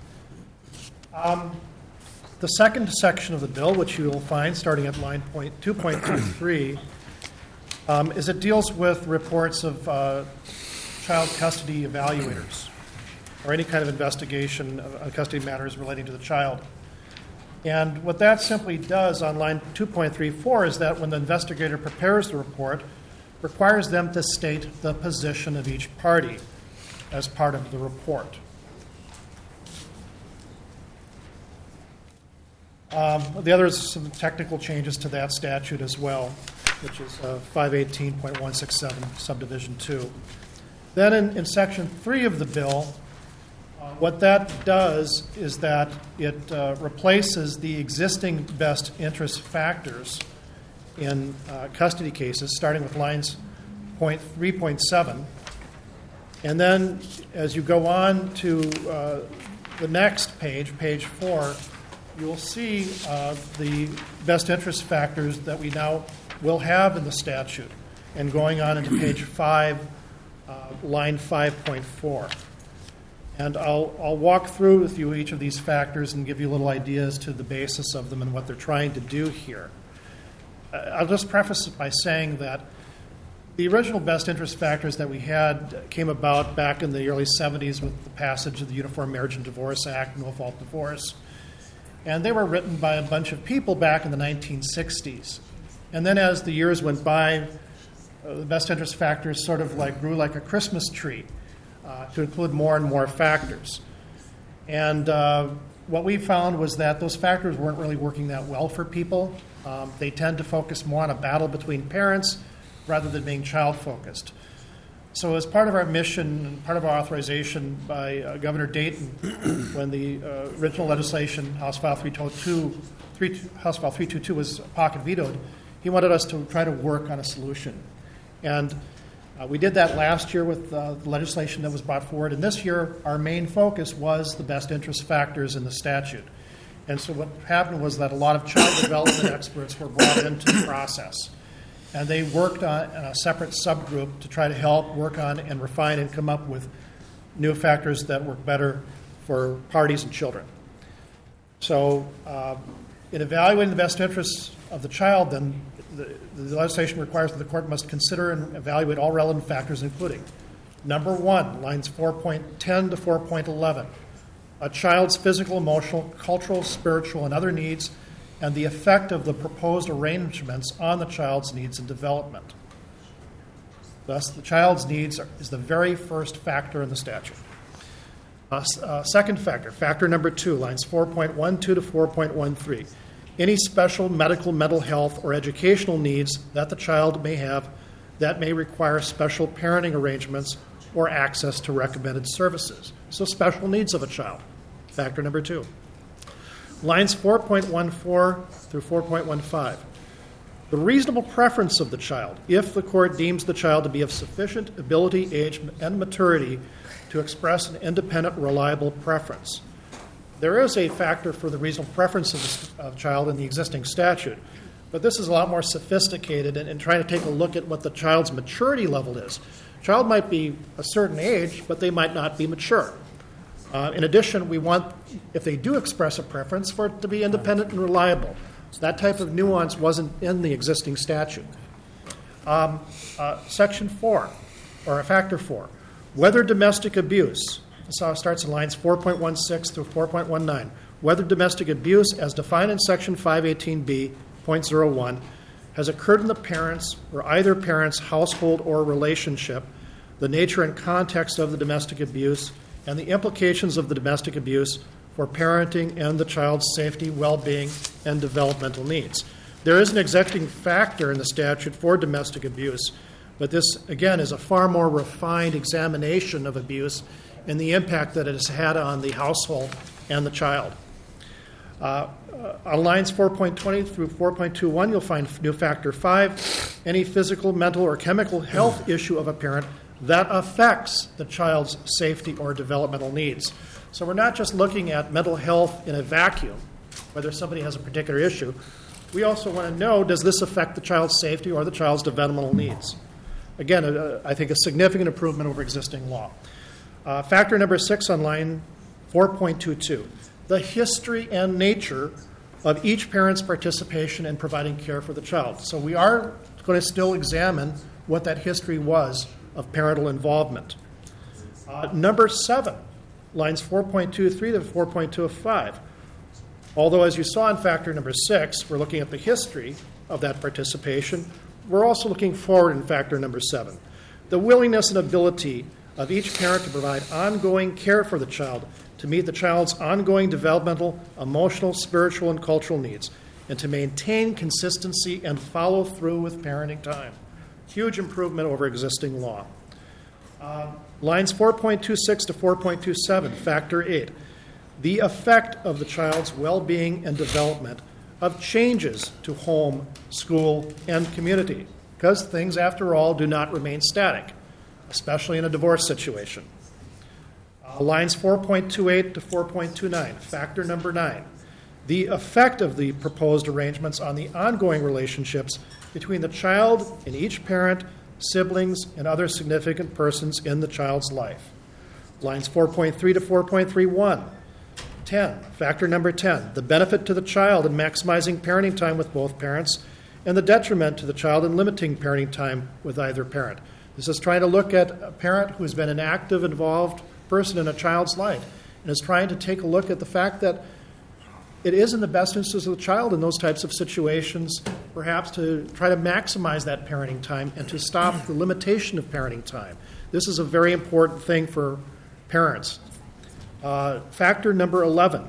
The second section of the bill, which you will find starting at line 2.23, is it deals with reports of child custody evaluators or any kind of investigation of custody matters relating to the child. And what that simply does on line 2.34 is that when the investigator prepares the report, requires them to state the position of each party as part of the report. The other is some technical changes to that statute as well, which is 518.167, subdivision 2. Then in section 3 of the bill, what that does is that it replaces the existing best interest factors in custody cases, starting with lines 3.7. And then as you go on to the next page, page 4, you'll see the best interest factors that we now will have in the statute. And going on into page 5, line 5.4. And I'll walk through with you each of these factors and give you little ideas to the basis of them and what they're trying to do here. I'll just preface it by saying that the original best interest factors that we had came about back in the early 70s with the passage of the Uniform Marriage and Divorce Act, no-fault divorce. And they were written by a bunch of people back in the 1960s. And then as the years went by, the best interest factors sort of grew like a Christmas tree to include more and more factors. And what we found was that those factors weren't really working that well for people. They tend to focus more on a battle between parents rather than being child-focused. So as part of our mission and part of our authorization by Governor Dayton, when the original legislation, House File 322 was pocket vetoed, he wanted us to try to work on a solution. And we did that last year with the legislation that was brought forward. And this year, our main focus was the best interest factors in the statute. And so what happened was that a lot of child development experts were brought into the process. And they worked on a separate subgroup to try to help work on and refine and come up with new factors that work better for parties and children. So in evaluating the best interests of the child, then the legislation requires that the court must consider and evaluate all relevant factors, including, number 1, lines 4.10 to 4.11, a child's physical, emotional, cultural, spiritual, and other needs, and the effect of the proposed arrangements on the child's needs and development. Thus, the child's needs is the very first factor in the statute. Second factor, factor number 2, lines 4.12 to 4.13. Any special medical, mental health, or educational needs that the child may have that may require special parenting arrangements or access to recommended services. So special needs of a child, factor number 2. Lines 4.14 through 4.15. The reasonable preference of the child, if the court deems the child to be of sufficient ability, age, and maturity to express an independent, reliable preference. There is a factor for the reasonable preference of the child in the existing statute, but this is a lot more sophisticated in trying to take a look at what the child's maturity level is. A child might be a certain age, but they might not be mature. In addition, we want, if they do express a preference, for it to be independent and reliable. So that type of nuance wasn't in the existing statute. Section 4, or factor 4, whether domestic abuse. So it starts in lines 4.16 through 4.19. Whether domestic abuse, as defined in Section 518B.01, has occurred in the parents or either parent's household or relationship, the nature and context of the domestic abuse, and the implications of the domestic abuse for parenting and the child's safety, well-being, and developmental needs. There is an existing factor in the statute for domestic abuse, but this, again, is a far more refined examination of abuse and the impact that it has had on the household and the child. On lines 4.20 through 4.21, you'll find new factor 5, any physical, mental, or chemical health issue of a parent that affects the child's safety or developmental needs. So we're not just looking at mental health in a vacuum, whether somebody has a particular issue. We also want to know, does this affect the child's safety or the child's developmental needs? Again, I think a significant improvement over existing law. Factor number 6 on line 4.22, the history and nature of each parent's participation in providing care for the child. So we are going to still examine what that history was of parental involvement. Number 7, lines 4.23 to 4.25. Although, as you saw in factor number 6, we're looking at the history of that participation, we're also looking forward in factor number 7. The willingness and ability of each parent to provide ongoing care for the child to meet the child's ongoing developmental, emotional, spiritual, and cultural needs, and to maintain consistency and follow through with parenting time. Huge improvement over existing law. Lines 4.26 to 4.27, factor 8. The effect of the child's well-being and development of changes to home, school, and community, because things, after all, do not remain static, especially in a divorce situation. Lines 4.28 to 4.29, factor number 9. The effect of the proposed arrangements on the ongoing relationships between the child and each parent, siblings, and other significant persons in the child's life. Lines 4.3 to 4.31. 10, factor number 10, the benefit to the child in maximizing parenting time with both parents and the detriment to the child in limiting parenting time with either parent. This is trying to look at a parent who has been an active, involved person in a child's life and is trying to take a look at the fact that it is in the best interest of the child in those types of situations, perhaps to try to maximize that parenting time and to stop the limitation of parenting time. This is a very important thing for parents. Factor number 11,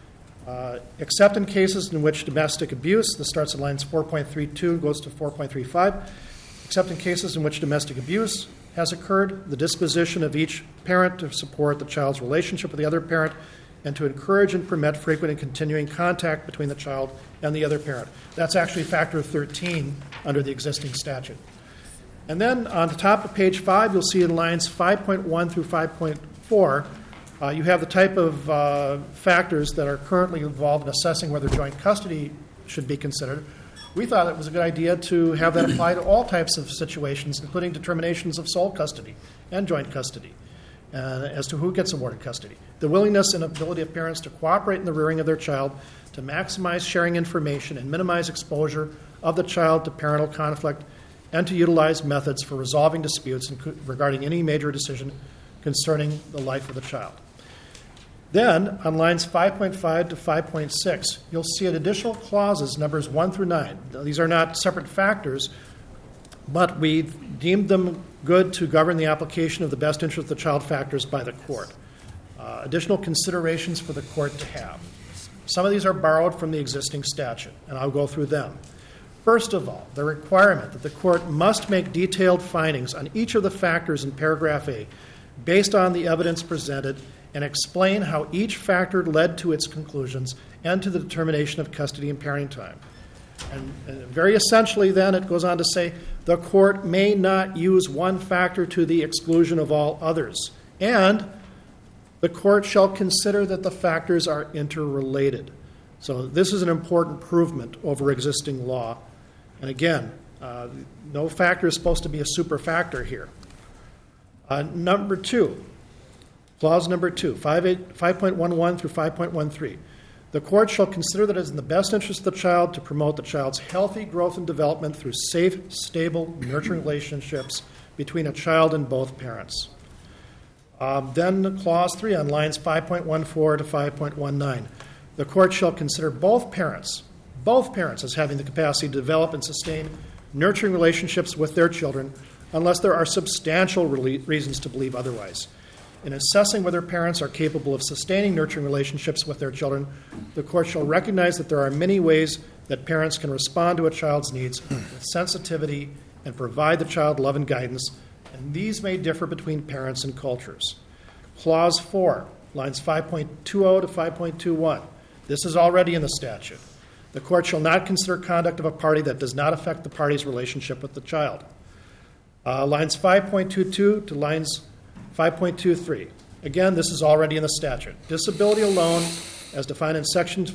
except in cases in which domestic abuse, this starts at lines 4.32 and goes to 4.35, except in cases in which domestic abuse has occurred, the disposition of each parent to support the child's relationship with the other parent and to encourage and permit frequent and continuing contact between the child and the other parent. That's actually factor 13 under the existing statute. And then on the top of page 5, you'll see in lines 5.1 through 5.4, you have the type of factors that are currently involved in assessing whether joint custody should be considered. We thought it was a good idea to have that apply to all types of situations, including determinations of sole custody and joint custody, as to who gets awarded custody. The willingness and ability of parents to cooperate in the rearing of their child, to maximize sharing information and minimize exposure of the child to parental conflict, and to utilize methods for resolving disputes regarding any major decision concerning the life of the child. Then, on lines 5.5 to 5.6, you'll see additional clauses, numbers 1 through 9. These are not separate factors, but we deemed them good to govern the application of the best interest of the child factors by the court. Additional considerations for the court to have. Some of these are borrowed from the existing statute, and I'll go through them. First of all, the requirement that the court must make detailed findings on each of the factors in paragraph A based on the evidence presented and explain how each factor led to its conclusions and to the determination of custody and parenting time. And very essentially, then, it goes on to say, the court may not use one factor to the exclusion of all others, and the court shall consider that the factors are interrelated. So this is an important improvement over existing law. And again, no factor is supposed to be a super factor here. Number 2, clause number 2, 5.11 through 5.13. The court shall consider that it is in the best interest of the child to promote the child's healthy growth and development through safe, stable, nurturing relationships between a child and both parents. Then clause 3 on lines 5.14 to 5.19. The court shall consider both parents as having the capacity to develop and sustain nurturing relationships with their children unless there are substantial reasons to believe otherwise. In assessing whether parents are capable of sustaining nurturing relationships with their children, the court shall recognize that there are many ways that parents can respond to a child's needs with sensitivity and provide the child love and guidance, and these may differ between parents and cultures. Clause 4, lines 5.20 to 5.21. This is already in the statute. The court shall not consider conduct of a party that does not affect the party's relationship with the child. Lines 5.22 to lines 5.23. Again, this is already in the statute. Disability alone, as defined in section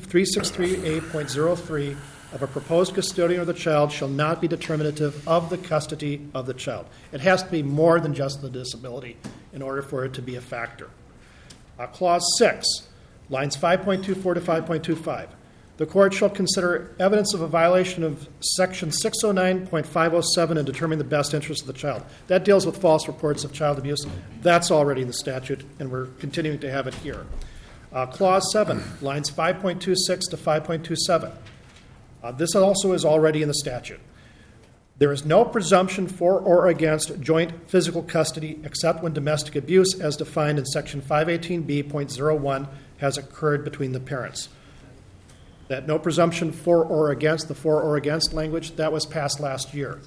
363A.03 of a proposed custodian of the child, shall not be determinative of the custody of the child. It has to be more than just the disability in order for it to be a factor. Clause 6, lines 5.24 to 5.25. The court shall consider evidence of a violation of section 609.507 and determine the best interest of the child. That deals with false reports of child abuse. That's already in the statute, and we're continuing to have it here. Clause 7, lines 5.26 to 5.27. This also is already in the statute. There is no presumption for or against joint physical custody except when domestic abuse, as defined in section 518B.01, has occurred between the parents. That no presumption for or against, the for or against language, that was passed last year.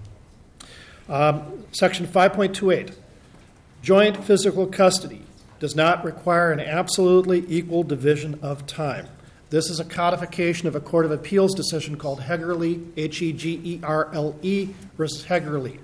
Section 5.28, joint physical custody does not require an absolutely equal division of time. This is a codification of a Court of Appeals decision called Hegerle, Hegerle versus Hegerle.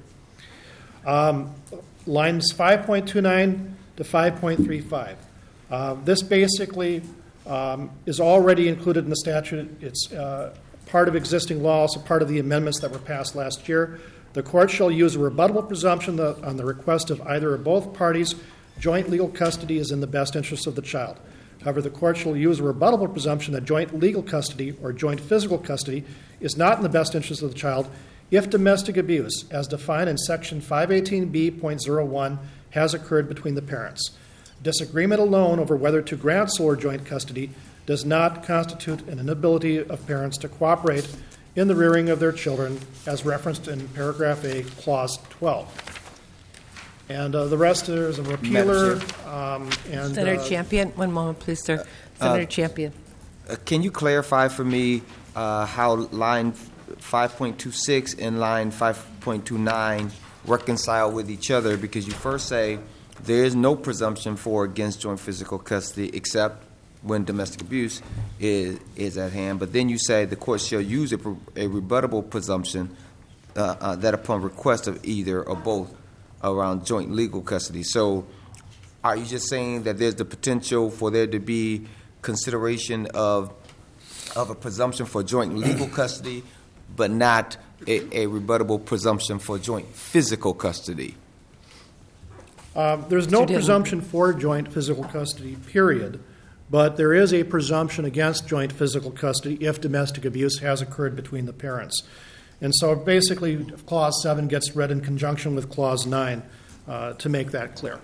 Lines 5.29 to 5.35. This basically is already included in the statute. It's part of existing law, also part of the amendments that were passed last year. The court shall use a rebuttable presumption on the request of either or both parties. Joint legal custody is in the best interest of the child. However, the court shall use a rebuttable presumption that joint legal custody or joint physical custody is not in the best interest of the child if domestic abuse, as defined in Section 518B.01, has occurred between the parents. Disagreement alone over whether to grant sole or joint custody does not constitute an inability of parents to cooperate in the rearing of their children, as referenced in paragraph A, clause 12. And the rest, there's a repealer. And Senator Champion, one moment, please, sir. Senator Champion. Can you clarify for me how line 5.26 and line 5.29 reconcile with each other? Because you first say there is no presumption for against joint physical custody except when domestic abuse is at hand. But then you say the court shall use a rebuttable presumption that upon request of either or both around joint legal custody. So are you just saying that there's the potential for there to be consideration of a presumption for joint legal custody, but not a rebuttable presumption for joint physical custody? There's no presumption for joint physical custody, period. But there is a presumption against joint physical custody if domestic abuse has occurred between the parents. And so basically, Clause 7 gets read in conjunction with Clause 9 to make that clear.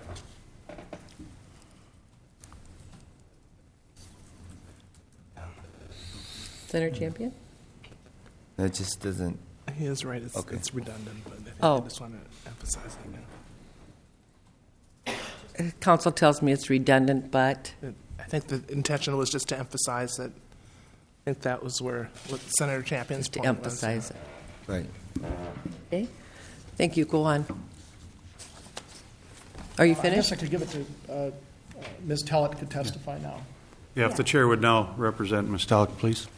Senator Champion? That just doesn't... He is right. It's, okay. It's redundant, but I think I just want to emphasize that now. Counsel tells me it's redundant, but... I think the intention was just to emphasize that. I think that was what Senator Champion's point was. To emphasize it. Right. Okay. Thank you. Go on. Are you finished? I guess I could give it to Ms. Tellett could testify now. Yeah, if the chair would now represent Ms. Tellett, please.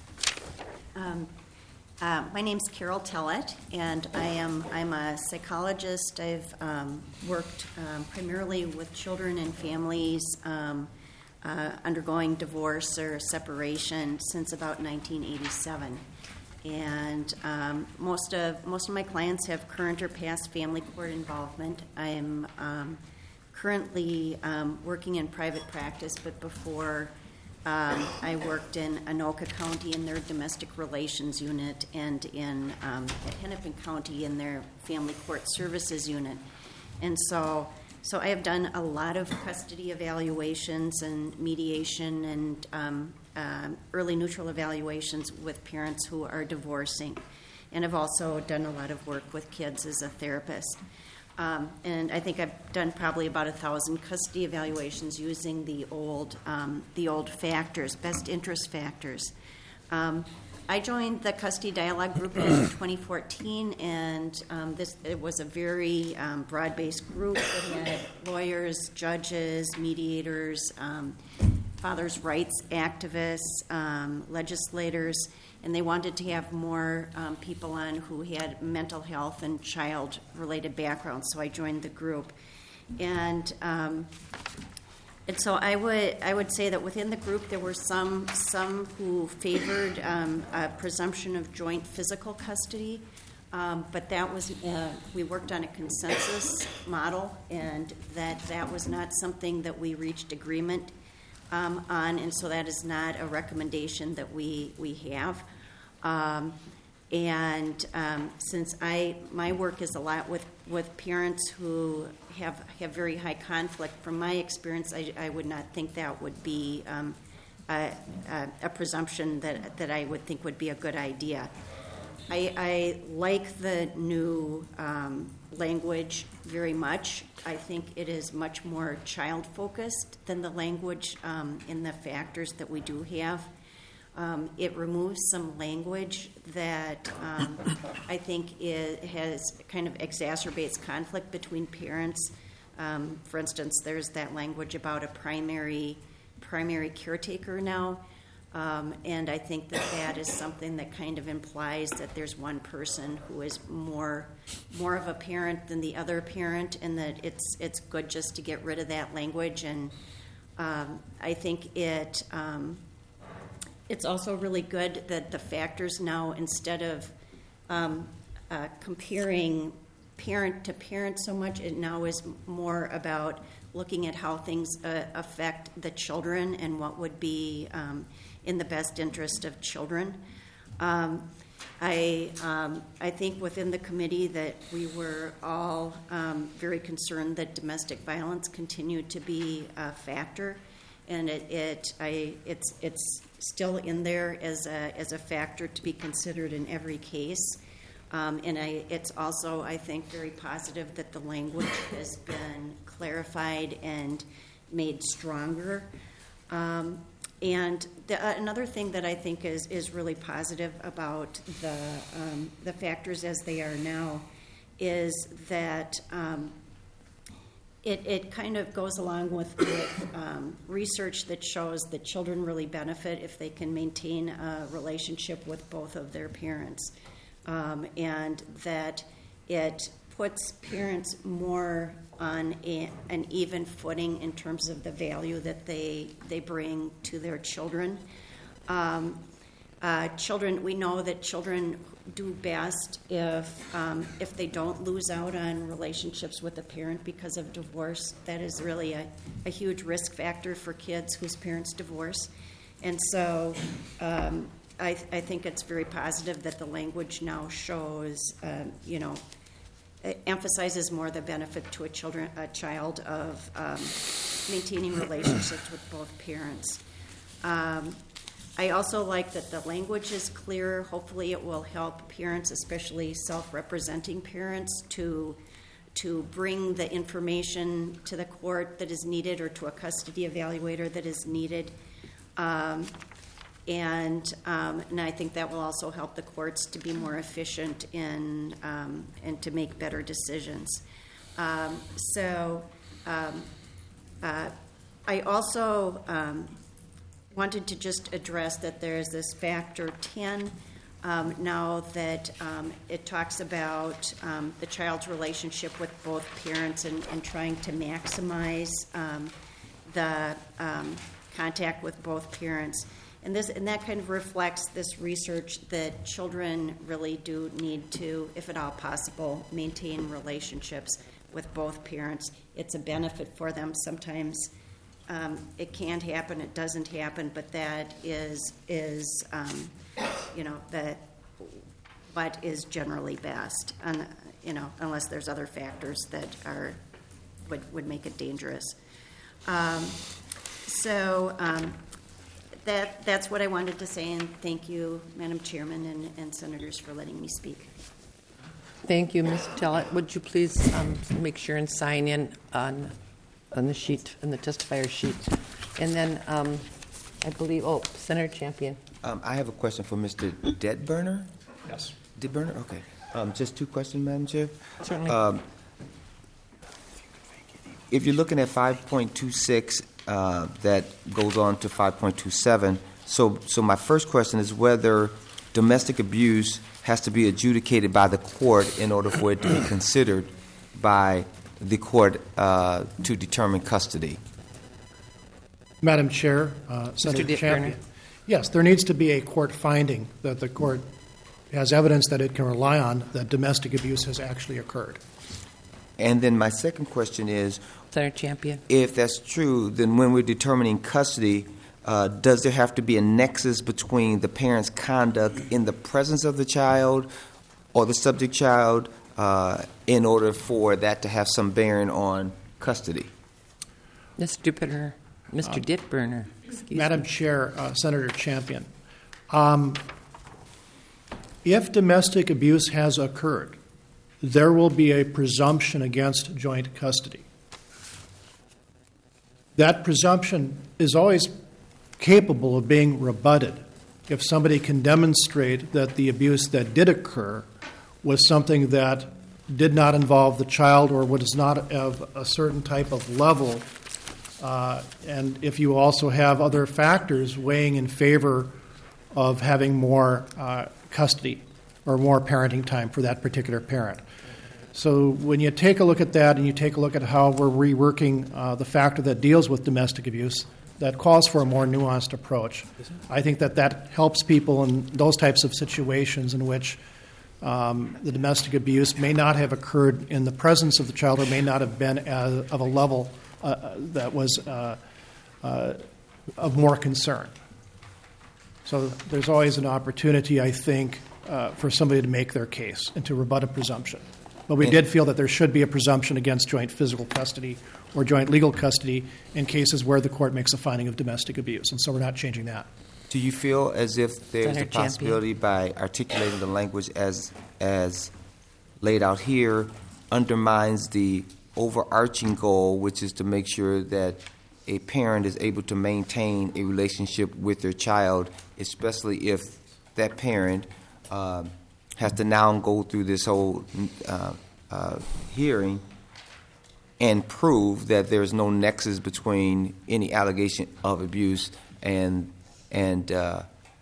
My name's Carol Tellett, and I'm a psychologist. I've worked primarily with children and families undergoing divorce or separation since about 1987. And most of my clients have current or past family court involvement. I'm currently working in private practice, but before I worked in Anoka County in their domestic relations unit and in Hennepin County in their family court services unit. And so I have done a lot of custody evaluations and mediation and early neutral evaluations with parents who are divorcing. And I've also done a lot of work with kids as a therapist. And I think I've done probably about 1,000 custody evaluations using the old factors, best interest factors. I joined the Custody Dialogue Group in 2014, and it was a very broad-based group that had lawyers, judges, mediators, fathers' rights activists, legislators, and they wanted to have more people on who had mental health and child-related backgrounds, so I joined the group. And so I would say that within the group there were some who favored a presumption of joint physical custody, but that was we worked on a consensus model, and that was not something that we reached agreement on, and so that is not a recommendation that we have. Since my work is a lot with parents who have very high conflict, from my experience, I would not think that would be a presumption that I would think would be a good idea. I like the new language very much. I think it is much more child-focused than the language in the factors that we do have. It removes some language that I think has kind of exacerbates conflict between parents. For instance, there's that language about a primary caretaker now. And I think that is something that kind of implies that there's one person who is more of a parent than the other parent, and that it's good just to get rid of that language. And I think it's also really good that the factors now, instead of comparing parent to parent so much, it now is more about looking at how things affect the children and what would be in the best interest of children. I think within the committee that we were all very concerned that domestic violence continued to be a factor, and it's still in there as a factor to be considered in every case. And it's also, I think, very positive that the language has been clarified and made stronger. And another thing that I think is really positive about the factors as they are now is that it kind of goes along with research that shows that children really benefit if they can maintain a relationship with both of their parents, and that it puts parents more on an even footing in terms of the value that they bring to their children. Children, we know that children do best if they don't lose out on relationships with a parent because of divorce. That is really a huge risk factor for kids whose parents divorce. And so I think it's very positive that the language now shows, it emphasizes more the benefit to a child of maintaining relationships with both parents. I also like that the language is clear. Hopefully it will help parents, especially self-representing parents, to bring the information to the court that is needed or to a custody evaluator that is needed. And I think that will also help the courts to be more efficient and to make better decisions. I also wanted to just address that there's this factor 10 now that it talks about the child's relationship with both parents and trying to maximize the contact with both parents. And that kind of reflects this research that children really do need to, if at all possible, maintain relationships with both parents. It's a benefit for them. Sometimes it can't happen, it doesn't happen, but that is that what is generally best, unless there's other factors that would make it dangerous. That's what I wanted to say, and thank you, Madam Chairman and Senators, for letting me speak. Thank you, Ms. Tellett. Would you please make sure and sign in on the sheet, on the testifier sheet? And then I believe, Senator Champion. I have a question for Mr. Detburner. Yes. Detburner? Okay. Just two questions, Madam Chair. Certainly. If you're looking at 5.26, that goes on to 5.27. So my first question is whether domestic abuse has to be adjudicated by the court in order for it to be considered by the court to determine custody. Madam Chair, Senator Champion. Yes, there needs to be a court finding that the court has evidence that it can rely on that domestic abuse has actually occurred. And then my second question is, Senator Champion, if that's true, then when we're determining custody, does there have to be a nexus between the parent's conduct in the presence of the child or the subject child in order for that to have some bearing on custody? Mr. Detburner. Madam Chair, Senator Champion, if domestic abuse has occurred, there will be a presumption against joint custody. That presumption is always capable of being rebutted if somebody can demonstrate that the abuse that did occur was something that did not involve the child or was not of a certain type of level And if you also have other factors weighing in favor of having more custody or more parenting time for that particular parent. So when you take a look at that and you take a look at how we're reworking the factor that deals with domestic abuse, that calls for a more nuanced approach. I think that helps people in those types of situations in which the domestic abuse may not have occurred in the presence of the child or may not have been of a level that was of more concern. So there's always an opportunity, I think, for somebody to make their case and to rebut a presumption. But we did feel that there should be a presumption against joint physical custody or joint legal custody in cases where the court makes a finding of domestic abuse, and so we're not changing that. Do you feel as if there's Senator a possibility by articulating the language as laid out here undermines the overarching goal, which is to make sure that a parent is able to maintain a relationship with their child, especially if that parent has to now go through this whole hearing and prove that there's no nexus between any allegation of abuse and the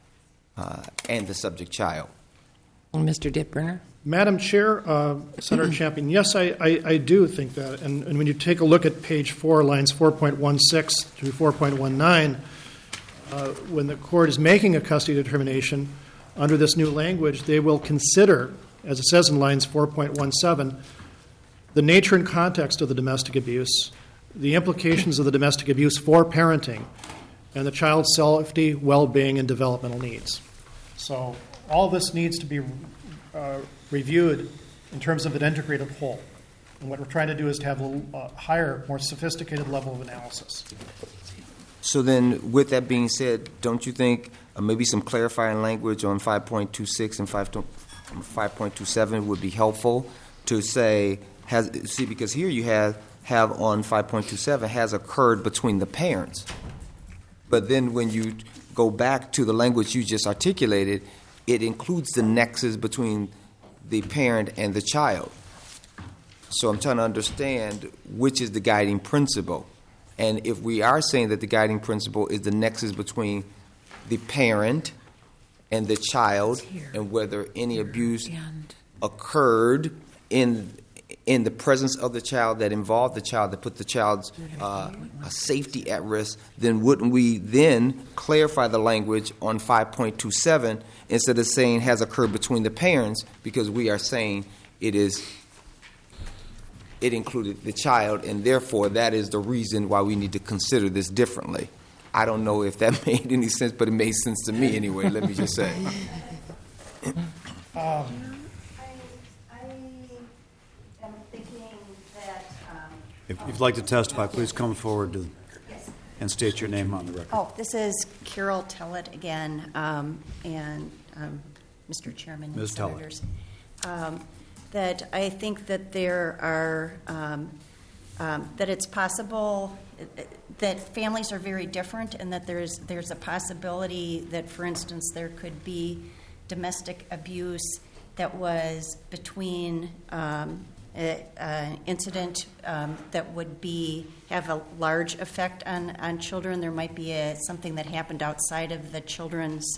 subject child. Mr. Dittberner? Madam Chair, Senator Champion, yes, I do think that. And when you take a look at page 4, lines 4.16 to 4.19, when the court is making a custody determination under this new language, they will consider, as it says in lines 4.17, the nature and context of the domestic abuse, the implications of the domestic abuse for parenting, and the child's safety, well-being, and developmental needs. So all this needs to be reviewed in terms of an integrated whole. And what we're trying to do is to have a higher, more sophisticated level of analysis. So then, with that being said, don't you think maybe some clarifying language on 5.26 and 5.27 would be helpful to say, because here you have on 5.27 has occurred between the parents. But then when you go back to the language you just articulated, it includes the nexus between the parent and the child. So I'm trying to understand which is the guiding principle. And if we are saying that the guiding principle is the nexus between the parent and the child and whether any abuse occurred in the presence of the child that involved the child, that put the child's safety at risk, then wouldn't we then clarify the language on 5.27 instead of saying has occurred between the parents, because we are saying it included the child, and therefore that is the reason why we need to consider this differently. I don't know if that made any sense, but it made sense to me anyway, let me just say. If you'd like to testify, please come forward and state your name on the record. Oh, this is Carol Tellett again, and Mr. Chairman and Senators. That I think that there are, that it's possible that families are very different, and that there's a possibility that, for instance, there could be domestic abuse that was between incident that would have a large effect on children. There might be something that happened outside of the children's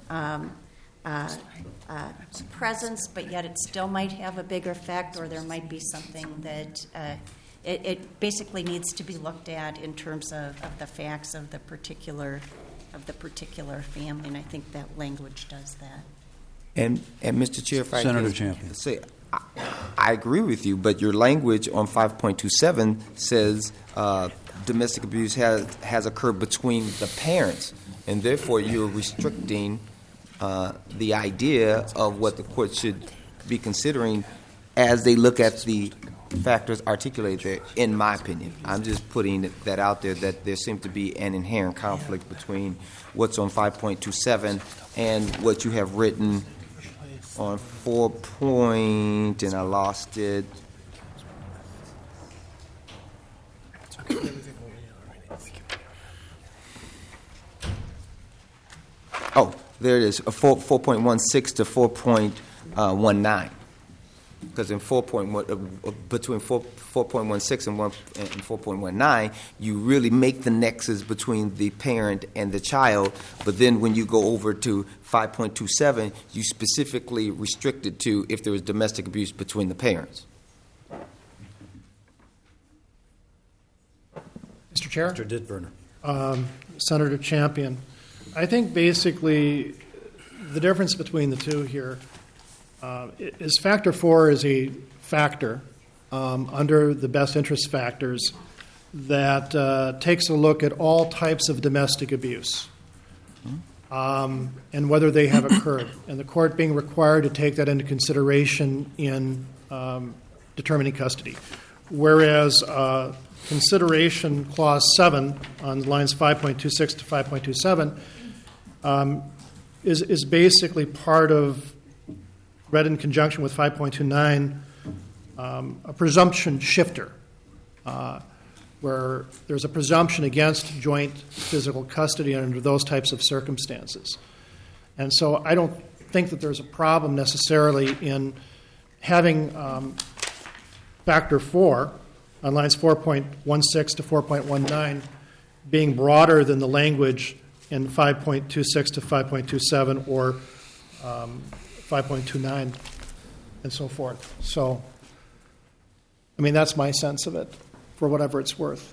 presence, but yet it still might have a bigger effect, or there might be something that it basically needs to be looked at in terms of the facts of the particular family, and I think that language does that. And Mr. Chair, if I Senator can Champion. say, I agree with you, but your language on 5.27 says domestic abuse has occurred between the parents, and therefore you're restricting the idea of what the court should be considering as they look at the factors articulated there, in my opinion. I'm just putting that out there, that there seems to be an inherent conflict between what's on 5.27 and what you have written on 4 point, and I lost it. Oh, there it is, 4.16 to 4.19. because in 4.1 between 4.16 and 4.19, you really make the nexus between the parent and the child. But then when you go over to 5.27, you specifically restrict it to if there was domestic abuse between the parents. Mr. Chair? Mr. Ditburner. Senator Champion, I think basically the difference between the two here is Factor 4 is a factor under the best interest factors that takes a look at all types of domestic abuse and whether they have occurred, and the court being required to take that into consideration in determining custody. Whereas consideration clause 7 on lines 5.26 to 5.27 is basically part of, read in conjunction with 5.29, a presumption shifter, where there's a presumption against joint physical custody under those types of circumstances. And so I don't think that there's a problem necessarily in having Factor 4 on lines 4.16 to 4.19 being broader than the language in 5.26 to 5.27 or 5.29 and so forth. So, I mean, that's my sense of it, for whatever it's worth.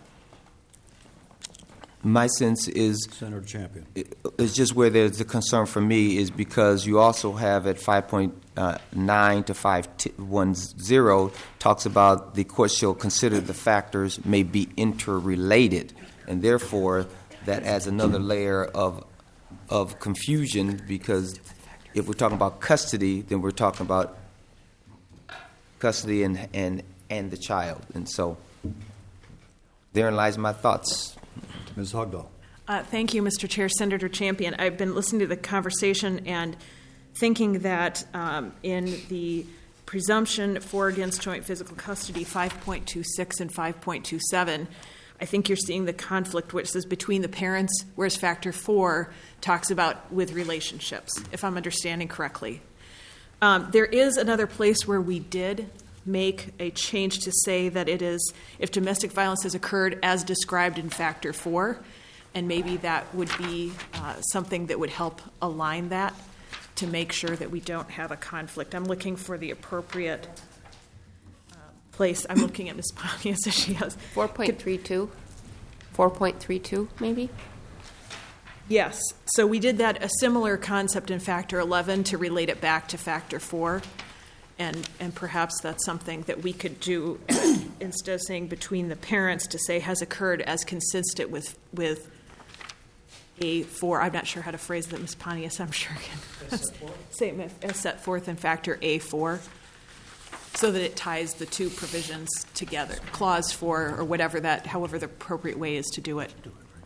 My sense is Senator Champion. It's just where there's the concern for me is because you also have at 5.9 to 5.10 talks about the court shall consider the factors may be interrelated, and therefore that adds another layer of confusion, because if we're talking about custody, then we're talking about custody and the child, and so therein lies my thoughts. Ms. Hogdahl. Thank you, Mr. Chair. Senator Champion, I've been listening to the conversation and thinking that in the presumption for against joint physical custody, 5.26 and 5.27, I think you're seeing the conflict which says between the parents, whereas Factor 4 talks about with relationships, if I'm understanding correctly. There is another place where we did make a change to say that it is if domestic violence has occurred as described in Factor 4, and maybe that would be something that would help align that to make sure that we don't have a conflict. I'm looking for the appropriate place. I'm looking at Ms. Pontius as she has. 4.32? 4.32 maybe? Yes. So we did that, a similar concept in Factor 11 to relate it back to Factor 4. And perhaps that's something that we could do instead of saying between the parents to say has occurred as consistent with A4. I'm not sure how to phrase that, Ms. Pontius. I'm sure can say it as set forth in Factor A4, so that it ties the two provisions together, Clause 4 or whatever that, however the appropriate way is to do it.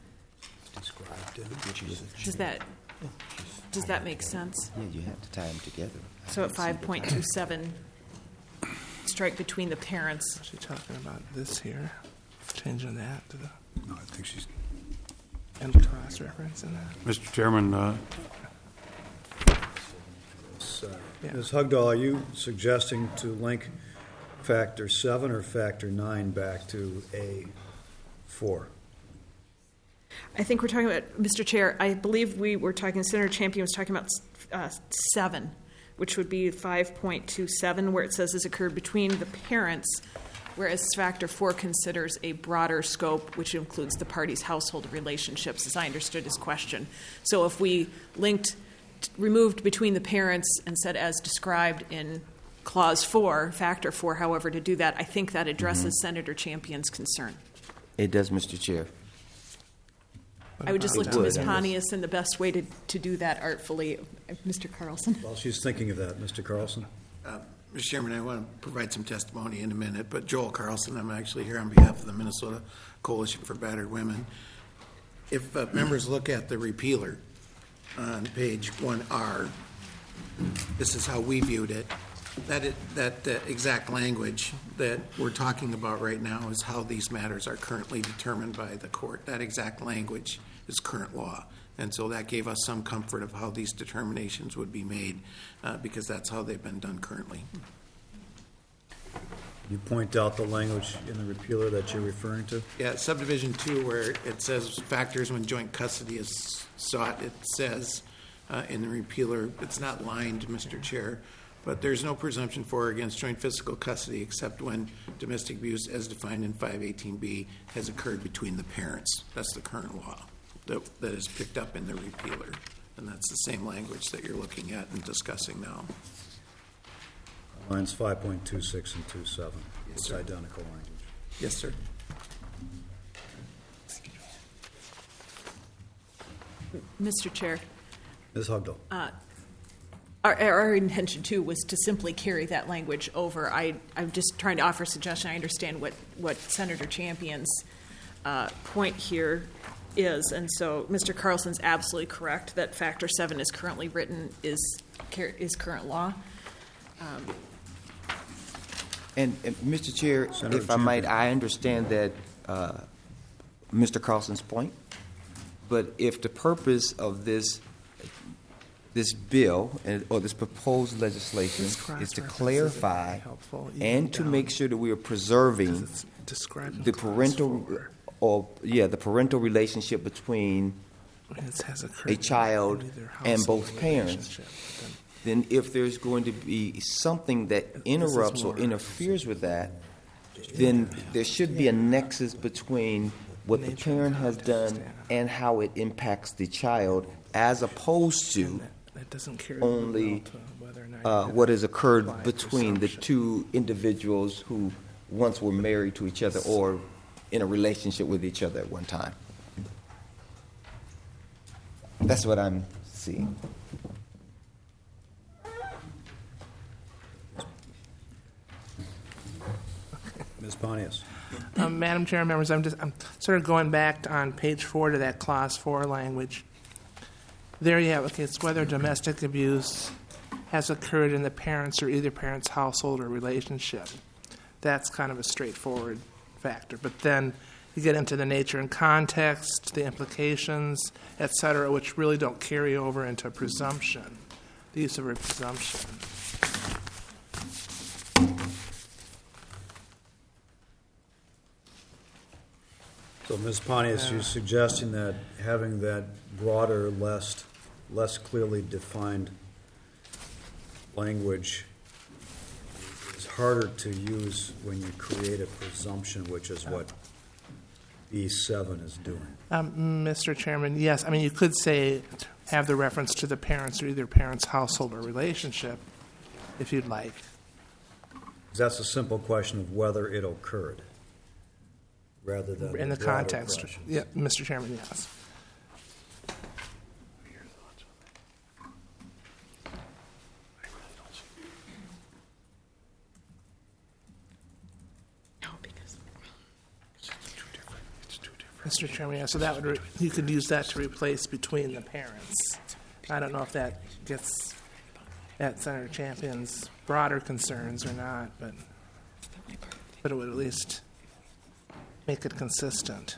Does that make sense? Yeah, you have to tie them together. So at 5.27, strike between the parents. Is she talking about this here? Changing that to the. No, I think she's. And cross reference in that. Mr. Chairman. Ms. Hugdahl, are you suggesting to link Factor 7 or Factor 9 back to A4? I think we're talking about, Mr. Chair, I believe we were talking, Senator Champion was talking about 7, which would be 5.27, where it says has occurred between the parents, whereas Factor 4 considers a broader scope, which includes the parties' household relationships, as I understood his question. So if we removed between the parents and said as described in Clause 4, Factor 4, however, to do that, I think that addresses Senator Champion's concern. It does, Mr. Chair. I would just look to Ms. Pontius and the best way to do that artfully. Mr. Carlson. Well, she's thinking of that. Mr. Carlson. Mr. Chairman, I want to provide some testimony in a minute, but Joel Carlson, I'm actually here on behalf of the Minnesota Coalition for Battered Women. If members look at the repealer on page 1R, this is how we viewed it. That exact language that we're talking about right now is how these matters are currently determined by the court. That exact language is current law. And so that gave us some comfort of how these determinations would be made because that's how they've been done currently. You point out the language in the repealer that you're referring to? Yeah, subdivision 2, where it says factors when joint custody is sought, it says in the repealer, it's not lined, Mr. Chair, but there's no presumption for or against joint physical custody except when domestic abuse as defined in 518B has occurred between the parents. That's the current law that is picked up in the repealer. And that's the same language that you're looking at and discussing now. Lines 5.26 and 27. Yes, It's sir. identical language. Yes, sir. Mr. Chair, Ms. Hugdell. our intention, too, was to simply carry that language over. I'm just trying to offer a suggestion. I understand what Senator Champion's point here is, and so Mr. Carlson's absolutely correct that Factor 7 is currently written, is current law. And Mr. Chair, Senator if I might, I understand that Mr. Carlson's point, but if the purpose of this bill or this proposed legislation is to clarify and to make sure that we are preserving the parental the parental relationship between a child and both parents, then if there's going to be something that interrupts or interferes with that, then there should be a nexus between what the parent has done and how it impacts the child, as opposed to only what has occurred between the two individuals who once were married to each other or in a relationship with each other at one time. That's what I'm seeing. Ms. Pontius. Madam Chair, members, I'm sort of going back on page 4 to that Clause 4 language. There you have it. Okay, it's whether domestic abuse has occurred in the parents or either parent's household or relationship. That's kind of a straightforward factor. But then you get into the nature and context, the implications, et cetera, which really don't carry over into a presumption, the use of a presumption. So, Ms. Pontius, you're suggesting that having that broader, less clearly defined language is harder to use when you create a presumption, which is what B7 is doing. Mr. Chairman, yes. I mean, you could say have the reference to the parents or either parent's household or relationship, if you'd like. That's a simple question of whether it occurred, rather than In the broader context. questions. Yeah, Mr. Chairman, yes. Mr. Chairman, yeah, so that would you could use that to replace between the parents. I don't know if that gets at Senator Champion's broader concerns or not, but it would at least make it consistent.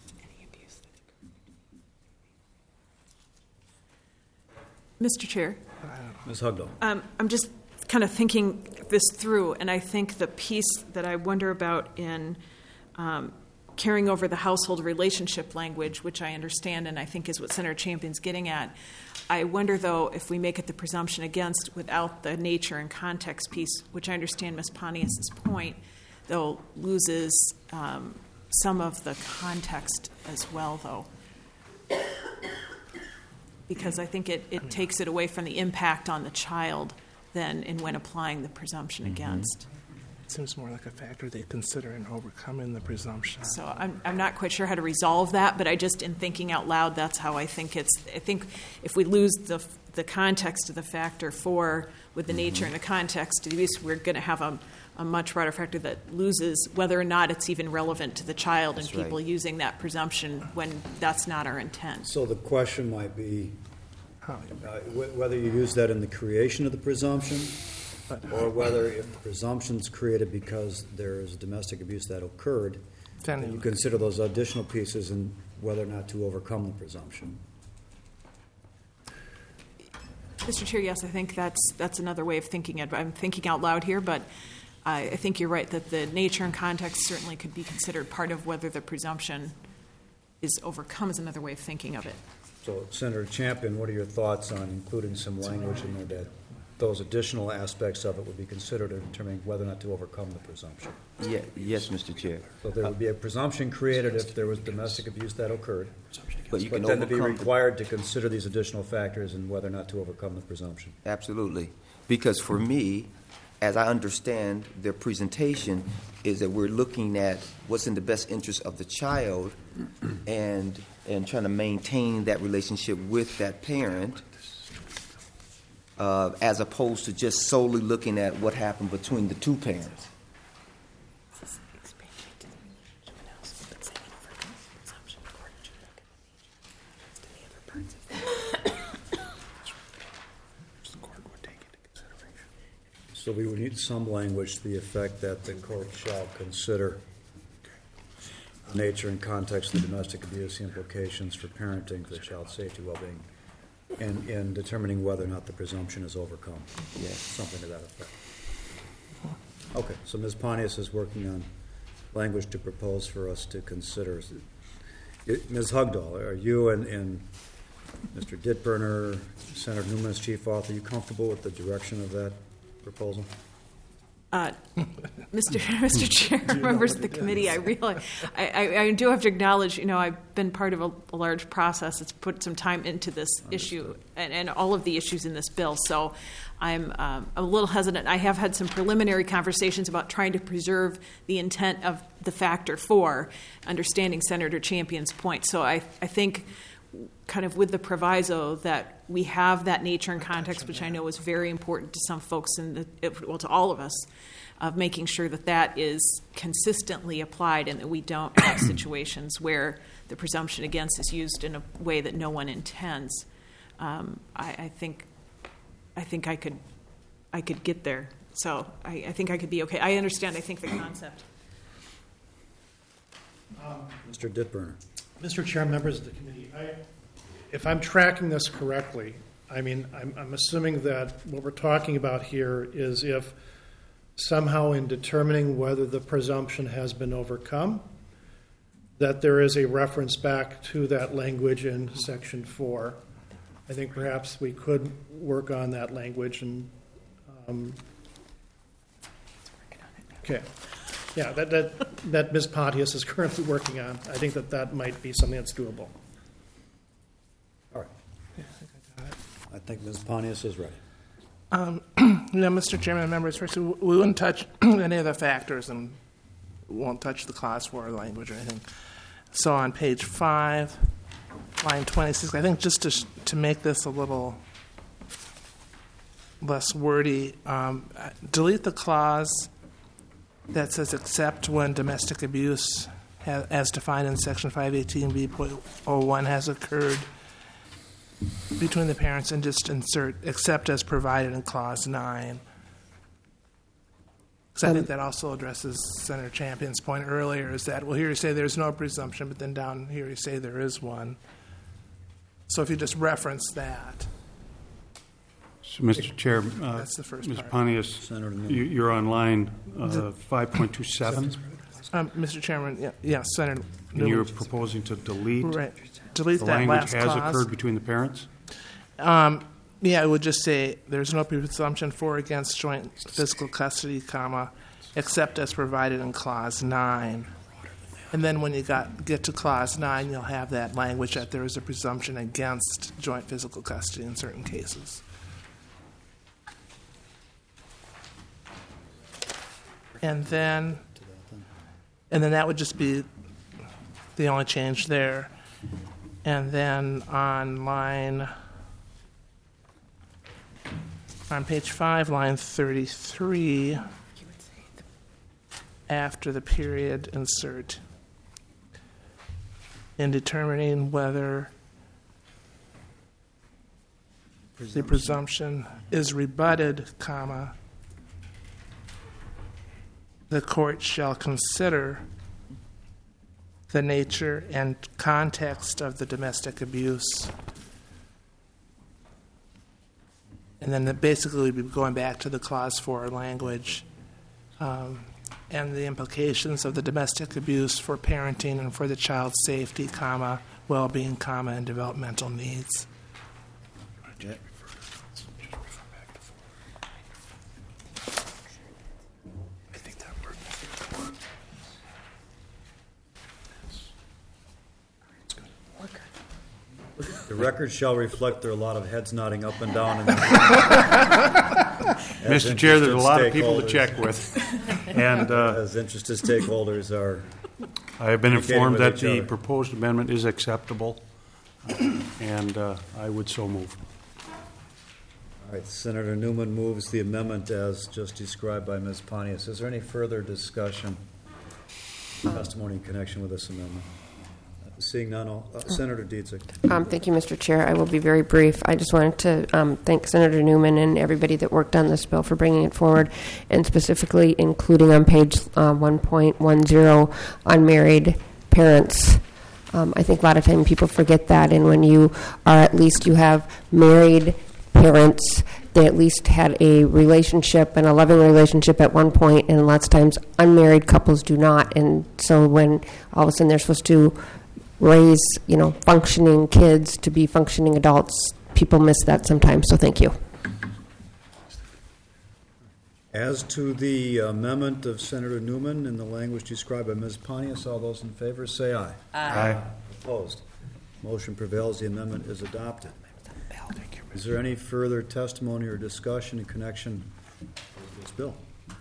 Mr. Chair. Ms. Hugdell. I'm just kind of thinking this through, and I think the piece that I wonder about in carrying over the household relationship language, which I understand and I think is what Senator Champion's getting at, I wonder, though, if we make it the presumption against without the nature and context piece, which I understand Ms. Pontius's point, though, loses some of the context as well, though. Because I think it takes it away from the impact on the child then in when applying the presumption against. It seems more like a factor they consider in overcoming the presumption. So I'm not quite sure how to resolve that, but I just, in thinking out loud, that's how I think it's. I think if we lose the context of the factor 4 with the nature and the context of the abuse, we're going to have a much broader factor that loses whether or not it's even relevant to the child and people using that presumption when that's not our intent. So the question might be whether you use that in the creation of the presumption, or whether if the presumption's created because there is domestic abuse that occurred, then you consider those additional pieces and whether or not to overcome the presumption. Mr. Chair, yes, I think that's another way of thinking it. I'm thinking out loud here, but I think you're right that the nature and context certainly could be considered part of whether the presumption is overcome, is another way of thinking of it. So, Senator Champion, what are your thoughts on including some language in there that those additional aspects of it would be considered in determining whether or not to overcome the presumption? Yes, Mr. Chair. So there would be a presumption created if there was domestic abuse that occurred, But you can then to be overcome required to consider these additional factors and whether or not to overcome the presumption. Absolutely. Because for me, as I understand their presentation, is that we're looking at what's in the best interest of the child and trying to maintain that relationship with that parent, as opposed to just solely looking at what happened between the two parents. So we would need some language to the effect that the court shall consider the nature and context of the domestic abuse, the implications for parenting, for the child's safety, well-being, and in determining whether or not the presumption is overcome. Yes. Something to that effect. Okay, so Ms. Pontius is working on language to propose for us to consider. Ms. Hugdahl, are you and Mr. Dittburner, Senator Newman as chief author, are you comfortable with the direction of that proposal? Mr. Chair, members of the committee, I realize I do have to acknowledge, I've been part of a large process that's put some time into this issue and all of the issues in this bill. So I'm a little hesitant. I have had some preliminary conversations about trying to preserve the intent of the factor 4, understanding Senator Champion's point. So I think kind of with the proviso that we have that nature and context, which I know is very important to some folks to all of us, of making sure that that is consistently applied and that we don't have situations where the presumption against is used in a way that no one intends. I think I could get there. So I think I could be okay. I understand. I think the concept. Mr. Dittburner. Mr. Chair, members of the committee, if I'm tracking this correctly, I'm assuming that what we're talking about here is if somehow in determining whether the presumption has been overcome, that there is a reference back to that language in Section 4. I think perhaps we could work on that language and okay. Yeah, that Ms. Pontius is currently working on. I think that might be something that's doable. All right. I think Ms. Pontius is ready. Mr. Chairman and members, first, we wouldn't touch any of the factors and won't touch the Clause 4 language or anything. So on page 5, line 26, I think just to make this a little less wordy, delete the clause that says except when domestic abuse as defined in Section 518B.01 has occurred between the parents, and just insert except as provided in Clause 9. Because I think that also addresses Senator Champion's point earlier, is that, well, here you say there's no presumption, but then down here you say there is one. So if you just reference that. So, Mr. Chair, that's the first Ms. part. Pontius, you're on line 5.27. Mr. Chairman, yes, Senator. And you're proposing to delete Delete the that language last has clause. occurred between the parents? Yeah, it would just say there's no presumption for or against joint physical custody, comma, except as provided in Clause 9. And then when you get to Clause 9, you'll have that language that there is a presumption against joint physical custody in certain cases. And then that would just be the only change there. And then on page 5, line 33, after the period, insert in determining whether the presumption is rebutted, comma, the court shall consider the nature and context of the domestic abuse. And then basically we'd be going back to the Clause 4 language and the implications of the domestic abuse for parenting and for the child's safety, well-being, and developmental needs. The record shall reflect there are a lot of heads nodding up and down. Mr. Chair, there's a lot of people to check with. And as interested stakeholders are. I have been informed that the other. proposed amendment is acceptable, and I would so move. All right, Senator Newman moves the amendment as just described by Ms. Pontius. Is there any further discussion, testimony in connection with this amendment? Seeing none, Senator Dietzick. Thank you, Mr. Chair. I will be very brief. I just wanted to thank Senator Newman and everybody that worked on this bill for bringing it forward, and specifically including on page 1.10 unmarried parents. I think a lot of times people forget that, and when you are at least you have married parents, they at least had a relationship and a loving relationship at one point, and lots of times unmarried couples do not. And so when all of a sudden they're supposed to raise, functioning kids to be functioning adults, people miss that sometimes. So thank you. As to the amendment of Senator Newman in the language described by Ms. Pontius, all those in favor say aye. Aye. Opposed? Motion prevails. The amendment is adopted. Is there any further testimony or discussion in connection with this bill?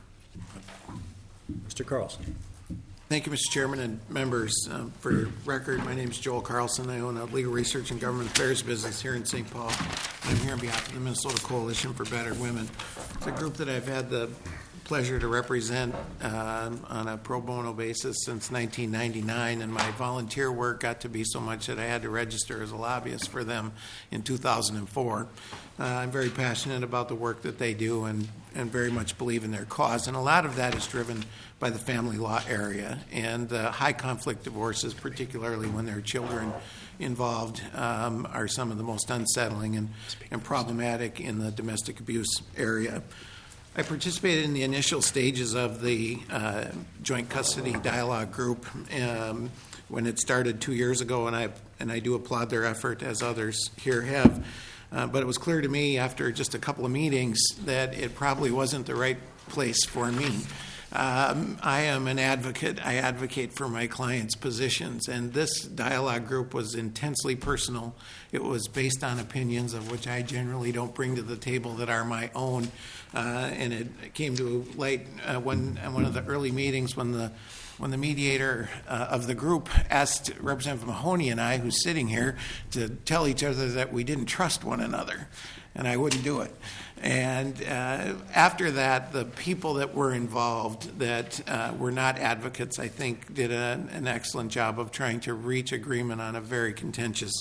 Mr. Carlson. Thank you, Mr. Chairman and members. For your record, my name is Joel Carlson. I own a legal research and government affairs business here in St. Paul. I'm here on behalf of the Minnesota Coalition for Better Women. It's a group that I've had the pleasure to represent on a pro bono basis since 1999, and my volunteer work got to be so much that I had to register as a lobbyist for them in 2004. I'm very passionate about the work that they do and very much believe in their cause, and a lot of that is driven by the family law area and high conflict divorces, particularly when there are children involved, are some of the most unsettling and problematic in the domestic abuse area. I participated in the initial stages of the Joint Custody Dialogue Group when it started 2 years ago, and I do applaud their effort, as others here have. But it was clear to me after just a couple of meetings that it probably wasn't the right place for me. I am an advocate. I advocate for my clients' positions, and this dialogue group was intensely personal. It was based on opinions of which I generally don't bring to the table that are my own, and it came to light when one of the early meetings when the mediator of the group asked Representative Mahoney and I, who's sitting here, to tell each other that we didn't trust one another, and I wouldn't do it. And after that, the people that were involved that were not advocates, I think, did an excellent job of trying to reach agreement on a very contentious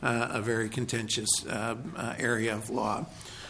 area of law.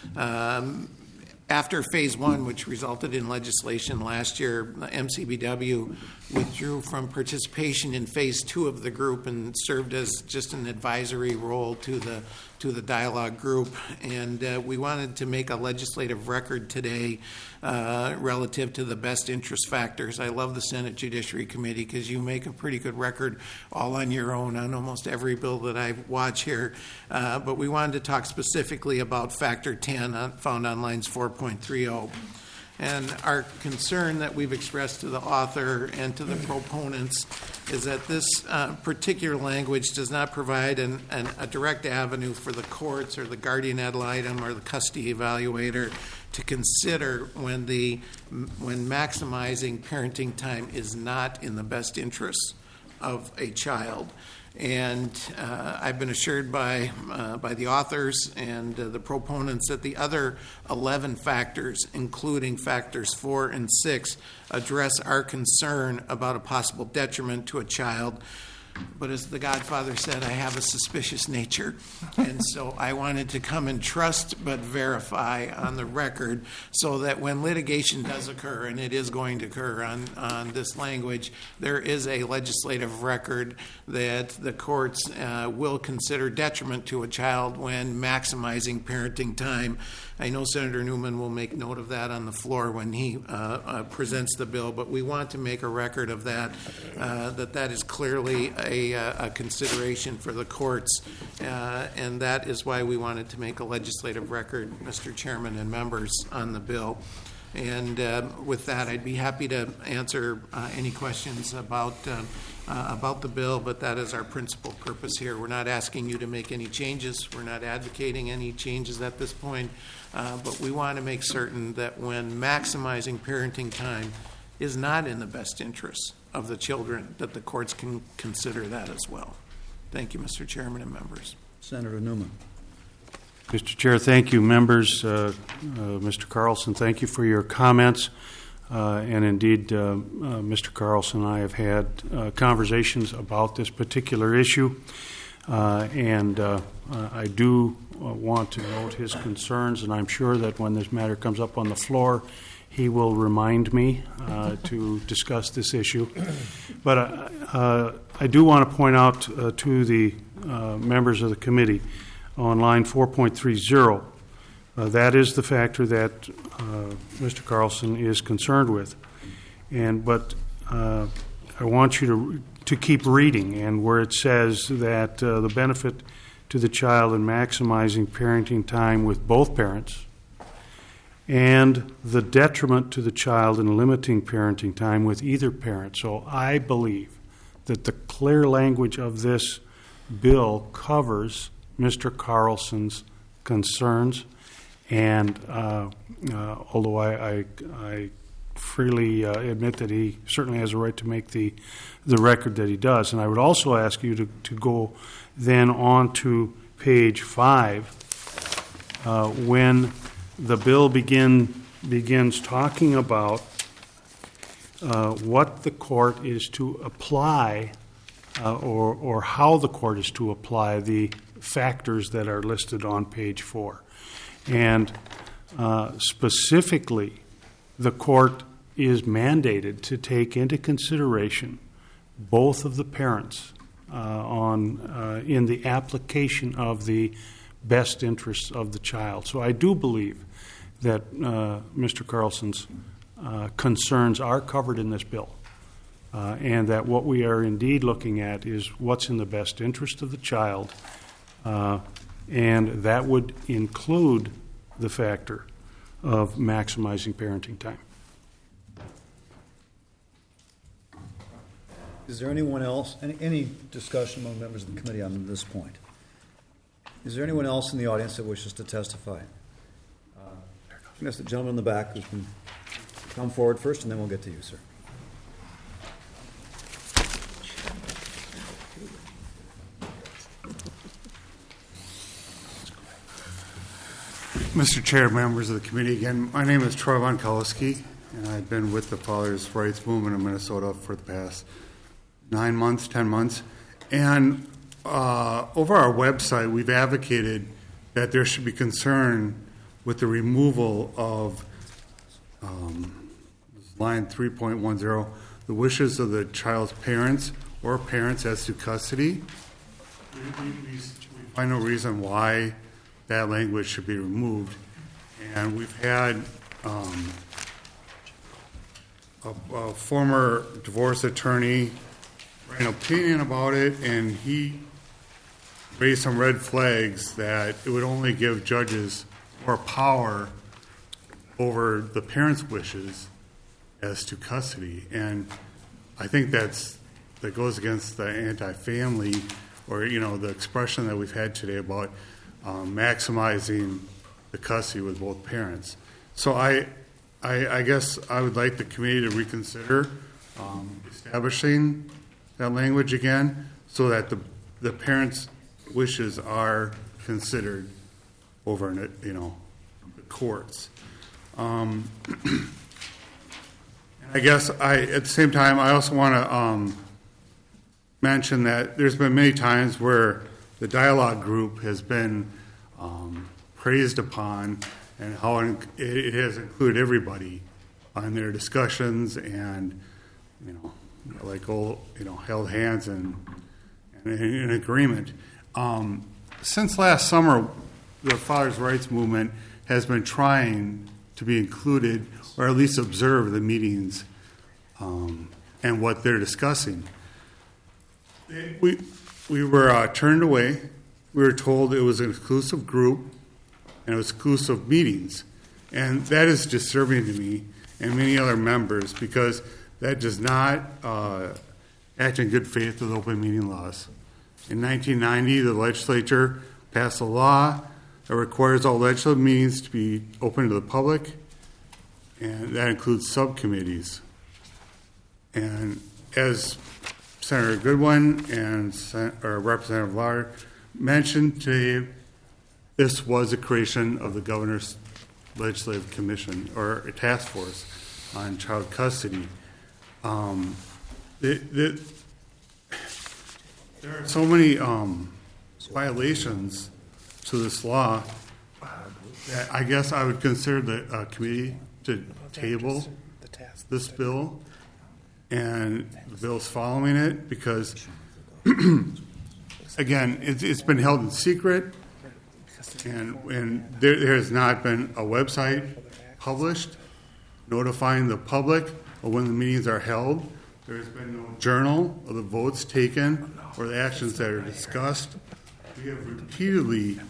After phase one, which resulted in legislation last year, MCBW withdrew from participation in phase two of the group and served as just an advisory role to the dialogue group. And we wanted to make a legislative record today relative to the best interest factors. I love the Senate Judiciary Committee because you make a pretty good record all on your own on almost every bill that I watch here. But we wanted to talk specifically about Factor 10 found on lines 4.30. And our concern that we've expressed to the author and to the proponents is that this particular language does not provide a direct avenue for the courts or the guardian ad litem or the custody evaluator to consider when maximizing parenting time is not in the best interests of a child. And I've been assured by the authors and the proponents that the other 11 factors, including factors 4 and 6, address our concern about a possible detriment to a child But as the Godfather said, I have a suspicious nature. And so I wanted to come and trust but verify on the record so that when litigation does occur, and it is going to occur on this language, there is a legislative record that the courts will consider detriment to a child when maximizing parenting time. I know Senator Newman will make note of that on the floor when he presents the bill, but we want to make a record of that, that is clearly a consideration for the courts, and that is why we wanted to make a legislative record, Mr. Chairman and members, on the bill. And with that, I'd be happy to answer any questions about the bill, but that is our principal purpose here. We're not asking you to make any changes. We're not advocating any changes at this point, but we want to make certain that when maximizing parenting time is not in the best interest of the children, that the courts can consider that as well. Thank you, Mr. Chairman and members. Senator Newman. Mr. Chair, thank you. Members, Mr. Carlson, thank you for your comments. And indeed, Mr. Carlson and I have had conversations about this particular issue. And I do want to note his concerns, and I'm sure that when this matter comes up on the floor, he will remind me to discuss this issue. But I do want to point out to the members of the committee on line 4.30, that is the factor that Mr. Carlson is concerned with. But I want you to keep reading, and where it says that the benefit to the child in maximizing parenting time with both parents and the detriment to the child in limiting parenting time with either parent. So I believe that the clear language of this bill covers Mr. Carlson's concerns, and although I freely admit that he certainly has a right to make the record that he does. And I would also ask you to go then on to page 5 when the bill begins talking about what the court is to apply or how the court is to apply the factors that are listed on page 4. And specifically, the court is mandated to take into consideration both of the parents in the application of the best interests of the child. So I do believe that Mr. Carlson's concerns are covered in this bill, and that what we are indeed looking at is what's in the best interest of the child, and that would include the factor of maximizing parenting time. Is there anyone else, any discussion among members of the committee on this point? Is there anyone else in the audience that wishes to testify? I guess the gentleman in the back who can come forward first, and then we'll get to you, sir. Mr. Chair, members of the committee, again, my name is Troy Vonkowski, and I've been with the Father's Rights Movement in Minnesota for the past 9 months, 10 months. And over our website, we've advocated that there should be concern with the removal of line 3.10, the wishes of the child's parents or parents as to custody. We find no reason why that language should be removed. And we've had a former divorce attorney write an opinion about it, and he raised some red flags that it would only give judges more power over the parents' wishes as to custody. And I think that goes against the anti-family, or the expression that we've had today about maximizing the custody with both parents. So I guess I would like the committee to reconsider establishing that language again, so that the parents' wishes are considered over the courts. I guess at the same time, I also want to mention that there's been many times where the dialogue group has been praised upon, and how it has included everybody on their discussions, and held hands and in agreement. Since last summer, the Fathers' Rights Movement has been trying to be included, or at least observe the meetings and what they're discussing. We were turned away. We were told it was an exclusive group and it was exclusive meetings. And that is disturbing to me and many other members, because that does not act in good faith with open meeting laws. In 1990, the legislature passed a law that requires all legislative meetings to be open to the public, and that includes subcommittees. And as Senator Goodwin and Representative Lauer mentioned today, this was a creation of the Governor's Legislative Commission, or a task force on child custody. There are so many violations to this law that I guess I would consider the committee to table this bill and the bills following it, because again, it's been held in secret, and there has not been a website published notifying the public of when the meetings are held. There has been no journal of the votes taken or the actions that are discussed. We have repeatedly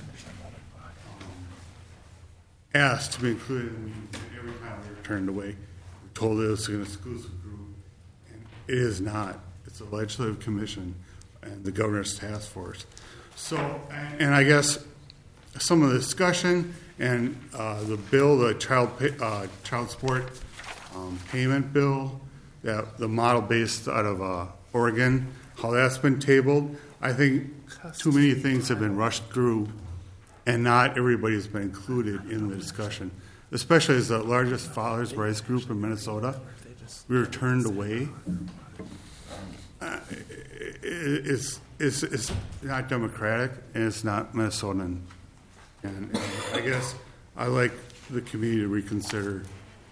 asked to be included in the meetings, and every time we were turned away. We're told it was an exclusive group, and it is not. It's a legislative commission and the governor's task force. So, and I guess some of the discussion and the bill, the child support payment bill, that the model based out of Oregon, how that's been tabled. I think too many things have been rushed through, and not everybody's been included in the discussion. Especially as the largest fathers' rights group in Minnesota, we were turned away. It's not democratic, and it's not Minnesotan. And I guess I like the committee to reconsider,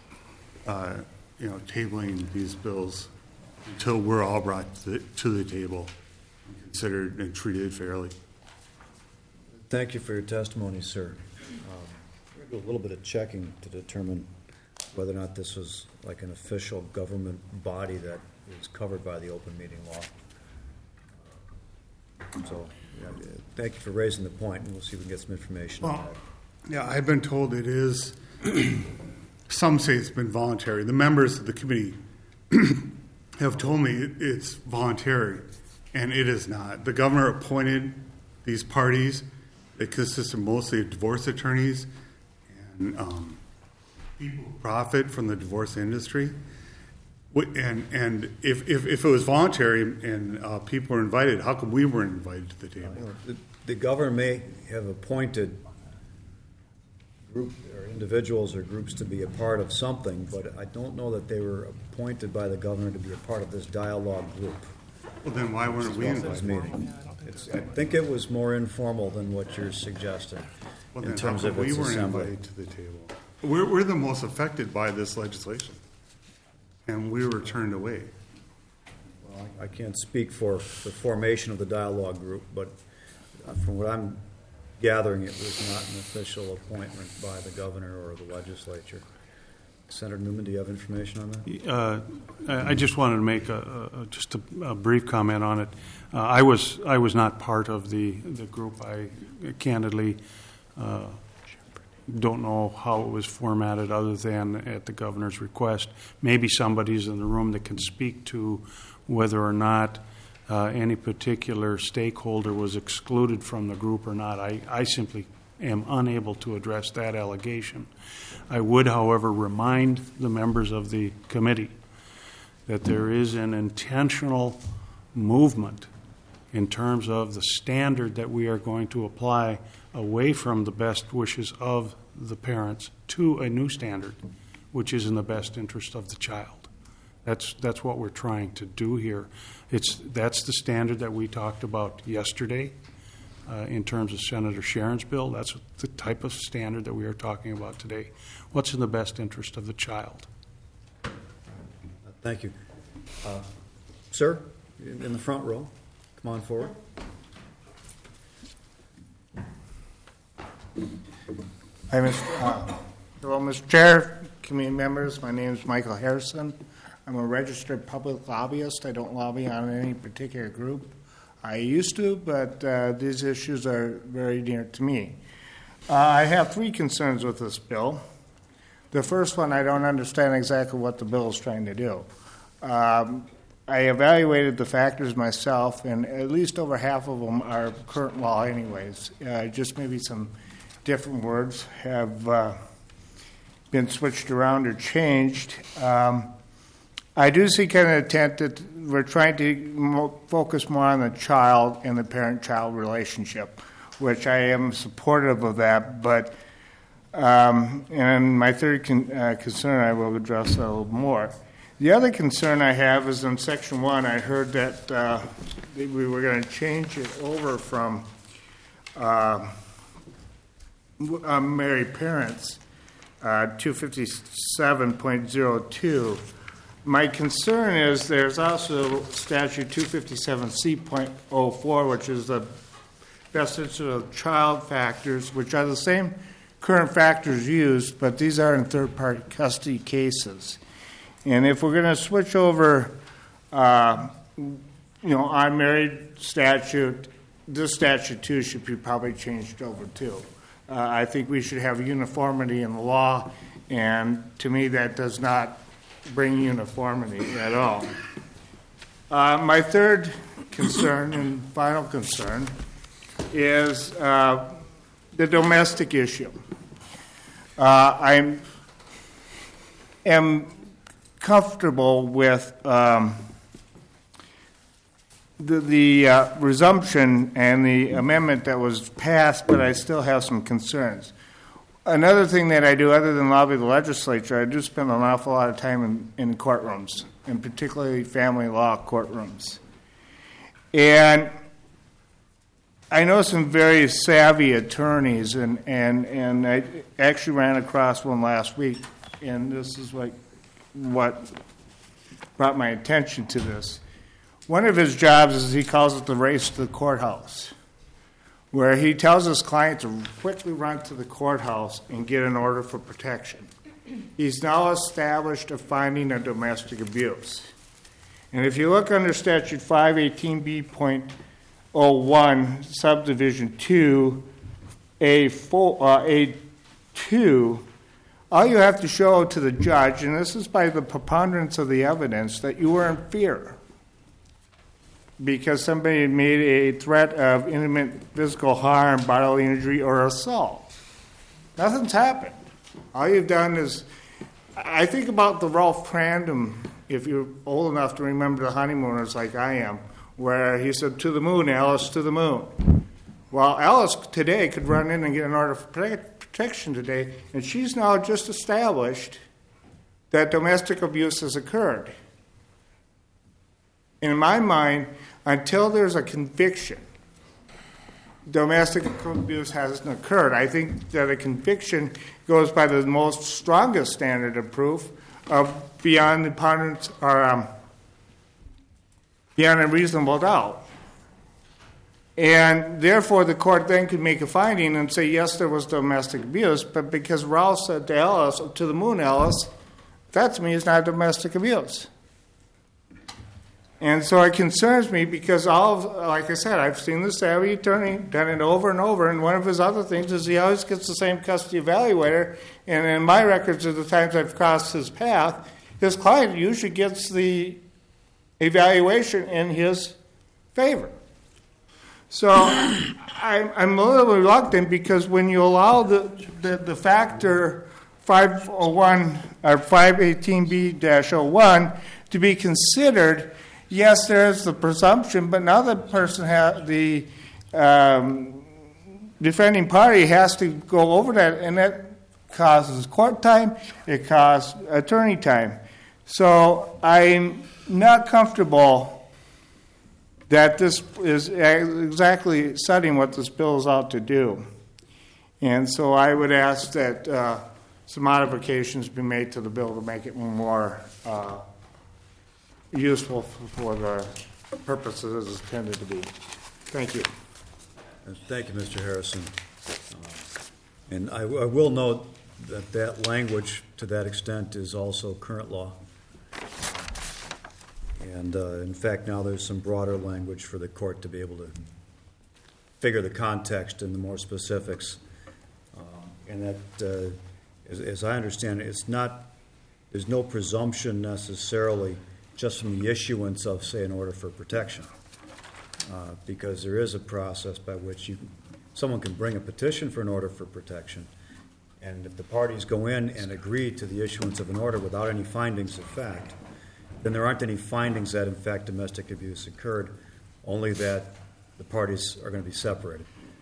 tabling these bills until we're all brought to the table and considered and treated fairly. Thank you for your testimony, sir. We're going to do a little bit of checking to determine whether or not this was like an official government body that is covered by the open meeting law. So, thank you for raising the point, and we'll see if we can get some information on that. Yeah, I've been told it is. Some say it's been voluntary. The members of the committee have told me it's voluntary, and it is not. The governor appointed these parties. It consisted mostly of divorce attorneys and people who profit from the divorce industry. And if it was voluntary and people were invited, how come we weren't invited to the table? The governor may have appointed group or individuals or groups to be a part of something, but I don't know that they were appointed by the governor to be a part of this dialogue group. Well, then why weren't we invited? Meeting. I think it was more informal than what you're suggesting in terms of its assembly. We weren't invited to the table. We're the most affected by this legislation, and we were turned away. Well, I can't speak for the formation of the dialogue group, but from what I'm gathering, it was not an official appointment by the governor or the legislature. Senator Newman, do you have information on that? I just wanted to make just a brief comment on it. I was not part of the group. I candidly don't know how it was formatted other than at the governor's request. Maybe somebody's in the room that can speak to whether or not any particular stakeholder was excluded from the group or not. I simply am unable to address that allegation. I would, however, remind the members of the committee that there is an intentional movement in terms of the standard that we are going to apply away from the best wishes of the parents to a new standard, which is in the best interest of the child. That's what we're trying to do here. That's the standard that we talked about yesterday in terms of Senator Sharon's bill. That's the type of standard that we are talking about today. What's in the best interest of the child? Thank you. Sir, in the front row, come on forward. Hi, hello, Mr. Chair, committee members. My name is Michael Harrison. I'm a registered public lobbyist. I don't lobby on any particular group. I used to, but these issues are very near to me. I have three concerns with this bill. The first one, I don't understand exactly what the bill is trying to do. I evaluated the factors myself, and at least over half of them are current law anyways. Just maybe some different words have been switched around or changed. I do see kind of intent that we're trying to focus more on the child and the parent-child relationship, which I am supportive of that. But and my third concern, I will address a little more. The other concern I have is in Section 1, I heard that we were going to change it over from married parents, 257.02. My concern is there's also Statute 257C.04, which is the best interest of child factors, which are the same current factors used, but these are in third-party custody cases. And if we're going to switch over, unmarried statute, this statute too should be probably changed over too. I think we should have uniformity in the law, and to me that does not bring uniformity at all. My third concern and final concern is the domestic issue. I am comfortable with the resumption and the amendment that was passed, but I still have some concerns. Another thing that I do, other than lobby the legislature, I do spend an awful lot of time in courtrooms, and particularly family law courtrooms. And I know some very savvy attorneys, and I actually ran across one last week, and this is like what brought my attention to this. One of his jobs is he calls it the race to the courthouse, where he tells his client to quickly run to the courthouse and get an order for protection. He's now established a finding of domestic abuse. And if you look under Statute 518B.01, Subdivision 2, A2, all you have to show to the judge, and this is by the preponderance of the evidence, that you were in fear because somebody had made a threat of intimate physical harm, bodily injury, or assault. Nothing's happened. All you've done is, I think about the Ralph Crandom, if you're old enough to remember The Honeymooners like I am, where he said, "To the moon, Alice, to the moon." Well, Alice today could run in and get an order for protection today, and she's now just established that domestic abuse has occurred. In my mind, until there's a conviction, domestic abuse hasn't occurred. I think that a conviction goes by the most strongest standard of proof of beyond the preponderance or beyond a reasonable doubt. And therefore, the court then could make a finding and say, yes, there was domestic abuse, but because Ralph said to Alice, "To the moon, Alice," that to me is not domestic abuse. And so it concerns me because like I said, I've seen the savvy attorney done it over and over, and one of his other things is he always gets the same custody evaluator, and in my records of the times I've crossed his path, his client usually gets the evaluation in his favor. So I'm a little reluctant because when you allow the factor 501 or 518B-01 to be considered, yes, there is the presumption, but now the person the defending party has to go over that, and that causes court time, it causes attorney time. So I'm not comfortable that this is exactly setting what this bill is out to do. And so I would ask that some modifications be made to the bill to make it more useful for the purposes it's intended to be. Thank you. Thank you, Mr. Harrison. And I will note that that language, to that extent, is also current law. And in fact, now there's some broader language for the court to be able to figure the context and the more specifics. And that, as I understand it, there's no presumption necessarily just from the issuance of, say, an order for protection, because there is a process by which someone can bring a petition for an order for protection, and if the parties go in and agree to the issuance of an order without any findings of fact, then there aren't any findings that, in fact, domestic abuse occurred, only that the parties are going to be separated.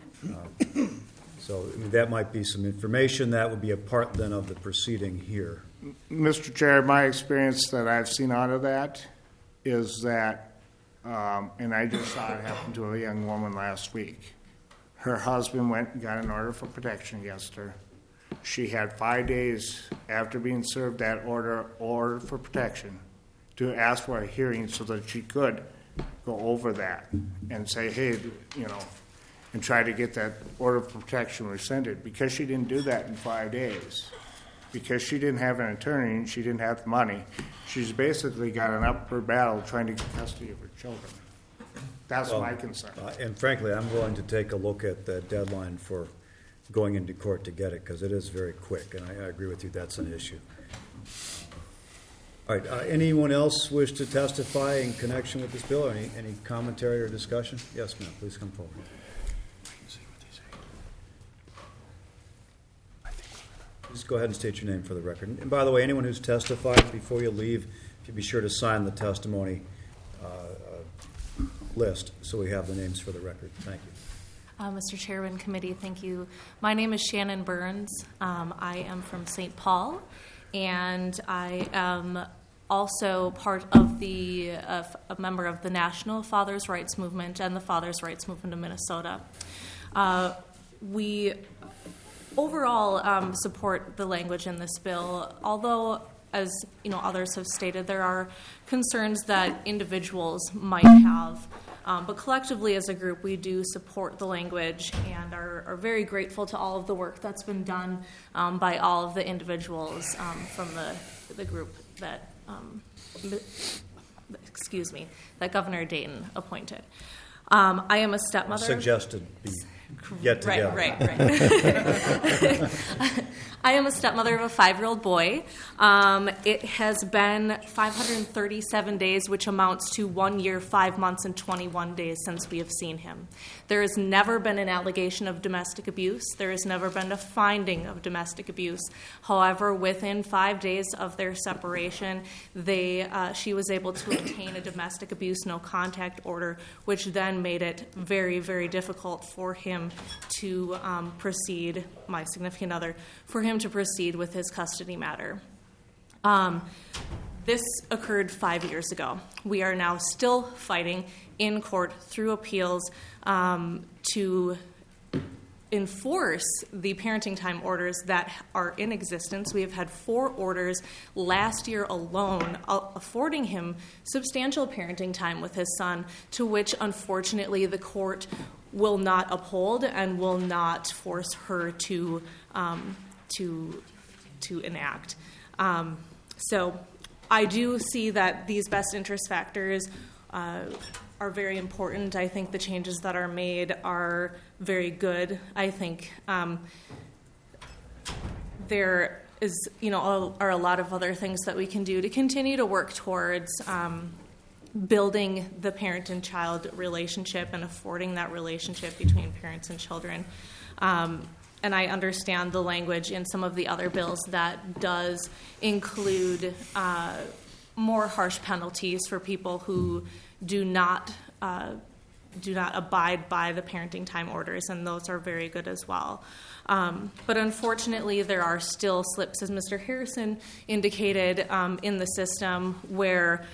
So that might be some information that would be a part then of the proceeding here. Mr. Chair, my experience that I've seen out of that is that, and I just saw it happen to a young woman last week. Her husband went and got an order for protection against her. She had 5 days after being served that order for protection to ask for a hearing so that she could go over that and say, hey, and try to get that order of protection rescinded. Because she didn't do that in 5 days, because she didn't have an attorney and she didn't have the money, she's basically got an upper battle trying to get custody of her children. That's my concern. And frankly, I'm willing to take a look at the deadline for going into court to get it, because it is very quick, and I agree with you, that's an issue. All right, anyone else wish to testify in connection with this bill, or any commentary or discussion? Yes, ma'am, please come forward. Please go ahead and state your name for the record. And by the way, anyone who's testified, before you leave, if you'd be sure to sign the testimony list so we have the names for the record. Thank you. Mr. Chairman, committee, thank you. My name is Shannon Burns. I am from St. Paul, and I am also part of a member of the National Fathers' Rights Movement and the Fathers' Rights Movement of Minnesota. We overall support the language in this bill, although, as others have stated, there are concerns that individuals might have. But collectively, as a group, we do support the language and are very grateful to all of the work that's been done by all of the individuals from the group that, that Governor Dayton appointed. I am a stepmother. Suggested get together. Right. I am a stepmother of a 5-year-old boy. It has been 537 days, which amounts to 1 year, 5 months, and 21 days since we have seen him. There has never been an allegation of domestic abuse. There has never been a finding of domestic abuse. However, within 5 days of their separation, she was able to obtain a domestic abuse no contact order, which then made it very, very difficult for him to proceed, my significant other, for him to proceed with his custody matter. This occurred 5 years ago. We are now still fighting in court through appeals to enforce the parenting time orders that are in existence. We have had 4 orders last year alone affording him substantial parenting time with his son, to which unfortunately the court will not uphold and will not force her to enact. So I do see that these best interest factors are very important. I think the changes that are made are very good. I think there is, are a lot of other things that we can do to continue to work towards building the parent and child relationship and affording that relationship between parents and children. And I understand the language in some of the other bills that does include more harsh penalties for people who do not do not abide by the parenting time orders, and those are very good as well. But unfortunately, there are still slips, as Mr. Harrison indicated, in the system where,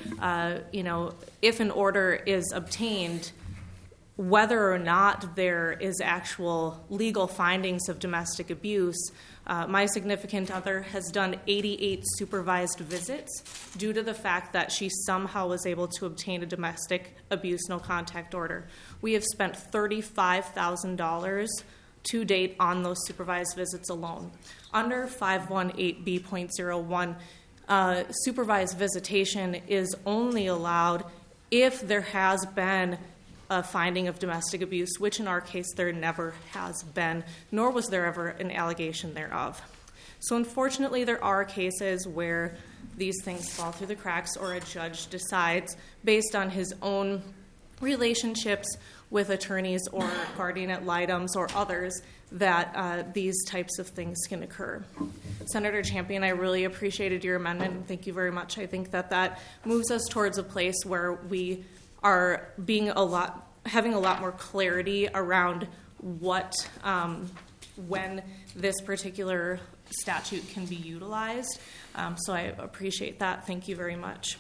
if an order is obtained, whether or not there is actual legal findings of domestic abuse, my significant other has done 88 supervised visits due to the fact that she somehow was able to obtain a domestic abuse no contact order. We have spent $35,000 to date on those supervised visits alone. Under 518B.01, supervised visitation is only allowed if there has been a finding of domestic abuse, which in our case there never has been, nor was there ever an allegation thereof. So unfortunately, there are cases where these things fall through the cracks, or a judge decides, based on his own relationships with attorneys or guardian ad litem's or others, that these types of things can occur. Senator Champion, I really appreciated your amendment, and thank you very much. I think that moves us towards a place where we are having a lot more clarity around what, when this particular statute can be utilized. So I appreciate that. Thank you very much.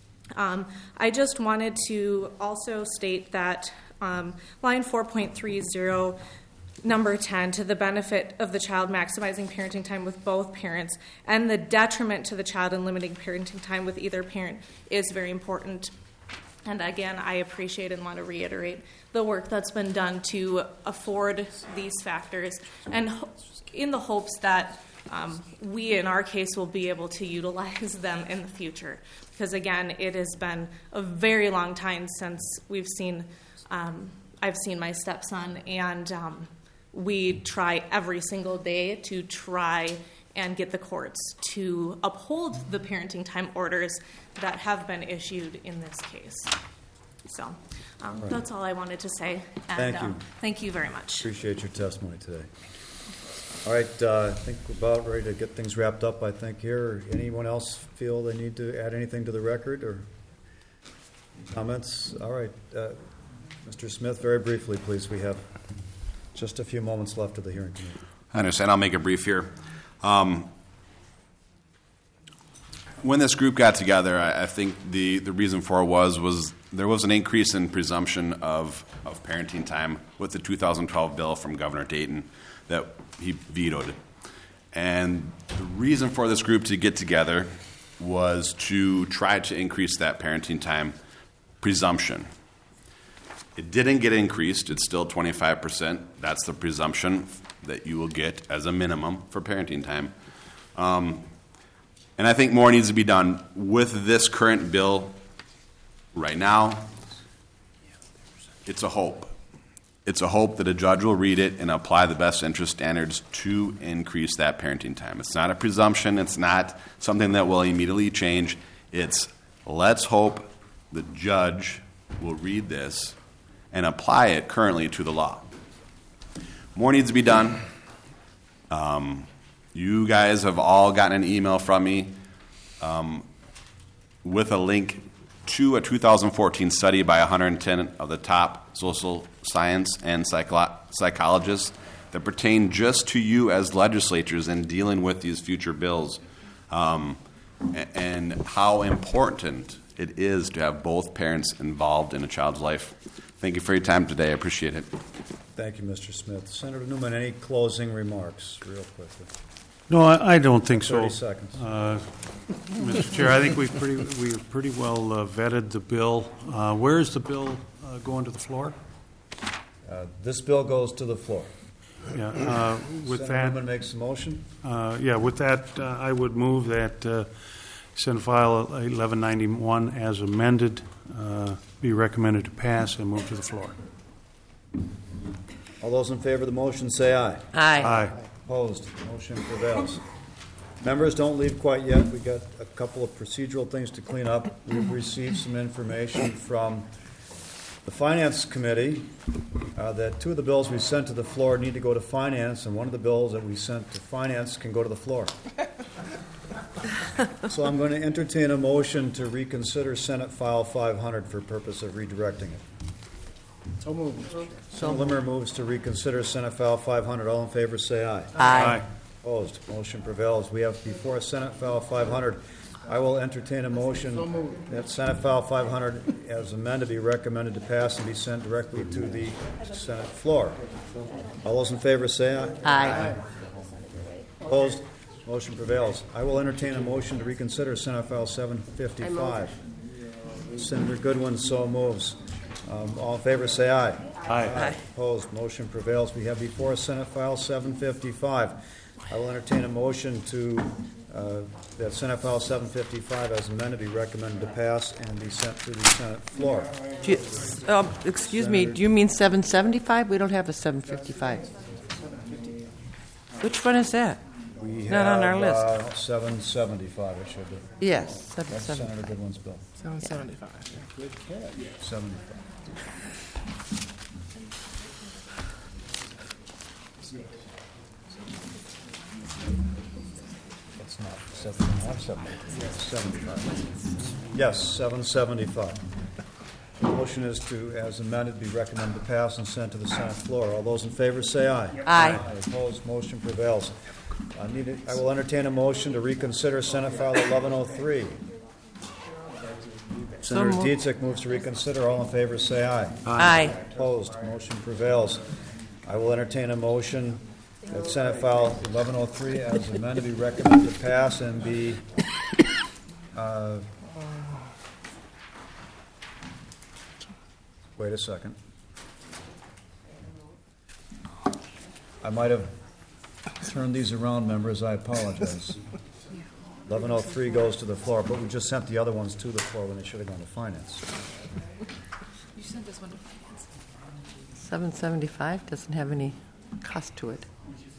I just wanted to also state that line 4.30, number 10, to the benefit of the child, maximizing parenting time with both parents, and the detriment to the child in limiting parenting time with either parent is very important. And again, I appreciate and want to reiterate the work that's been done to afford these factors, and in the hopes that we, in our case, will be able to utilize them in the future. Because again, it has been a very long time since we've seen, I've seen my stepson, and we try every single day to try and get the courts to uphold the parenting time orders that have been issued in this case. So that's all I wanted to say. And, Thank you. Thank you very much. Appreciate your testimony today. All right, I think we're about ready to get things wrapped up, I think, here. Anyone else feel they need to add anything to the record or comments? All right, Mr. Smith, very briefly, please. We have just a few moments left of the hearing tonight. I understand. I'll make it brief here. When this group got together, I think the reason for it was there was an increase in presumption of parenting time with the 2012 bill from Governor Dayton that he vetoed. And the reason for this group to get together was to try to increase that parenting time presumption. It didn't get increased. It's still 25%. That's the presumption that you will get as a minimum for parenting time. And I think more needs to be done with this current bill right now. It's a hope. It's a hope that a judge will read it and apply the best interest standards to increase that parenting time. It's not a presumption. It's not something that will immediately change. It's let's hope the judge will read this and apply it currently to the law. More needs to be done. You guys have all gotten an email from me with a link to a 2014 study by 110 of the top social science and psychologists that pertain just to you as legislators in dealing with these future bills, and how important it is to have both parents involved in a child's life. Thank you for your time today. I appreciate it. Thank you, Mr. Smith. Senator Newman, any closing remarks, real quickly? No, I don't think so. 30 seconds. Mr. Chair, I think we've pretty well vetted the bill. Where is the bill going to the floor? This bill goes to the floor. Yeah. With Senator Newman makes a motion. With that, I would move that Senate File 1191 as amended be recommended to pass and move to the floor. All those in favor of the motion say aye. Aye. Aye. Opposed? Motion prevails. Members, don't leave quite yet. We've got a couple of procedural things to clean up. We've received some information from the Finance Committee that two of the bills we sent to the floor need to go to Finance, and one of the bills that we sent to Finance can go to the floor. So I'm going to entertain a motion to reconsider Senate File 500 for purpose of redirecting it. So moved. Senator Limmer moves to reconsider Senate File 500. All in favor, say aye. Aye. Opposed? Motion prevails. We have before us Senate File 500. I will entertain a motion that Senate File 500 as amended be recommended to pass and be sent directly to the Senate floor. All those in favor say aye. Aye. Opposed? Motion prevails. I will entertain a motion to reconsider Senate File 755. Senator Goodwin so moves. All in favor say aye. Aye. Opposed? Motion prevails. We have before us Senate File 755. I will entertain a motion to that Senate File 755 as amended be recommended to pass and be sent to the Senate floor. Excuse me, do you mean 775? We don't have a 755. Which one is that? We Not on our list. 775, it should be. Yes, That's 775. Senator Goodwin's bill. 775. 75. It's not 775. Yes, 775. The motion is to, as amended, be recommended to pass and sent to the Senate floor. All those in favor say aye. Aye. Opposed, motion prevails. I will entertain a motion to reconsider Senate File 1103. Senator Dietzick moves to reconsider. All in favor say aye. Aye. Opposed, motion prevails. I will entertain a motion that Senate File 1103 as amended be recommended to pass and be wait a second. I might have turned these around, members. I apologize. 1103 goes to the floor, but we just sent the other ones to the floor when they should have gone to finance. You sent this one to finance. 775 doesn't have any cost to it.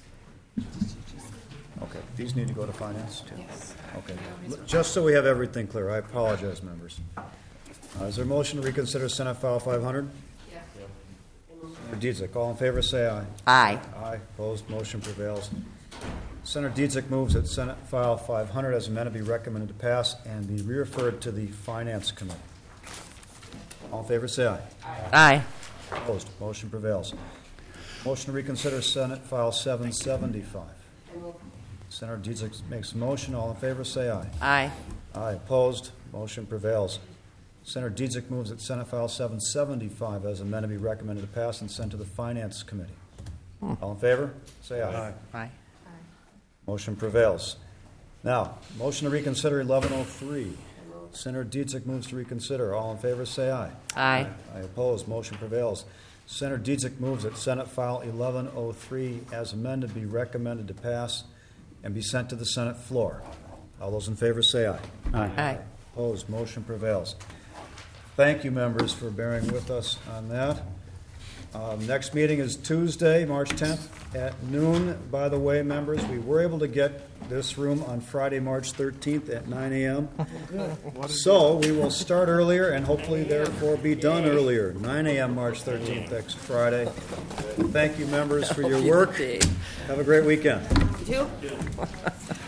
Okay, these need to go to finance too? Yes. Okay, just so we have everything clear, I apologize, members. Is there a motion to reconsider Senate File 500? Yes. Senator Dietzick, all in favor say aye. Aye. Aye, opposed, motion prevails. Senator Dietzick moves that Senate File 500 as amended be recommended to pass and be referred to the Finance Committee. All in favor say aye. Aye. Opposed, motion prevails. Motion to reconsider Senate File 775. Senator Dietzick makes a motion. All in favor say aye. Aye. Aye, opposed, motion prevails. Senator Dietzick moves that Senate File 775 as amended be recommended to pass and sent to the Finance Committee. All in favor? Say aye. Aye. Motion prevails. Now, motion to reconsider 1103. Senator Dietzick moves to reconsider. All in favor say aye. Aye. Aye, opposed, motion prevails. Senator Dietzick moves that Senate File 1103 as amended be recommended to pass and be sent to the Senate floor. All those in favor say aye. Aye. Opposed, motion prevails. Thank you, members, for bearing with us on that. Next meeting is Tuesday, March 10th at noon. By the way, members, we were able to get this room on Friday, March 13th at 9 a.m. So we will start earlier and hopefully, therefore, be done earlier. 9 a.m. March 13th next Friday. Thank you, members, for your work. Have a great weekend. You too.